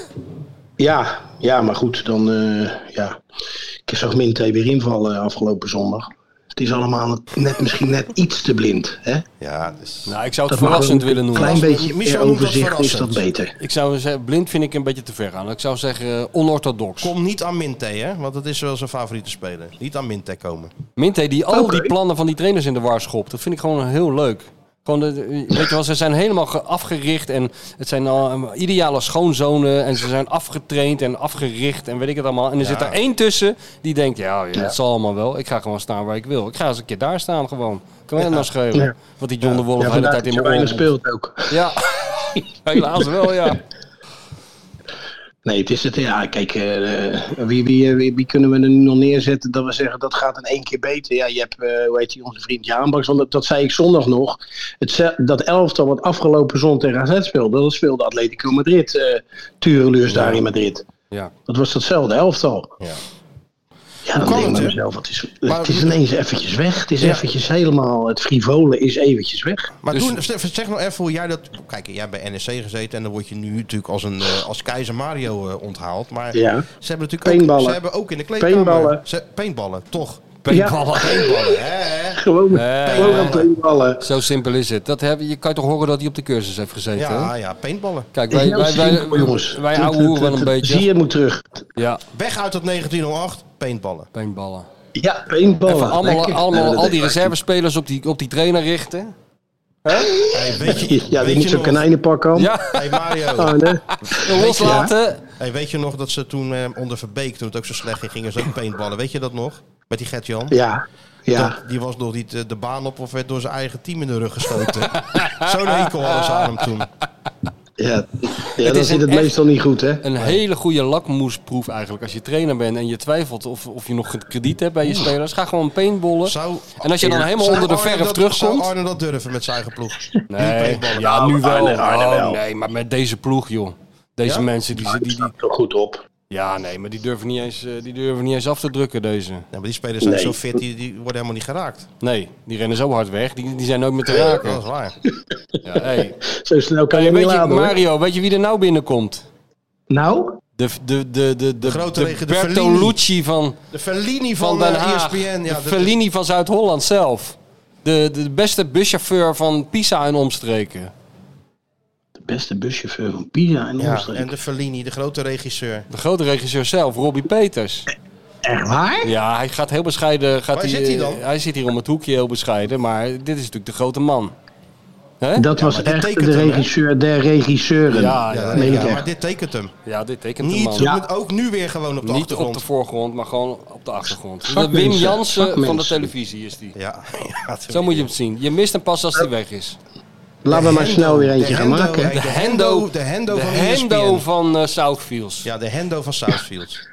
ja, maar goed, dan ja. Ik zag Minte weer invallen afgelopen zondag. Het is allemaal misschien net iets te blind. Hè? Ja, dus... Nou, ik zou het Dat mag verrassend een willen noemen. klein beetje Michel meer noemt dat overzicht is dat verrassend. beter. Ik zou zeggen, blind vind ik een beetje te ver gaan. Ik zou zeggen onorthodox. Kom niet aan Minte, hè? Want dat is wel zijn favoriete speler. Niet aan Minte komen. Minte die al Oké. die plannen van die trainers in de war schopt. Dat vind ik gewoon heel leuk. Gewoon weet je wel, ze zijn helemaal afgericht en het zijn ideale schoonzonen en ze zijn afgetraind en afgericht en weet ik het allemaal. En er zit er één tussen die denkt, ja, dat zal allemaal wel. Ik ga gewoon staan waar ik wil. Ik ga eens een keer daar staan gewoon. Kan mij dat nou schelen? Ja. Want die John de Wolf de hele vandaar tijd dat in je mijn weinig oren. speelt ook. Ja, helaas wel, ja. Nee, het is het. Ja, kijk, wie kunnen we er nu nog neerzetten dat we zeggen dat gaat in 1 keer beter? Ja, je hebt, hoe heet die, onze vriend Jaanbaks, want dat zei ik zondag nog. Dat elftal wat afgelopen zondag tegen AZ speelde, dat speelde Atletico Madrid, Tureluurs daar in Madrid. Ja. Dat was datzelfde elftal. Ja. Ja, dan denk ik bij mezelf, het is ineens eventjes weg. Het is eventjes helemaal, het frivole is eventjes weg. Maar Dus- zeg nog even hoe jij dat... Kijk, jij hebt bij NEC gezeten en dan word je nu natuurlijk als keizer Mario onthaald. Maar Ja. ze hebben natuurlijk ook, Paintballen. ze hebben ook in de kleedkamer... Paintballen. Paintballen, toch? Paintballen. Paintballen, hè? Gewoon aan paintballen. Zo simpel is het. Je kan toch horen dat hij op de cursus heeft gezeten? hè? Ja, paintballen. Kijk, Het is heel simpel, jongens. wij ouwe hoeren wel een beetje. Zie je moet terug. Ja, Weg uit dat 1908, paintballen. paintballen. Ja, paintballen. Even Lekker. al die reservespelers op die trainer richten. Hey, weet je, Ja, die weet niet je zo'n nog... konijnenpak aan. Ja, Hey Mario, Oh, nee. loslaten. hey, weet je nog dat ze toen onder Verbeek, toen het ook zo slecht ging, gingen ze ook paintballen. Weet je dat nog? Met die Gert-Jan? Ja. Die was nog niet de baan op of werd door zijn eigen team in de rug gestoten. Zo'n hekel hadden ze aan hem toen. Ja, is dan zit het echt meestal niet goed, hè? Een hele goede lakmoesproef eigenlijk. Als je trainer bent en je twijfelt of je nog krediet hebt bij je spelers, ga gewoon paintballen. En als je dan helemaal onder de verf terugkomt... Zou Arne dat durven met zijn eigen ploeg? Nee, ja, nu wel. Nee, maar met deze ploeg, joh. Deze mensen, die Staat er goed op. Ja, nee, maar die durven niet eens af te drukken, deze. Ja, maar die spelers zijn Nee. zo fit, die worden helemaal niet geraakt. Nee, die rennen zo hard weg. Die zijn nooit meer te raken. Dat is waar. Ja, hey. Zo snel kan je Hey, niet weet je, laden, hoor. Mario, weet je wie er nou binnenkomt? Nou? De grote regen, de Bertolucci van De Fellini van van Den Haag. ESPN. De Fellini van Zuid-Holland zelf. De beste buschauffeur van Pisa en omstreken. De beste buschauffeur van Pisa en Ja, omstreken. en de Fellini, de grote regisseur. De grote regisseur zelf, Robbie Peters. Echt waar? Ja, hij gaat heel bescheiden... Waar zit hij dan? Hij zit hier om het hoekje heel bescheiden, maar dit is natuurlijk de grote man. Hè? Dat was maar dit echt tekent de hem, hè? regisseur der regisseuren. Ja, meen ik maar echt. dit tekent hem. Ja, dit tekent de Niet, man. Ja. moet ook nu weer gewoon op de Niet achtergrond. op de voorgrond, maar gewoon op de achtergrond. De Vakmensen, Wim Jansen van de vakmensen. televisie is die. Ja, Zo moet je hem zien. Je mist hem pas als hij weg is. Laten we maar snel weer eentje de gaan Hendo, maken. hey, de Hendo De van Hendo ESPN. van Southfields. Ja, de Hendo van Southfields.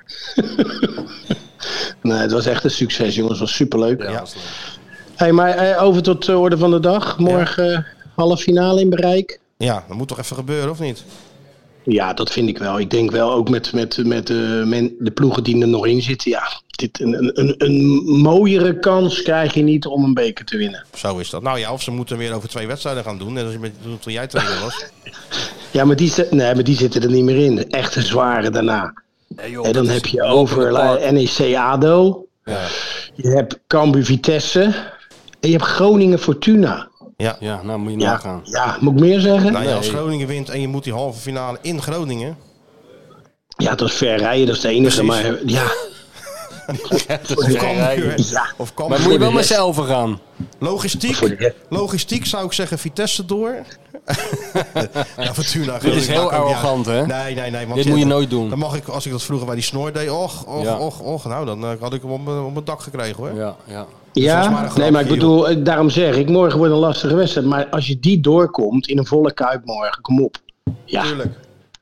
Nee, het was echt een succes, jongens. Het was superleuk. Ja, Ja. dat is leuk. Hey, maar over tot de orde van de dag. Morgen halve finale in bereik. Ja, dat moet toch even gebeuren, of niet? Ja, dat vind ik wel. Ik denk wel ook met de ploegen die er nog in zitten. Ja, een mooiere kans krijg je niet om een beker te winnen. Zo is dat. Nou ja, of ze moeten weer over 2 wedstrijden gaan doen. Net als toen jij trainer was. Ja, maar die zitten er niet meer in. Echt een zware daarna. Nee, joh, En dan dat heb is je lopen in het over park. NEC ADO. Ja. Je hebt Cambuur Vitesse. En je hebt Groningen Fortuna. Ja, nou moet je Ja, nagaan. ja, moet ik meer zeggen? Nou ja, als Nee. Groningen wint en je moet die halve finale in Groningen. Ja, dat is ver rijden, dat is het enige. Precies. Maar ja, Dat is ver rijden. ja. Of kan Maar moet je wel de met z'n rest. elfen gaan? Logistiek zou ik zeggen Vitesse door. Ja, Fortuna. Dit is heel arrogant, hè? Nee. Want Dit moet je nooit doen. Dan mag ik, als ik dat vroeger bij die snor deed, Ja. och. Nou, dan had ik hem op mijn dak gekregen, hoor. Ja. was maar Ja, een nee, grapje, maar ik bedoel, daarom zeg ik, morgen wordt een lastige wedstrijd. Maar als je die doorkomt in een volle kuip morgen, kom op. Ja, Tuurlijk.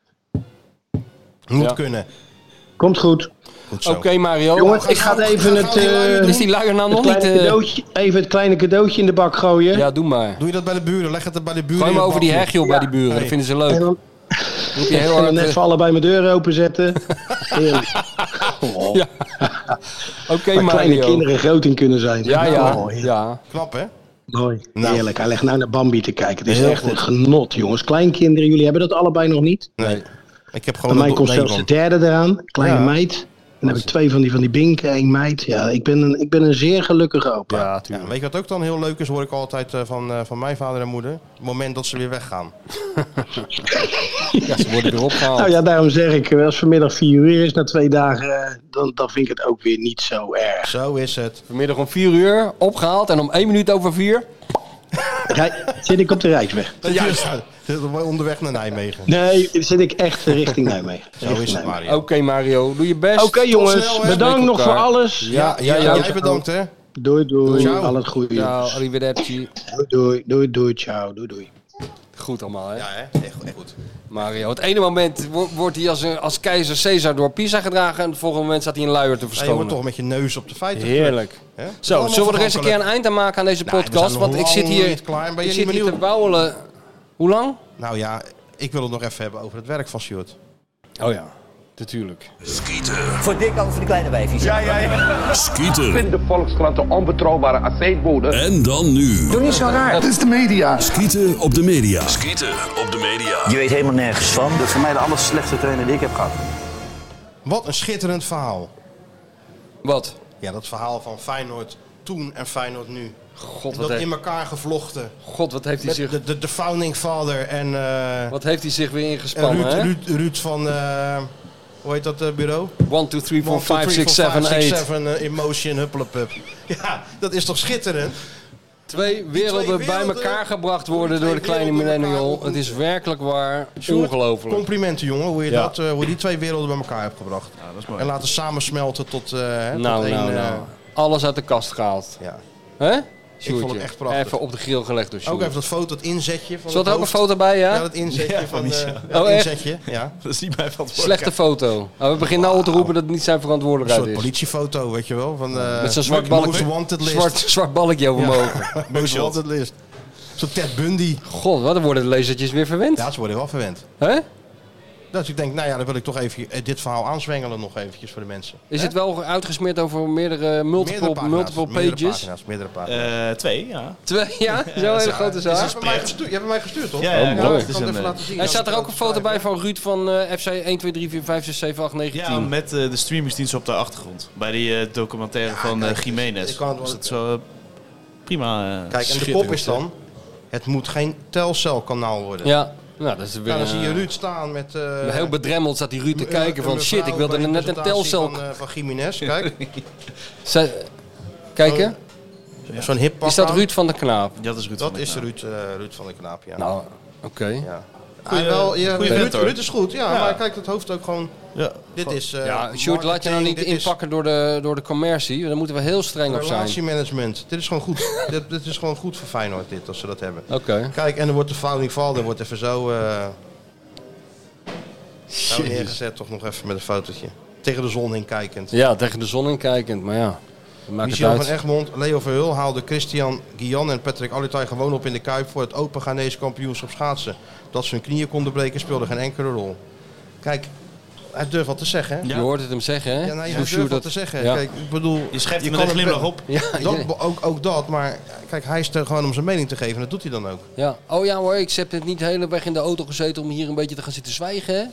Moet Ja. kunnen. komt goed. Goed zo. Oké, Mario. Jongens, ik ga even Is die luier nou nog niet... even het kleine cadeautje in de bak gooien. Ja, doe maar. Doe je dat bij de buren? Leg het er bij de buren. Gooi in maar het over die bakje. heg, joh, bij die buren. Hey. Dat vinden ze En leuk. dan, Moet je heel en dan hard... net voor allebei mijn deuren openzetten. Heerlijk. Oh, Ja. Oké, waar kleine Mario. kinderen groot in kunnen zijn. Ja. Mooi. Ja. Knap, hè? Mooi. Nou. Heerlijk. Hij legt nou naar Bambi te kijken. Het is Heel echt goed. een genot, jongens. Kleinkinderen, jullie hebben dat allebei nog niet. Nee. Ik heb Bij gewoon mij een komt zelfs de derde eraan. Kleine Ja. meid. Dan heb ik 2 van die binken, 1 meid. Ja, ik ben een zeer gelukkige opa. Ja, Ja, tuurlijk. weet je wat ook dan heel leuk is, hoor ik altijd van mijn vader en moeder? Het moment dat ze weer weggaan. Ja, ze worden weer opgehaald. Nou ja, daarom zeg ik, als vanmiddag 4 uur is na 2 dagen, dan vind ik het ook weer niet zo erg. Zo is het. Vanmiddag om 4 uur opgehaald en om 1 minuut over 4. Zit ik op de Rijksweg? Juist. Onderweg naar Nijmegen. Nee, zit ik echt richting Nijmegen. Zo is het, Mario. Oké, Mario. Doe je best. Oké, jongens, snel, hè? bedankt nog voor elkaar. alles. Ja, Jij bedankt, hè? Doei, Ciao. al het goede. Ciao, arrivederci. Doei, ciao, doei. Goed. goed allemaal, hè? Ja, hè? Echt goed. Mario. Het ene moment wordt hij als keizer Caesar door Pisa gedragen en het volgende moment staat hij een luier te Ja, je verschonen. wordt toch met je neus op de feiten. Heerlijk. Hè? Zo, zullen we er eens een keer een eind aan maken aan deze podcast? Want ik zit hier, niet klaar. Ben je ik niet zit hier benieuwd? te bouwelen. Hoe lang? Nou ja, ik wil het nog even hebben over het werk van Sjoerd. Oh ja, natuurlijk. Voor dik als voor de kleine wijfjes. Skieten. Vind de Volkskrant een onbetrouwbare aceetbode. En dan nu. Doe niet zo raar. Het is de media. Skieten op de media. Skieten op de media. Je weet helemaal nergens van. Dat is voor mij de allerslechtste trainer die ik heb gehad. Wat een schitterend verhaal. Wat? Ja, dat verhaal van Feyenoord toen en Feyenoord nu. God, Dat wat, in elkaar gevlochten. God, wat heeft hij zich... Met de founding father en... Wat heeft hij zich weer en ingespannen, hè? Ruud van... hoe heet dat bureau? 1, 2, 3, 4, 5, 6, 7, 8. 7, Emotion, Huppelepup. Ja, dat is toch schitterend? Twee werelden bij elkaar gebracht worden door de kleine millennial. Het is werkelijk waar ongelooflijk. Complimenten, jongen, hoe je, Ja. hoe je die twee werelden bij elkaar hebt gebracht. Ja, dat is mooi. En laten samensmelten tot, tot Nou, één... alles uit de kast gehaald. Ja. Hè? vond het Sjoerdje. echt prachtig. Even op de grill gelegd door Ook Sjoerd. even dat foto, dat inzetje. Van Zat er het ook een hoofd. foto bij, ja? Ja, dat inzetje Ja, van... Michel. dat Oh, echt? inzetje, ja. Dat is niet mijn verantwoordelijkheid. Slechte foto. Nou, we beginnen nou al te roepen dat het niet zijn Een verantwoordelijkheid soort is. politiefoto, weet je wel. Van, Met zo'n zwart Most balkje, Wanted list. zwart balkje over mijn ogen. Most Wanted list. Zo'n Ted Bundy. God, wat, dan worden de lezertjes weer verwend. Ja, ze worden wel verwend. Hè? Dus ik denk, nou ja, dan wil ik toch even dit verhaal aanzwengelen nog eventjes voor de mensen. Is het wel uitgesmeerd over meerdere multiple pages? Meerdere pagina's. 2, ja. 2, ja? Zo'n hele grote Je zaak. hebt mij gestuurd, toch? Ja, ja, mooi. Ik kan het even laten zien. Er staat er ook een foto bij van Ruud van FC 1, 2, 3, 4, 5, 6, 7, 8, 9, 10. Ja, met de streamingsdienst op de achtergrond. Bij die documentaire van Jiménez. ik kan het wel- Dus dat is wel prima. Kijk, en de kop is dan, het moet geen telcelkanaal worden. Ja, nou, dat is weer Nou, dan zie je Ruud staan met... heel bedremmeld staat die Ruud te kijken van shit, ik wilde er net een telcel... Van Jiménez, kijk. Kijken, Zo'n hip pak is dat aan. Ruud van der Knaap? Dat is Ruud Dat van der is Knaap. Ruud van der Knaap, ja. Nou, oké. Ja. Goeie vent, hoor. Ruud is goed, ja, Ja. Maar kijk, het hoofd ook gewoon... Ja. Dit is Ja, Sjoerd, laat je nou niet marketing, dit is inpakken door de commercie. Daar moeten we heel streng op zijn. relatiemanagement. Dit is gewoon goed. dit is gewoon goed voor Feyenoord, dit, als ze dat hebben. Oké. Kijk, en dan wordt de founding father wordt even zo neergezet, toch nog even met een fotootje. Tegen de zon heen kijkend. Ja, tegen de zon in kijkend, maar ja. Dat maakt het Michel van uit. Egmond, Leo Verheul haalde Christian Guillan en Patrick Allitai gewoon op in de Kuip voor het Open Ghanese kampioenschap schaatsen. Dat ze hun knieën konden breken speelde geen enkele rol. Kijk, hij durft wat te zeggen, hè? Je hoort het hem zeggen, hè? Ja, nee, Hoe hij Sjoerd durft wat dat- te zeggen. Ja. Kijk, ik bedoel... Je schrijft je hem met kan een het glimlach wel- op. Ja, ja. Ook dat, maar kijk, hij is er gewoon om zijn mening te geven en dat doet hij dan ook. Ja. Oh ja hoor, ik heb het niet de hele weg in de auto gezeten om hier een beetje te gaan zitten zwijgen, hè?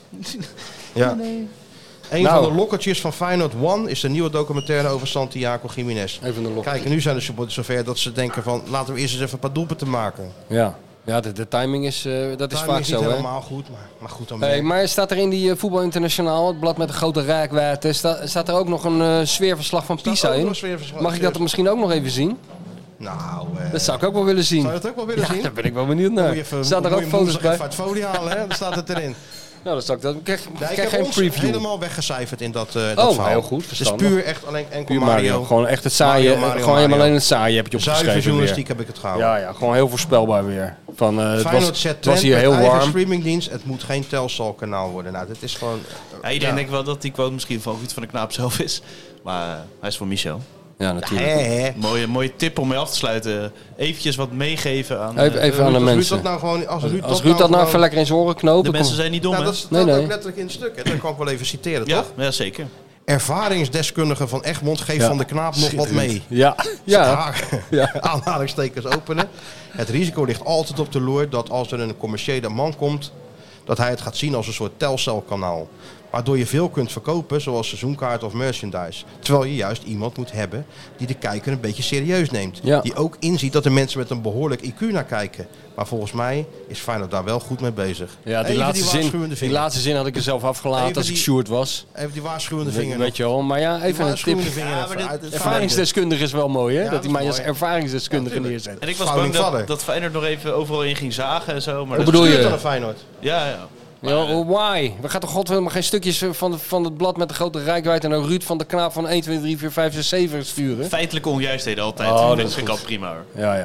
Ja. Een Nou. van de lokkertjes van Feyenoord One is de nieuwe documentaire over Santiago Jiménez. Even de lok. Kijk, en nu zijn de supporters zover dat ze denken van, laten we eerst eens even een paar doelpunten maken. Ja, ja de timing is, dat is Timing vaak is zo, niet hè? helemaal goed, maar goed dan Hey, weer. maar staat er in die Voetbal Internationaal, het blad met een grote raakwijdte, staat er ook nog een sfeerverslag van Pisa ook nog in? een sfeerverslag- Mag ik dat er misschien ook nog even zien? Nou, Dat zou ik ook wel willen zien. zou je het ook wel willen Ja, zien? daar ben ik wel benieuwd naar. Staan er moet ook je foto's woensdag bij? even uit het folie halen, hè? Dan staat het erin. Nou, dan zou ik dat. Ik krijg, Ja, ik krijg heb geen ons preview. helemaal weggecijferd in dat Oh, verhaal. heel goed, Het is verstandig. puur echt alleen enkel Puur Mario. Gewoon echt het saaie. Mario, gewoon helemaal Mario. alleen het saaie heb je Zuiver opgeschreven journalistiek weer. heb ik het gehouden. Ja, ja, gewoon heel voorspelbaar weer. Van, het Feyenoord was, zet het was trend hier met heel eigen warm. streamingdienst. Het moet geen Telcel-kanaal worden. Nou, dit is gewoon... Ja, iedereen denkt wel dat die quote misschien van Ruud van der Knaap zelf is. Maar hij is van Michel. Ja, natuurlijk. Mooie tip om mee af te sluiten. Eventjes wat meegeven aan Even aan de Als Ruud mensen. dat nou gewoon... Als Ruud Als Ruud dat nou even lekker in zijn oren knopen. de mensen zijn niet dom, Nou, hè? dat staat Nee. ook letterlijk in het stuk. Hè. Dat kan ik wel even citeren, Ja, toch? ja, zeker. Ervaringsdeskundige van Egmond geeft Ja. Van der Knaap nog wat mee. Ja, ja. Ja. Aanhalingstekens openen. Het risico ligt altijd op de loer dat als er een commerciële man komt, dat hij het gaat zien als een soort Telcel-kanaal. Waardoor je veel kunt verkopen, zoals seizoenkaart of merchandise. Terwijl je juist iemand moet hebben die de kijker een beetje serieus neemt. Ja. Die ook inziet dat er mensen met een behoorlijk IQ naar kijken. Maar volgens mij is Feyenoord daar wel goed mee bezig. Ja, die Even laatste vinger. laatste zin had ik er zelf afgelaten Even als ik die- Sjoerd was. Even die waarschuwende vinger. Weet je wel. Maar ja, even een tip. waarschuwende vinger even maar dit- uit het Ervaringsdeskundige is wel mooi, hè? Ja, dat hij mij is als mooi. ervaringsdeskundige Ja, neerzet. En ik was Founding bang father. dat Feyenoord nog even overal in ging zagen en zo. Maar Hoe dat bedoel Stuurt je? dan een Feyenoord. Ja, ja. Ja, why? We gaan toch godverdomme geen stukjes van het blad met de grote rijkwijdte naar Ruud van der Knaap van 1, 2, 3, 4, 5, 6, 7 sturen? Feitelijke onjuistheden altijd. Oh, dat dat is vind ik goed. al prima hoor. Ja, ja.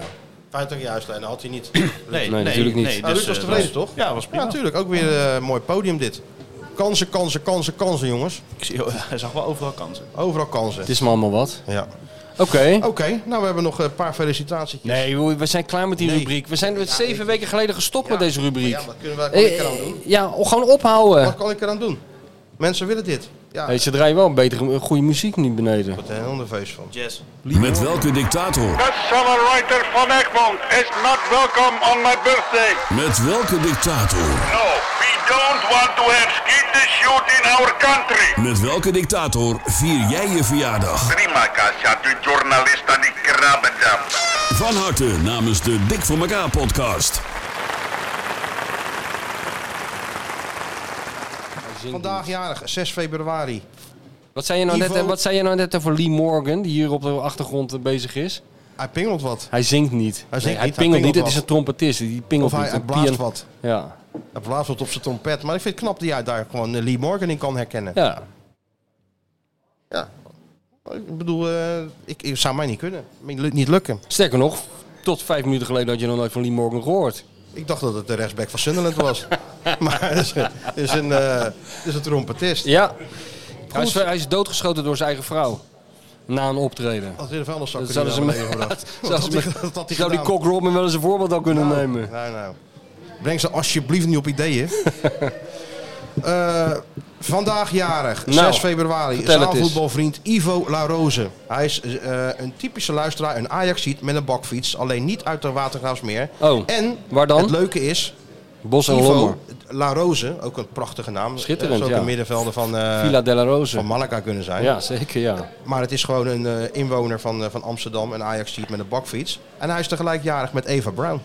50 jaar uitlijnen had hij niet. Nee, natuurlijk niet. Nee, dus was tevreden, toch? Ja, was prima. Ja, natuurlijk. Ook weer een mooi podium dit. Kansen, jongens. Hij zag wel overal kansen. Overal kansen. Het is me allemaal wat. Ja. Oké. Nou we hebben nog een paar felicitaties. Nee, we zijn klaar met die rubriek. We zijn 7 weken geleden gestopt met deze rubriek. Ja, wat kan ik eraan doen? Ja, gewoon ophouden. Wat kan ik eraan doen? Mensen willen dit. Ja. Hey, ze draaien wel een goede muziek niet beneden. Ik word er heel nerveus van. Jazz. Met welke dictator? Bestseller writer van Egmond is not welcome on my birthday. Met welke dictator? No, we don't want to have skeeter shoot in our country. Met welke dictator vier jij je verjaardag? Prima, Kasia, de journalista die krabbedam. Van harte namens de Dik voor elkaar podcast. Vandaag jarig, 6 februari. Wat zei je nou net over Lee Morgan, die hier op de achtergrond bezig is? Hij pingelt wat. Hij zingt niet. Hij pingelt niet, wat. het is een trompetist. Die pingelt Of niet. hij blaast wat. Ja. Hij blaast wat op zijn trompet. Maar ik vind het knap dat jij daar gewoon Lee Morgan in kan herkennen. Ja. Ja. Ik bedoel, ik zou mij niet kunnen. Niet lukken. Sterker nog, tot 5 minuten geleden had je nog nooit van Lee Morgan gehoord. Ik dacht dat het de rechtsback van Sunderland was. Maar het is een trompetist. Ja. Hij is doodgeschoten door zijn eigen vrouw. Na een optreden. Als in de vuilniszak zou die Cock Robin wel eens een voorbeeld aan kunnen nemen. Nou. Breng ze alsjeblieft niet op ideeën. Vandaag jarig, 6 februari, zaalvoetbalvriend Ivo Larose. Hij is een typische luisteraar, een Ajaxiet met een bakfiets. Alleen niet uit de Watergraafsmeer. Oh, en waar dan? Het leuke is, Bos en Ivo Lommer. Larose, ook een prachtige naam. Schitterend, zou ook een middenvelder van Villa della Rose. Van Malaga kunnen zijn. Ja, zeker, ja. Maar het is gewoon een inwoner van Amsterdam, een Ajaxiet met een bakfiets. En hij is tegelijk jarig met Eva Brown.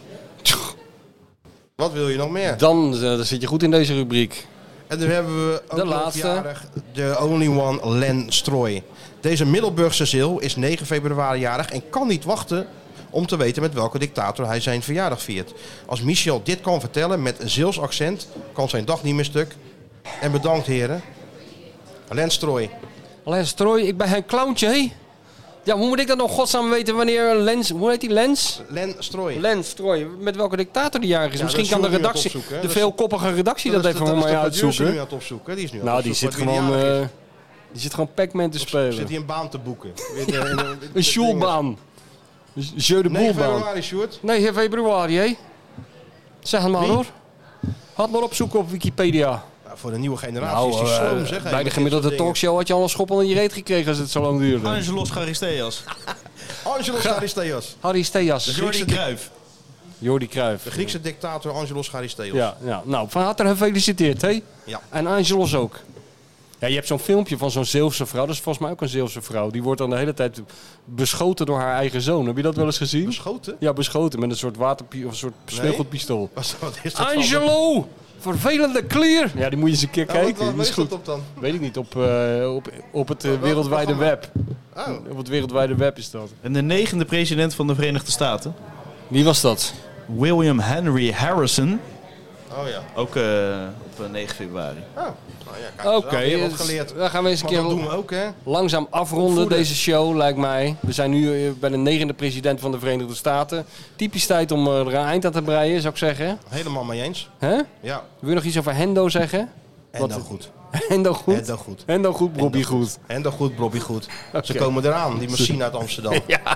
Wat wil je nog meer? Dan zit je goed in deze rubriek. En dan hebben we ook de nog laatste. jarig, de only one, Len Stroy. Deze Middelburgse ziel is 9 februari jarig en kan niet wachten om te weten met welke dictator hij zijn verjaardag viert. Als Michel dit kan vertellen met een Zeels accent, kan zijn dag niet meer stuk. En bedankt heren. Len Stroy. Len Stroy, ik ben een clowntje, hé? Ja, hoe moet ik dat nog godsnaam weten wanneer Lens... Hoe heet die? Lens? Len Stroy. Len Stroy. Met welke dictator die jarig is. Ja, misschien kan de redactie, de veelkoppige redactie dat even voor mij uitzoeken. Die is nu aan het opzoeken. Die is nu aan nou, het die opzoeken zit gewoon... Die zit gewoon Pac-Man te spelen. Zit hij een baan te boeken? Een Sjoelbaan. Jeu de 9 boelbaan. februari, Sjoerd. 9 februari, hé? Zeg het maar hoor. Had maar opzoeken op Wikipedia. Nou, voor de nieuwe generatie is die sloom, zeg. Bij de gemiddelde talkshow had je al een schoppel in je reet gekregen als het zo lang duurde. Angelos Charisteas. Angelos Charisteas. Charisteas. Jordi Cruijff. De Griekse dictator Angelos Charisteas. Ja. Nou, van harte gefeliciteerd, hé? Ja. En Angelos ook. Ja, je hebt zo'n filmpje van zo'n Zeeuwse vrouw. Dat is volgens mij ook een Zeeuwse vrouw. Die wordt dan de hele tijd beschoten door haar eigen zoon. Heb je dat wel eens gezien? Beschoten? Ja, beschoten met een soort of een soort sneeuwgoedpistool. Wat is dat? Angelo! Vervelende klier! Ja, die moet je eens een keer kijken. Wat is dat op dan? Weet ik niet. Op het wereldwijde web. Oh. Op het wereldwijde web is dat. En de 9e president van de Verenigde Staten. Wie was dat? William Henry Harrison. Oh ja. Ook op 9 februari. Oh. Nou ja, Oké, dan gaan we eens een keer dat doen we ook, hè? langzaam afronden deze show, lijkt mij. We zijn nu bij de 9e president van de Verenigde Staten. Typisch tijd om er een eind aan te breien, zou ik zeggen. Helemaal mee eens. Hè? Ja. Wil je nog iets over Hendo zeggen? Hendo goed. Hendo goed? Hendo goed. Hendo goed, Bobby goed. Hendo goed, Bobby goed. Ze komen eraan, die machine uit Amsterdam.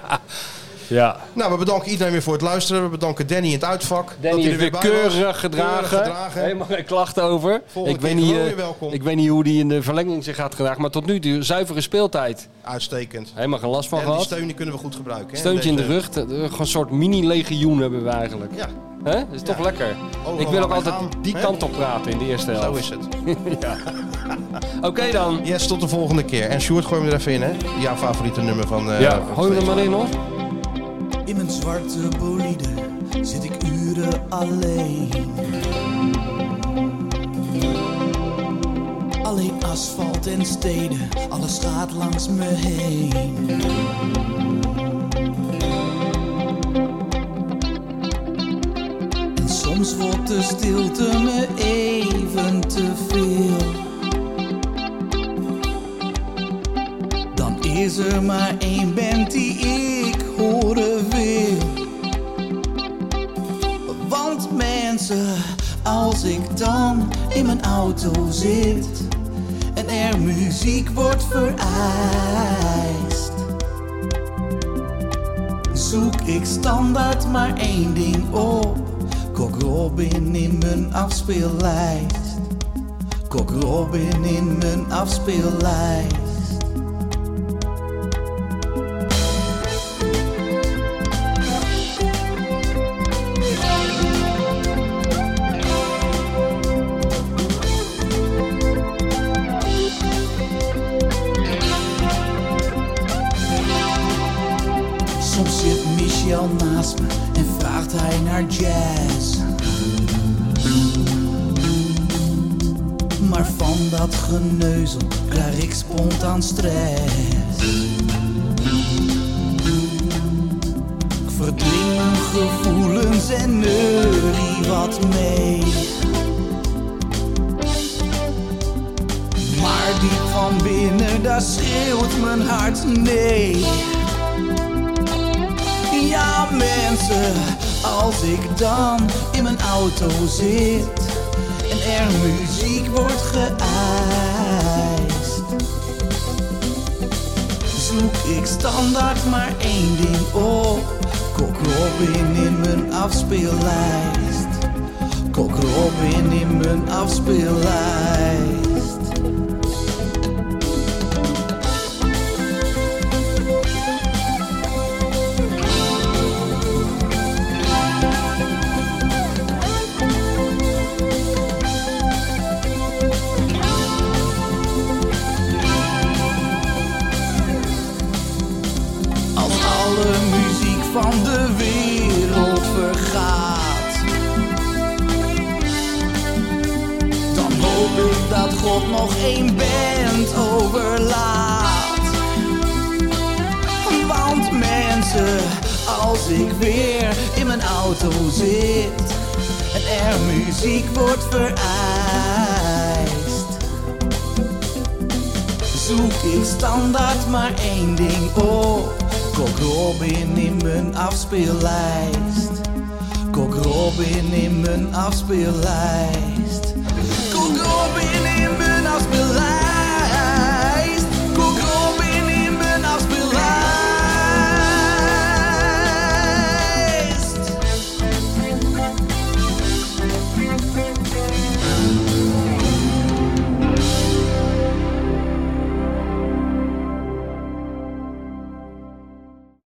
Ja. Nou, we bedanken iedereen weer voor het luisteren. We bedanken Danny in het uitvak. Danny is weer keurig gedragen. Helemaal geen klachten over. Ik weet niet hoe die in de verlenging zich gaat gedragen. Maar tot nu toe zuivere speeltijd. Uitstekend. Helemaal geen last van en gehad. die steun die kunnen we goed gebruiken. Steuntje in de rug. Gewoon een soort mini-legioen hebben we eigenlijk. Ja. Hè? Dat is toch lekker. Ik wil ook altijd die kant op praten in de eerste helft. Zo is het. Ja. Oké dan. Yes, tot de volgende keer. En Sjoerd, gooi hem er even in, hè? Jouw favoriete nummer van... ja, gooi hem er maar in, hoor. In mijn zwarte bolide zit ik uren alleen. Alleen asfalt en steden, alles gaat langs me heen. En soms wordt de stilte me even te veel. Dan is er maar één band die ik horen wil. mensen, als ik dan in mijn auto zit en er muziek wordt vereist, zoek ik standaard maar één ding op. Kok Robin in mijn afspeellijst. Kok Robin in mijn afspeellijst. Soms zit Michel naast me en vraagt hij naar jazz. Maar van dat geneuzel krijg ik spontaan stress. Ik verdring mijn gevoelens en neurie wat mee. Maar diep van binnen, daar schreeuwt mijn hart nee. Ja mensen, als ik dan in mijn auto zit en er muziek wordt geëist, zoek ik standaard maar één ding op. Kok Robin in mijn afspeellijst. Kok Robin in mijn afspeellijst. Van de wereld vergaat, dan hoop ik dat God nog één band overlaat. Want mensen, als ik weer in mijn auto zit en er muziek wordt vereist, zoek ik standaard maar één ding op. Kok Robin in mijn afspeellijst. Kok Robin in mijn afspeellijst. Kok Robin in mijn